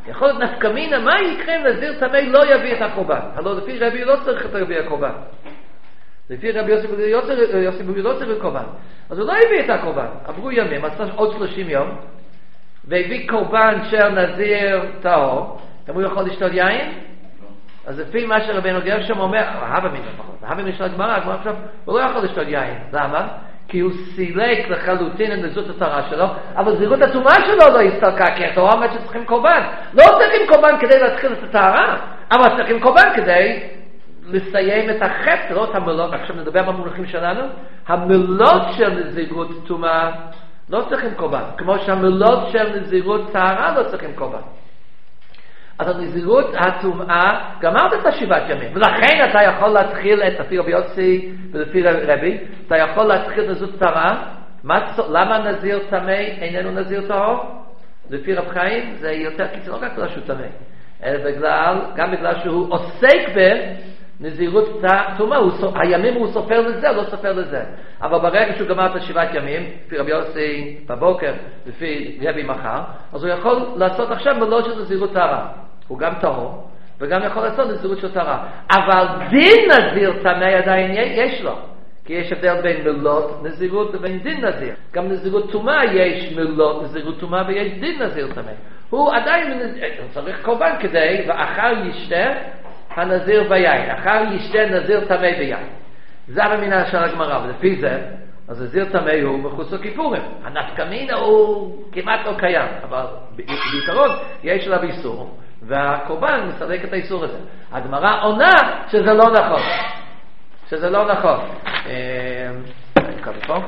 יכול להיות נפקא מינה, מה יקרה אם נזיר טמא לא יביא את הקורבן? הלוא לפי רבי לא צריך את רבי הקורבן. לפי רבי יוסי בן לא צריך קורבן. אז הוא לא הביא את הקורבן. עברו ימים, עשה עוד שלושים יום, והביא קורבן של נזיר טהור. גם הוא יכול לשתות יין? אז לפי מה שרבנו גרשום אומר, הווה מן לפחות, הווה מן של הגמרא, הגמרא עכשיו, הוא לא יכול לשתות יין. למה? כי הוא סילק לחלוטין את נזירות הטהרה שלו, אבל נזירות הטומאה שלו לא הסתלקה, כי התורה אומרת שצריכים קורבן. לא צריכים קורבן כדי להתחיל את הטהרה, אבל צריכים קורבן כדי לסיים את החטא, לא את המלות. עכשיו נדבר במונחים שלנו, המלות של נזירות טומאה לא צריכים קורבן, כמו שהמלות של נזירות טהרה לא צריכים קורבן. אז הנזירות הטומאה גמרת את השבעת ימים, ולכן אתה יכול להתחיל את לפי רבי יוסי ולפי רבי, אתה יכול להתחיל את נזירות טהרה. למה נזיר טמא איננו נזיר טהור? לפי רב חיים זה יותר קיצוני, לא רק בגלל שהוא טמא, אלא בגלל, גם בגלל שהוא עוסק בנזירות טומאה, הימים הוא סופר לזה, לא סופר לזה. אבל ברגע שהוא גמר את השבעת ימים, לפי רבי יוסי בבוקר, לפי רבי מחר, אז הוא יכול לעשות עכשיו מלות של נזירות טהרה. הוא גם טהור, וגם יכול לעשות נזירות של טהרה. אבל דין נזיר טמא עדיין יש לו. כי יש הבדל בין מלות נזירות לבין דין נזיר. גם נזירות טומאה יש מלות נזירות טומאה ויש דין נזיר טמא. הוא עדיין צריך קורבן כדי, ואחר ישתה הנזיר ביין. אחר ישתה נזיר טמא ביין. זה המדינה של הגמרא, ולפי זה, אז נזיר טמא הוא מחוץ לכיפורים. הנפקא מינה הוא כמעט לא קיים, אבל בעיקרון יש עליו איסור, והקורבן מסלק את האיסור הזה. הגמרא עונה שזה לא נכון. שזה לא נכון. אני אקרא פה.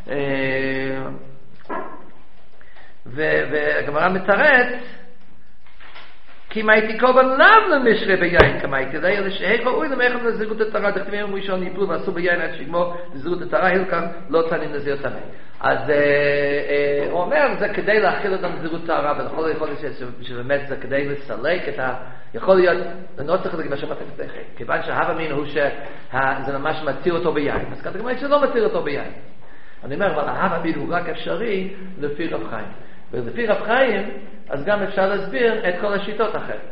והגמרא מתרץ, כי מה הייתי קורבן לאו למשרה ביין, כמה הייתי די, אלא שהי ראוי למחם נזירות הטהרה, דכתיבים יום ראשון ניפלו ועשו ביין עד שיגמור נזירות הטהרה, הילקן לא תנים נזיר טמא. אז הוא אומר, זה כדי להכיל את הנזירות הטהרה, ולכל יכול להיות שבאמת זה כדי לסלק את ה... יכול להיות, אני לא צריך להגיד בשם התקציב, כיוון שההווה מין הוא שזה ממש מתיר אותו ביין, אז כתוב מה שלא מתיר אותו ביין. אני אומר, אבל ההווה מין הוא רק אפשרי לפי רב חיים. ולפי רב חיים, אז גם אפשר להסביר את כל השיטות אחרת.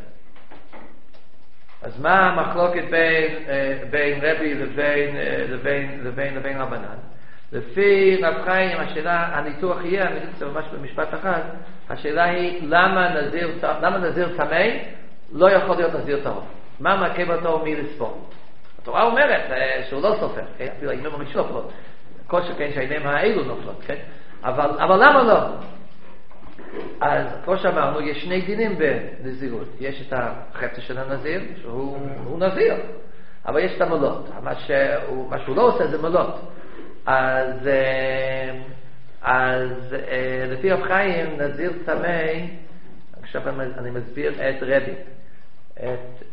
אז מה המחלוקת בין, בין רבי לבין, לבין, לבין, לבין רבנן? לפי רב חיים, השאלה, הניתוח יהיה, אני אגיד את זה ממש במשפט אחד, השאלה היא, למה נזיר, למה נזיר טמא לא יכול להיות נזיר טהור? מה מעכב אותו מלספור? התורה אומרת שהוא לא סופר, כן? אפילו האימים המשלופות, כל שכן שהאימים האלו נופלות, כן? אבל, אבל למה לא? אז כמו שאמרנו, יש שני דינים בנזירות. יש את החפץ של הנזיר, שהוא נזיר, אבל יש את המלות. מה שהוא, מה שהוא לא עושה זה מלות. אז, אז לפי רב חיים, נזיר טמא, עכשיו אני מסביר את רבי, את,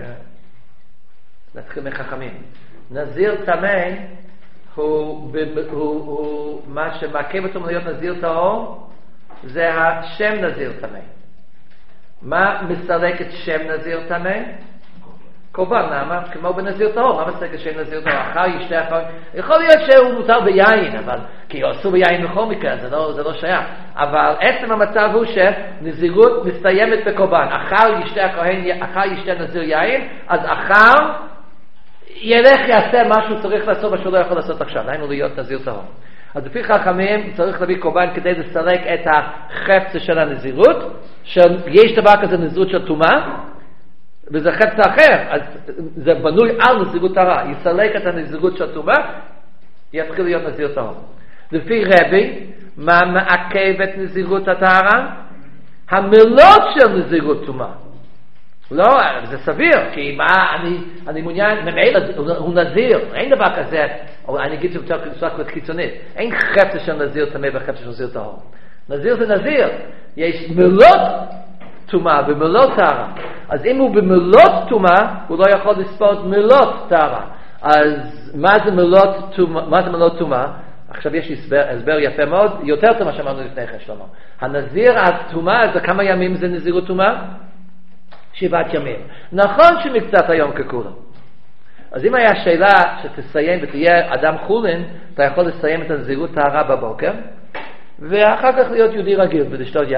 נתחיל מחכמים. נזיר טמא הוא, הוא, הוא מה שמעכב אותו להיות נזיר טהור, זה השם נזיר טמא. מה מסלק את שם נזיר טמא? קורבן. למה? כמו בנזיר טהור. מה מסלק את שם נזיר טהור? אחר ישתה אחר. יכול להיות שהוא מותר ביין, אבל כי עשו ביין בכל מקרה, זה לא, זה לא שייך. אבל עצם המצב הוא שנזירות מסתיימת בקורבן. אחר ישתה הכהן, אחר ישתה נזיר יין, אז אחר ילך יעשה מה שהוא צריך לעשות, מה שהוא לא יכול לעשות עכשיו. היינו להיות נזיר טהור. אז לפי חכמים צריך להביא קורבן כדי לסלק את החפץ של הנזירות, שיש דבר כזה נזירות של טומאה, וזה חפץ אחר, אז זה בנוי על נזירות טהרה, יסלק את הנזירות של טומאה, יתחיל להיות נזיר טהור. לפי רבי, מה מעכב את נזירות הטהרה? המלות של נזירות טומאה. לא, זה סביר, כי מה, אני, אני מעוניין, ממילא הוא נזיר, אין דבר כזה, או אני אגיד שזה יותר קיצונית, אין חפץ של נזיר טמא וחפץ של נזיר טהור. נזיר זה נזיר, יש מלות טומאה ומלות טהרה. אז אם הוא במלות טומאה, הוא לא יכול לספור מלות טהרה. אז מה זה מלות טומאה? מה זה מלות טומאה? עכשיו יש הסבר, הסבר יפה מאוד, יותר טוב מה שאמרנו לפני כן, שלמה. הנזיר הטומאה, זה כמה ימים זה נזירות טומאה? שבעת ימים. נכון שמקצת היום ככולם. אז אם היה שאלה שתסיים ותהיה אדם חולין, אתה יכול לסיים את הנזירות טהרה בבוקר, ואחר כך להיות יהודי רגיל ולשתות יין.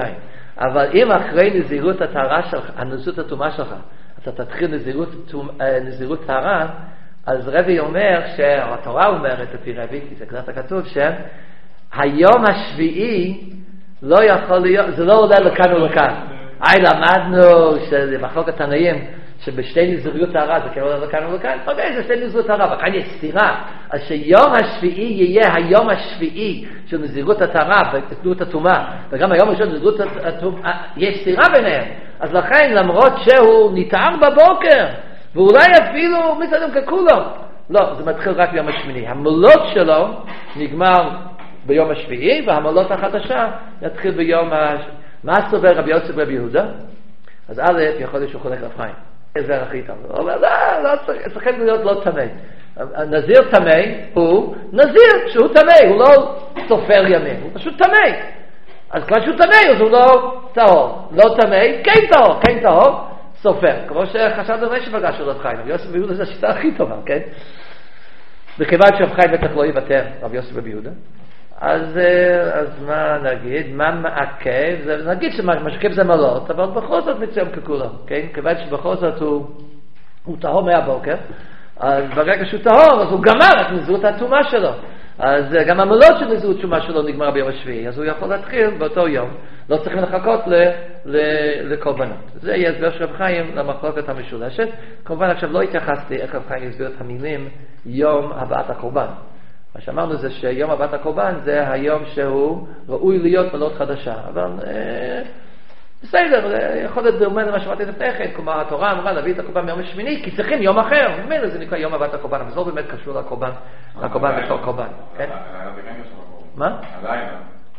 אבל אם אחרי נזירות הטהרה שלך, הנזירות הטומאה שלך, אתה תתחיל נזירות, נזירות טהרה, אז רבי אומר, שהתורה אומרת לפי רבי, כי זה קצת הכתוב, שהיום השביעי לא יכול להיות, זה לא עולה לכאן ולכאן. היי, למדנו שבמחלוקת תנאים, שבשתי נזירויות טהרה זה כן עולה לכאן ולכאן, אוקיי, זה שתי נזירויות טהרה, וכאן יש סתירה. אז שיום השביעי יהיה היום השביעי של נזירות הטהרה ותתנות הטומאה, וגם היום הראשון נזירות הטומאה, יש סתירה ביניהם. אז לכן, למרות שהוא נטער בבוקר, ואולי אפילו מסתדם ככולו, לא, זה מתחיל רק ביום השמיני. המלות שלו נגמר ביום השביעי, והמלות החדשה נתחיל ביום השביעי. מה סובר רבי יוסף רבי יהודה? אז א', יכול להיות שהוא חולק רב חיים. איזה הכי טוב. הוא אומר, לא, לא צריך להיות לא תמי. נזיר תמי הוא נזיר שהוא תמי, הוא לא סופר ימים, הוא פשוט תמי. אז כבר שהוא תמי, אז הוא לא טהור. לא תמי, כן טהור, כן טהור, סופר. כמו שחשבנו מה שפגש של רב חיים. רבי יוסף רבי יהודה זה השיטה הכי טובה, כן? וכיוון שרב חיים בטח לא יוותר, רבי יוסף רבי יהודה. אז, אז מה נגיד? מה מעכב? נגיד שמשכב זה מלות, אבל בכל זאת מצוין ככולם, כן? כיוון שבכל זאת הוא, הוא טהור מהבוקר, אז ברגע שהוא טהור, אז הוא גמר את נזירות הטומאה שלו. אז גם המלות של נזירות הטומאה שלו נגמר ביום השביעי, אז הוא יכול להתחיל באותו יום. לא צריכים לחכות ל, ל, לקורבנות. זה יהיה הסבר של רב חיים למחלוקת המשולשת. כמובן עכשיו לא התייחסתי איך רב חיים יסביר את המילים יום הבאת הקורבן. מה שאמרנו זה שיום הבאת הקורבן זה היום שהוא ראוי להיות מלות חדשה. אבל אה, בסדר, יכול להיות דומה למה שאמרתי לפני כן, כלומר התורה אמרה להביא את הקורבן ביום השמיני, כי צריכים יום אחר, ממילא זה נקרא יום הבאת הקורבן, אבל זה לא באמת קשור לקורבן, לקורבן בתור קורבן. מה? הלילה.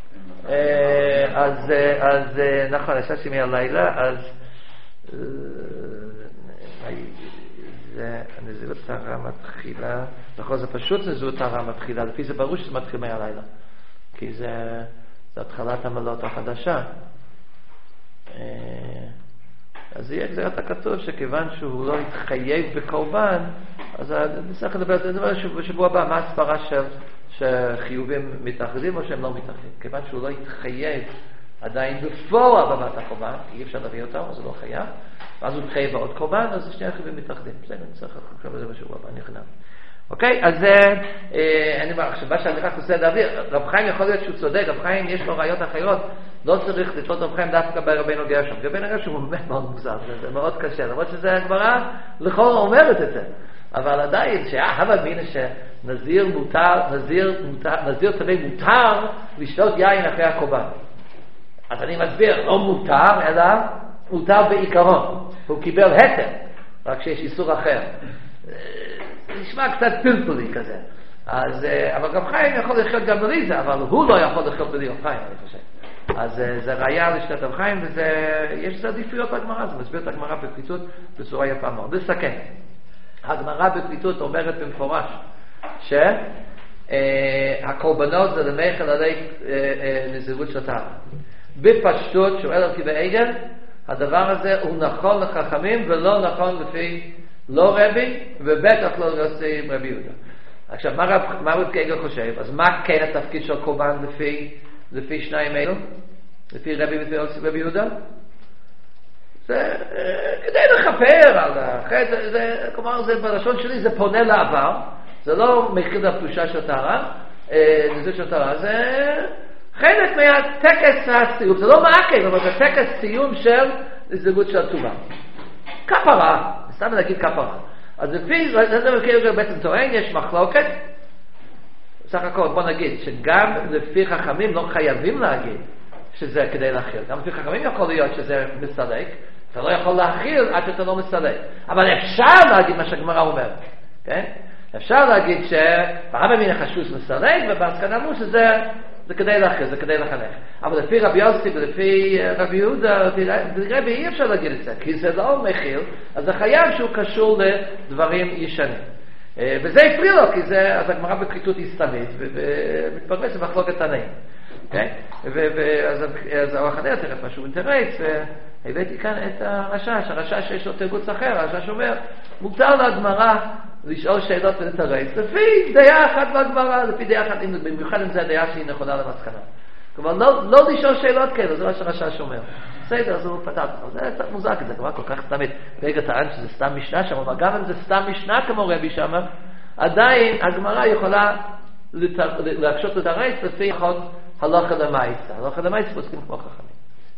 אז, אז נכון, ישבתי מהלילה, אז זה נזירות טהרה מתחילה, נכון, זה פשוט נזירות טהרה מתחילה, לפי זה ברור שזה מתחיל מהלילה, כי זה, זה התחלת המלות החדשה. אז יהיה גזירת הכתוב שכיוון שהוא לא התחייב בקורבן, אז נצטרך לדבר על זה בשבוע הבא, מה הספרה של שחיובים מתאחדים או שהם לא מתאחדים. כיוון שהוא לא התחייב עדיין בפועל בבת הקורבן, אי אפשר להביא אותם, אז הוא לא חייב, ואז הוא התחייב בעוד קורבן, אז שני החיובים מתאחדים. בסדר, נצטרך לחשוב על זה בשבוע הבא, נכנע. אוקיי? אז אני אומר, עכשיו שאני רק עושה להעביר, רב חיים יכול להיות שהוא צודק, רב חיים יש לו ראיות אחרות, לא צריך לתלות רב חיים דווקא ברבינו גרשום. רבינו גרשום הוא באמת מאוד מוזר, זה מאוד קשה, למרות שזה הגמרא לכאורה אומרת את זה. אבל עדיין, שההווה מינה שנזיר מותר, נזיר מותר, נזיר תמיד מותר לשתות יין אחרי הקורבן. אז אני מסביר, לא מותר, אלא מותר בעיקרון. הוא קיבל היתר, רק שיש איסור אחר. זה נשמע קצת פלפולי כזה. אז, אבל רב חיים יכול לחיות גם בלי זה, אבל הוא לא יכול לחיות בלי רב חיים, אני חושב. אז זה ראיה לשתת רב חיים, ויש לזה עדיפויות בגמרא, זה מסביר את הגמרא בפליטות בצורה יפה מאוד. לסכם. הגמרא בפליטות אומרת במפורש שהקורבנות זה למייחל עלי נזירות של טהרה. בפשטות, שואל אותי בעגל, הדבר הזה הוא נכון לחכמים ולא נכון לפי לא רבי, ובטח לא עושה עם רבי יהודה. עכשיו, מה רב, מה רב קהגל חושב? אז מה כן התפקיד של קורבן לפי, לפי שניים אלו? לפי רבי ורבי יהודה? זה כדי לכפר על החטא, זה, זה, כלומר, זה בלשון שלי, זה פונה לעבר, זה לא מחיר הפתושה של טהרה, נזיר של טהרה, זה חלק מהטקס הסיום, זה לא מעקב, אבל זה טקס סיום של נזירות של טומאה. כפרה, סתם להגיד כפרה. אז לפי, זה מכיר בעצם טוען, יש מחלוקת, סך הכל בוא נגיד, שגם לפי חכמים לא חייבים להגיד שזה כדי להכיל. גם לפי חכמים יכול להיות שזה מסלק, אתה לא יכול להכיל עד שאתה לא מסלק. אבל אפשר להגיד מה שהגמרא אומרת, כן? אפשר להגיד שבהווה מן החשוש מסלק, ובהסקנה אמרו שזה זה כדי להכיל, זה כדי לחנך. אבל לפי רבי יוסי ולפי רבי יהודה, לפי רבי אי אפשר להגיד את זה, כי זה לא מכיל, אז זה חייב שהוא קשור לדברים ישנים. וזה הפריע לו, כי זה, אז הגמרא בפחיתות היא סתמית, ומתפרמס במחלוקת תנאים. אז המחנה תכף משהו אינטרס, והבאתי כאן את הרשש, הרשש שיש לו תרגוץ אחר, הרשש אומר, מותר לגמרא לשאול שאלות ולתרץ, לפי דעה אחת בגמרא, לפי דעה אחת, במיוחד אם זה הדעה שהיא נכונה למסקנה. כלומר, לא, לא לשאול שאלות כאלה, זה מה שהרש"ש אומר. בסדר, אז הוא פתח, זה קצת מוזר, כי זה כבר כל כך תמיד, רגע טען שזה סתם משנה שם, אבל גם אם זה סתם משנה כמו רבי שם, עדיין הגמרא יכולה להקשות את הרייס לפי חוק הלכה למעשה. הלכה למעשה פוסקים כמו חכמים.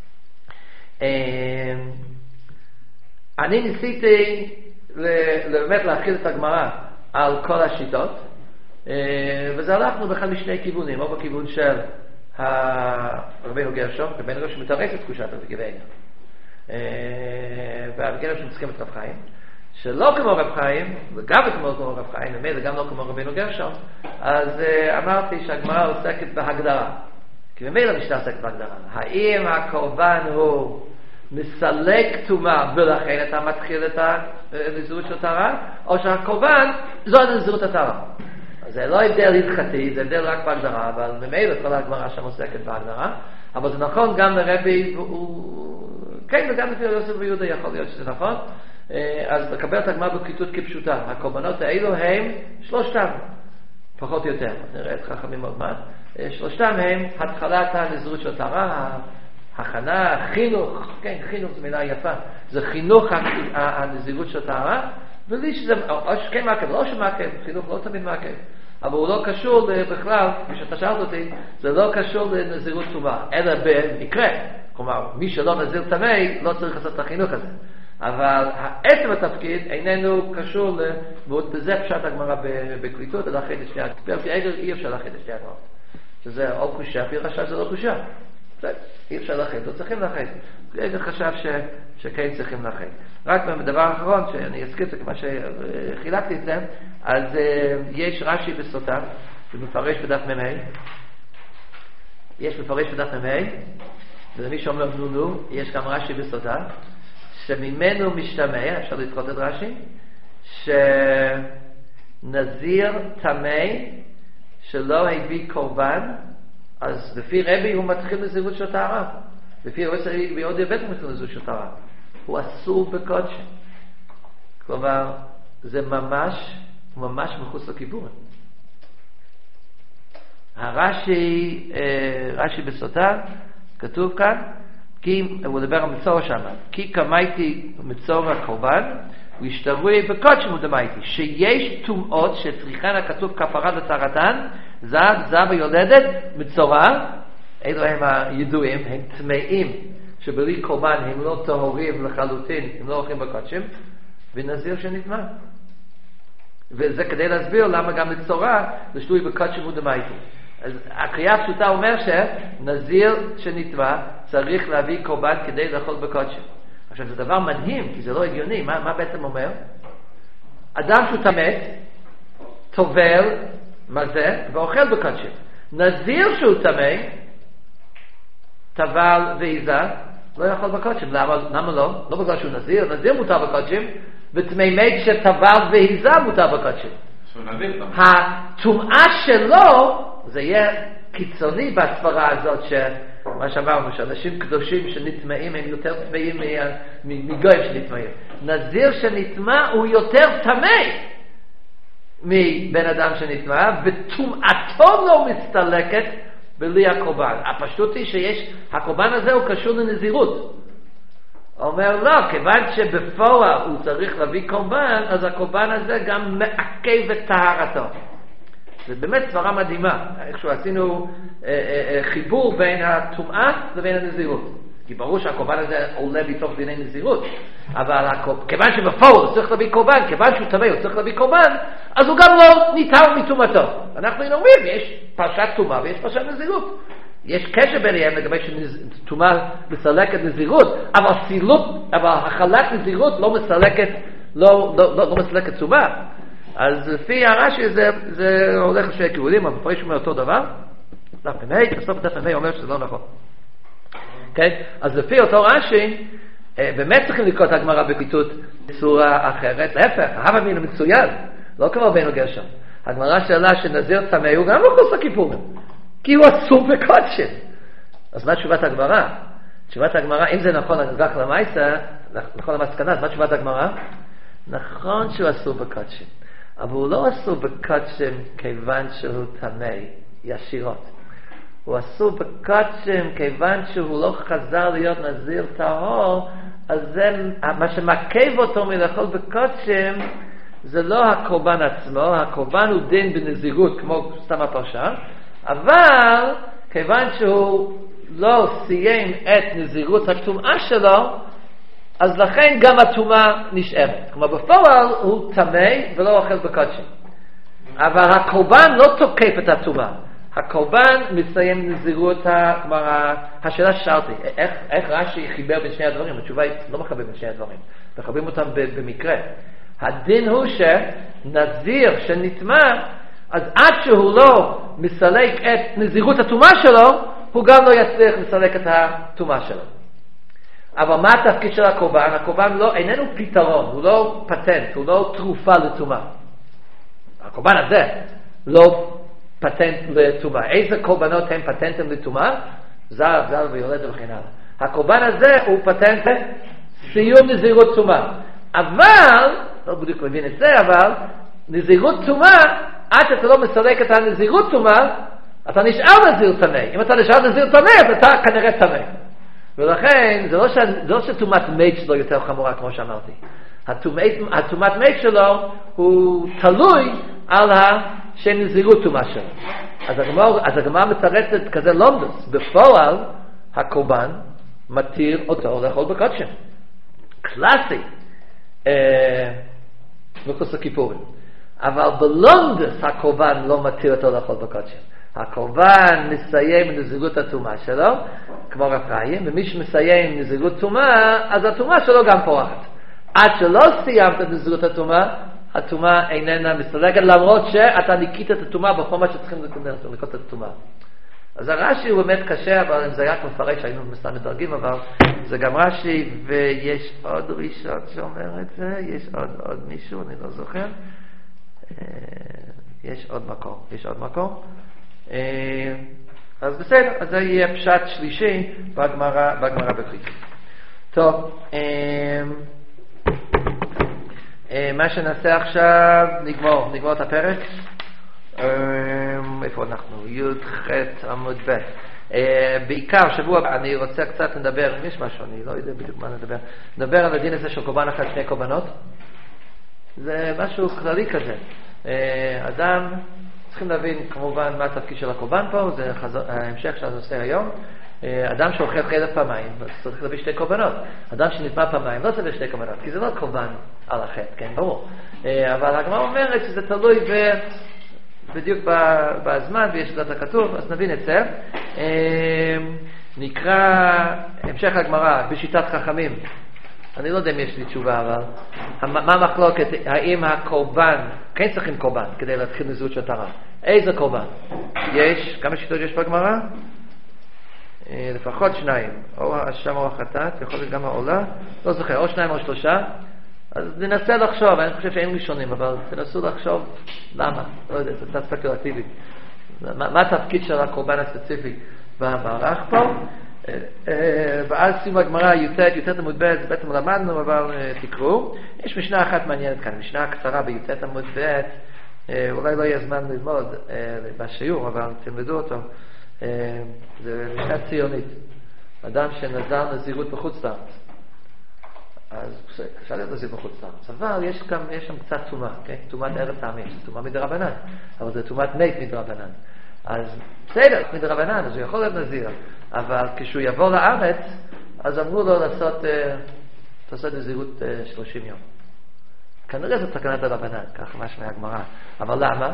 אני ניסיתי באמת להכיל את הגמרא על כל השיטות, וזה הלכנו בכלל משני כיוונים, או בכיוון של רבינו גרשום, רבינו גרשום מתרץ את תחושת הרגיבנו, והרבי גרשום מסכים את רב חיים, שלא כמו רב חיים, וגם כמו רב חיים, ומילא גם לא כמו רבינו גרשום, אז אמרתי שהגמרא עוסקת בהגדרה, כי ממילא משנה עוסקת בהגדרה. האם הקורבן הוא מסלק טומאה ולכן אתה מתחיל את הנזירות של הטהרה, או שהקורבן זו הנזירות הטהרה? זה לא הבדל הלכתי, זה הבדל רק בהגדרה, אבל ממילא כל הגמרא שם עוסקת בהגדרה, אבל זה נכון גם לרבי, הוא... כן, וגם לפי יוסף ויהודה יכול להיות שזה נכון, אז לקבל את הגמרא בפקיטות כפשוטה. הקורבנות האלו הם שלושתם, פחות או יותר, נראה את חכמים עוד מעט, שלושתם הם התחלת הנזירות של הטהרה, הכנה, חינוך, כן, חינוך זו מילה יפה, זה חינוך הנזירות של הטהרה, ולי שזה, או שכן מעקב, לא שמעקב, חינוך לא תמיד מעקב, אבל הוא לא קשור בכלל, מי שאתה שאלת אותי, זה לא קשור לנזירות טומאה, אלא במקרה, כלומר, מי שלא נזיר טמא, לא צריך לעשות את החינוך הזה, אבל עצם התפקיד איננו קשור, ובזה פשט הגמרא בקליטות, אלא אחרי דשתי הגמרא, אי אפשר לאחרי דשתי הגמרא, שזה או קושה, פי רשע זה לא קושה, אי אפשר לאחד, לא צריכים לאחד. רגע חשב ש, שכן צריכים לאחד. רק בדבר האחרון, שאני אזכיר את זה כמו שחילקתי את זה, אז uh, יש רש"י בסוטה, שמפרש בדף מ"ה, יש מפרש בדף מ"ה, ולמי שאומר נו נו, יש גם רש"י בסוטה, שממנו משתמע, אפשר לדחות את רש"י, שנזיר טמא שלא הביא קורבן, אז לפי רבי הוא מתחיל נזירות של טהרה. לפי רבי ויהודי בית הוא מתחיל נזירות של טהרה. הוא אסור בקודש. כלומר, זה ממש, ממש מחוץ לכיוון. הרש"י, רש"י בסוטה, כתוב כאן, כי, הוא מדבר על מצור שם, כי קמייתי מצור הקורבן, והשתרוי בקודש מודמייתי, שיש טומאות שצריכן הכתוב כפרה לטהרתן, זב, זב היולדת, מצורע, אלו הם הידועים, הם טמאים, שבלי קורבן הם לא טהורים לחלוטין, הם לא הולכים בקודשים, ונזיר שנטמא. וזה כדי להסביר למה גם מצורע זה שתוי בקודשים ודמייתי. אז הקריאה הפשוטה אומר שנזיר שנטמא צריך להביא קורבן כדי לאכול בקודשים. עכשיו זה דבר מדהים, כי זה לא הגיוני, מה, מה בעצם אומר? אדם שהוא תמת, טובל, מה זה? ואוכל בקודשים. נזיר שהוא טמא, טבל ועיזה, לא יכול בקודשים. למה, למה לא? לא בגלל שהוא נזיר, נזיר מותר בקודשים, וטמא מת שטבל ועיזה מותר בקודשים. הטומאה שלו, זה יהיה קיצוני בסברה הזאת, שמה שאמרנו, שאנשים קדושים שנטמאים הם יותר טמאים מגויים שנטמאים. נזיר שנטמא הוא יותר טמא מבן אדם שנטמא, וטומאתו לא מסתלקת בלי הקורבן. הפשטות היא שיש, הקורבן הזה הוא קשור לנזירות. הוא אומר לא, כיוון שבפועל הוא צריך להביא קורבן, אז הקורבן הזה גם מעכב את טהרתו. זה באמת סברה מדהימה, איכשהו עשינו אה, אה, חיבור בין הטומאה לבין הנזירות. כי ברור שהקורבן הזה עולה בתוך דיני נזירות, אבל כיוון שבפועל הוא צריך להביא קורבן, כיוון שהוא טמא הוא צריך להביא קורבן, אז הוא גם לא ניטר מטומאתו. אנחנו אומרים, יש פרשת טומאה ויש פרשת נזירות. יש קשר ביניהם לגבי שטומאה מסלקת נזירות, אבל סילוק, אבל החלת נזירות לא מסלקת, לא, לא, לא, לא מסלקת טומאה. אז לפי הרש"י זה, זה הולך לשני כיוונים, אבל מפרש אומר אותו דבר. דף מ"ה, בסוף דף מ"ה אומר שזה לא נכון. כן? אז לפי אותו רש"י, באמת צריכים לקרוא את הגמרא בקליטות בצורה אחרת. להפך, הווה אמינא מצוין, לא כמו רבינו גרשום. הגמרא שאלה שנזיר טמא הוא גם לא חוץ לכיפורים, כי הוא אסור בקודשים. אז מה תשובת הגמרא? תשובת הגמרא, אם זה נכון רק למעשה, נכון למסקנה, אז מה תשובת הגמרא? נכון שהוא אסור בקודשים, אבל הוא לא אסור בקודשים כיוון שהוא טמא ישירות. הוא אסור בקודשים, כיוון שהוא לא חזר להיות נזיר טהור, אז זה, מה שמעכב אותו מלאכול בקודשים, זה לא הקורבן עצמו, הקורבן הוא דין בנזירות, כמו סתם הפרשה, אבל כיוון שהוא לא סיים את נזירות הטומאה שלו, אז לכן גם הטומאה נשארת. כלומר, בפועל הוא טמא ולא אוכל בקודשים. אבל הקורבן לא תוקף את הטומאה. הקורבן מסיים נזירות, כלומר, השאלה ששאלתי, איך, איך רש"י חיבר בין שני הדברים? התשובה היא לא מחבר בין שני הדברים, מחברים אותם במקרה. הדין הוא שנזיר שנטמא, אז עד שהוא לא מסלק את נזירות הטומאה שלו, הוא גם לא יצליח לסלק את הטומאה שלו. אבל מה התפקיד של הקורבן? הקורבן לא, איננו פתרון, הוא לא פטנט, הוא לא תרופה לטומאה. הקורבן הזה לא פטנט לטומאה. איזה קורבנות הם פטנטים לטומאה? זר, זר ויולד וכן הלאה. הקורבן הזה הוא פטנט סיום נזירות טומאה. אבל, לא בדיוק מבין את זה, אבל נזירות טומאה, עד שאתה לא מסלק את הנזירות טומאה, אתה נשאר נזיר טמא. אם אתה נשאר נזיר טמא, אז אתה כנראה טמא. ולכן, זה לא, ש... זה לא שטומאת מת שלו יותר חמורה, כמו שאמרתי. הטומאת מת שלו הוא תלוי על הנזירות טומאה שלו. אז הגמרא מתרצת כזה לומדוס. בפועל, הקורבן מתיר אותו לאכול בקודשים. קלאסי. מחוץ לכיפורים. אבל בלומדוס הקורבן לא מתיר אותו לאכול בקודשים. הקורבן מסיים נזירות הטומאה שלו, כמו רב חיים, ומי שמסיים נזירות טומאה, אז הטומאה שלו גם פורחת. עד שלא סיימת את נזירות הטומאה, הטומאה איננה מסתלקת, למרות שאתה ניקית את הטומאה בכל מה שצריכים לקנות את הטומאה. אז הרש"י הוא באמת קשה, אבל אם זה היה מפרש, היינו מסתם מדרגים, אבל זה גם רש"י, ויש עוד ראשון שאומר את זה, יש עוד, עוד מישהו, אני לא זוכר. יש עוד מקום, יש עוד מקום. אז בסדר, אז זה יהיה פשט שלישי בגמרא, בגמרא בקריטי. טוב, מה שנעשה עכשיו, נגמור, נגמור את הפרק. איפה אנחנו? י"ח עמוד ב'. בעיקר שבוע אני רוצה קצת לדבר, אם יש משהו, אני לא יודע בדיוק מה נדבר, נדבר על הדין הזה של קורבן אחת שני קורבנות. זה משהו כללי כזה. אדם, צריכים להבין כמובן מה התפקיד של הקורבן פה, זה ההמשך של הנושא היום. אדם שאוכל חלק פעמיים, צריך להביא שתי קורבנות. אדם שנטמא פעמיים לא צריך שתי קורבנות, כי זה לא קורבן על החטא, כן, ברור. אבל הגמרא אומרת שזה תלוי ב... בדיוק בזמן, ויש את הכתוב, אז נבין את זה. נקרא המשך הגמרא בשיטת חכמים. אני לא יודע אם יש לי תשובה, אבל מה המחלוקת? האם הקורבן, כן צריכים קורבן כדי להתחיל נזירות של טהרה? איזה קורבן? יש, כמה שיטות יש בגמרא? לפחות שניים, או השם או החטאת, יכול להיות גם העולה, לא זוכר, או שניים או שלושה. אז ננסה לחשוב, אני חושב שאין ראשונים, אבל תנסו לחשוב למה, לא יודע, זה קצת ספקולטיבי. מה, מה התפקיד של הקורבן הספציפי במערך פה? ואז סיום הגמרא י"ט, י"ט עמוד ב', זה בעצם למדנו, אבל תקראו. יש משנה אחת מעניינת כאן, משנה קצרה בי"ט עמוד ב', אולי לא יהיה זמן ללמוד בשיעור, אבל תלמדו אותו. זה משנה ציונית. אדם שנזר נזירות בחוץ לארץ. אז אפשר להיות נזיר בחוץ לארץ. אבל יש, גם, יש שם קצת טומאה, כן? טומאת ארץ העמים, זה טומאה מדרבנן, אבל זה טומאת מת מדרבנן. אז בסדר, מדרבנן, אז הוא יכול להיות נזיר. אבל כשהוא יבוא לארץ, אז אמרו לו לעשות, לעשות נזירות שלושים יום. כנראה זאת תקנת הרבנן, כך משמע הגמרא. אבל למה?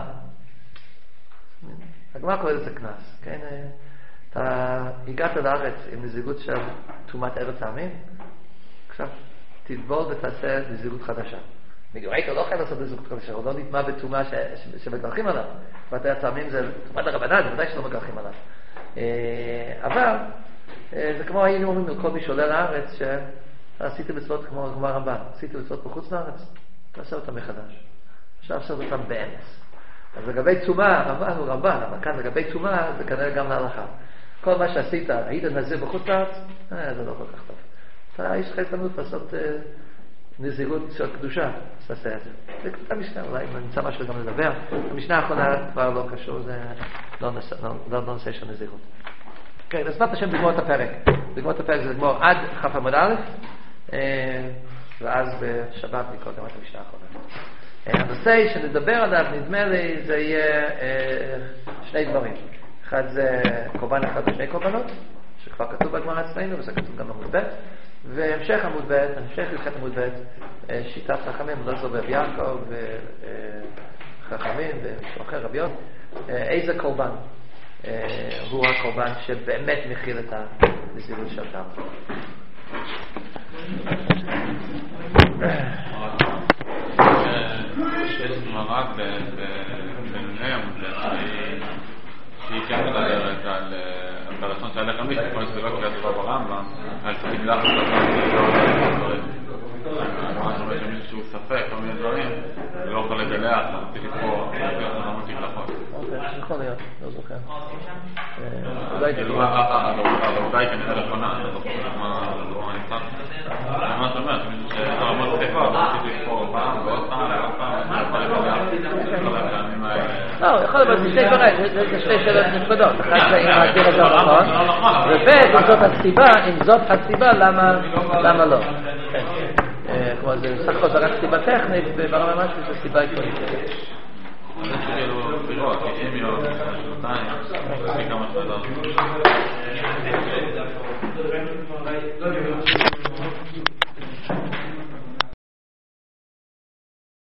הגמרא קורא לזה כנס, כן? אתה הגעת לארץ עם נזירות של טומאת ארץ העמים, עכשיו תטבול ותעשה נזירות חדשה. היית לא חייב לעשות נזירות חדשה, הוא לא נטמע בטומאה שמגרחים עליו. טומאת ארץ העמים זה טומאת הרבנן, זה ודאי שלא מגרחים עליו. אבל זה כמו היינו אומרים לכל מי שעולה לארץ שעשיתי מצוות כמו הגמרא רמב"ן, עשיתי מצוות בחוץ לארץ, תעשה אותם מחדש. עכשיו עושה אותם בארץ. אז לגבי טומאה, רמב"ן הוא רמב"ן, אבל כאן לגבי טומאה זה כנראה גם להלכה. כל מה שעשית, היית נזיר בחוץ לארץ, זה לא כל כך טוב. אתה יש לך הזדמנות לעשות נזירות של קדושה, אז תעשה את זה. זה קצת המשנה, אולי נמצא משהו גם לדבר. המשנה האחרונה כבר לא קשור, זה לא נושא, לא, לא נושא של נזירות. כן, אז בעזרת השם לגמור את הפרק. לגמור את הפרק זה לגמור עד כף עמוד א', ואז בשבת נקרא גם את המשנה האחרונה. הנושא שנדבר עליו, נדמה לי, זה יהיה שני דברים. אחד זה קורבן אחד ושני קורבנות, שכבר כתוב בגמרא אצלנו, וזה כתוב גם בעמוד ב', והמשך עמוד ב', המשך הלכת עמוד ב', שיטת חכמים, לא זו רב יעקב, וחכמים, ומישהו אחר, רב יון, איזה קורבן הוא הקורבן שבאמת מכיל את הנזירות של דם. יש גמרא בנוני עמוד שהיא כן מדברת על הרצון של הלך המישהו, כמו שסביבה קריאת רב ברמב"ם, על תגלח דברים. ממש אומר שמישהו שהוא ספק כל מיני דברים, ולא יכול לגלח, אתה מציג לתפור, ואנחנו לא מציג לחוק. אוקיי, יכול להיות, לא זוכר. העובדה היא כנראה נכונה, אני לא זוכר מה אני צריך. אני ממש אומר שמישהו שאתה רמות ספקו, אבל מציג לתפור פעם ועוד פעם ועוד פעם, אני יכול לגלח, כל הפעמים האלה. לא, יכול להיות, בשתי דברים, זה שתי שאלות נפרדות. אחת זה אם להגדיר את זה נכון, וב' אם זאת הסיבה, אם זאת הסיבה, למה לא? כלומר, זה סך הכל זה רק סיבה טכנית, וברמה משהו זה סיבה עקרונית. זה כאילו פירות, תשעים יום, שנתיים, זה כמה שנה.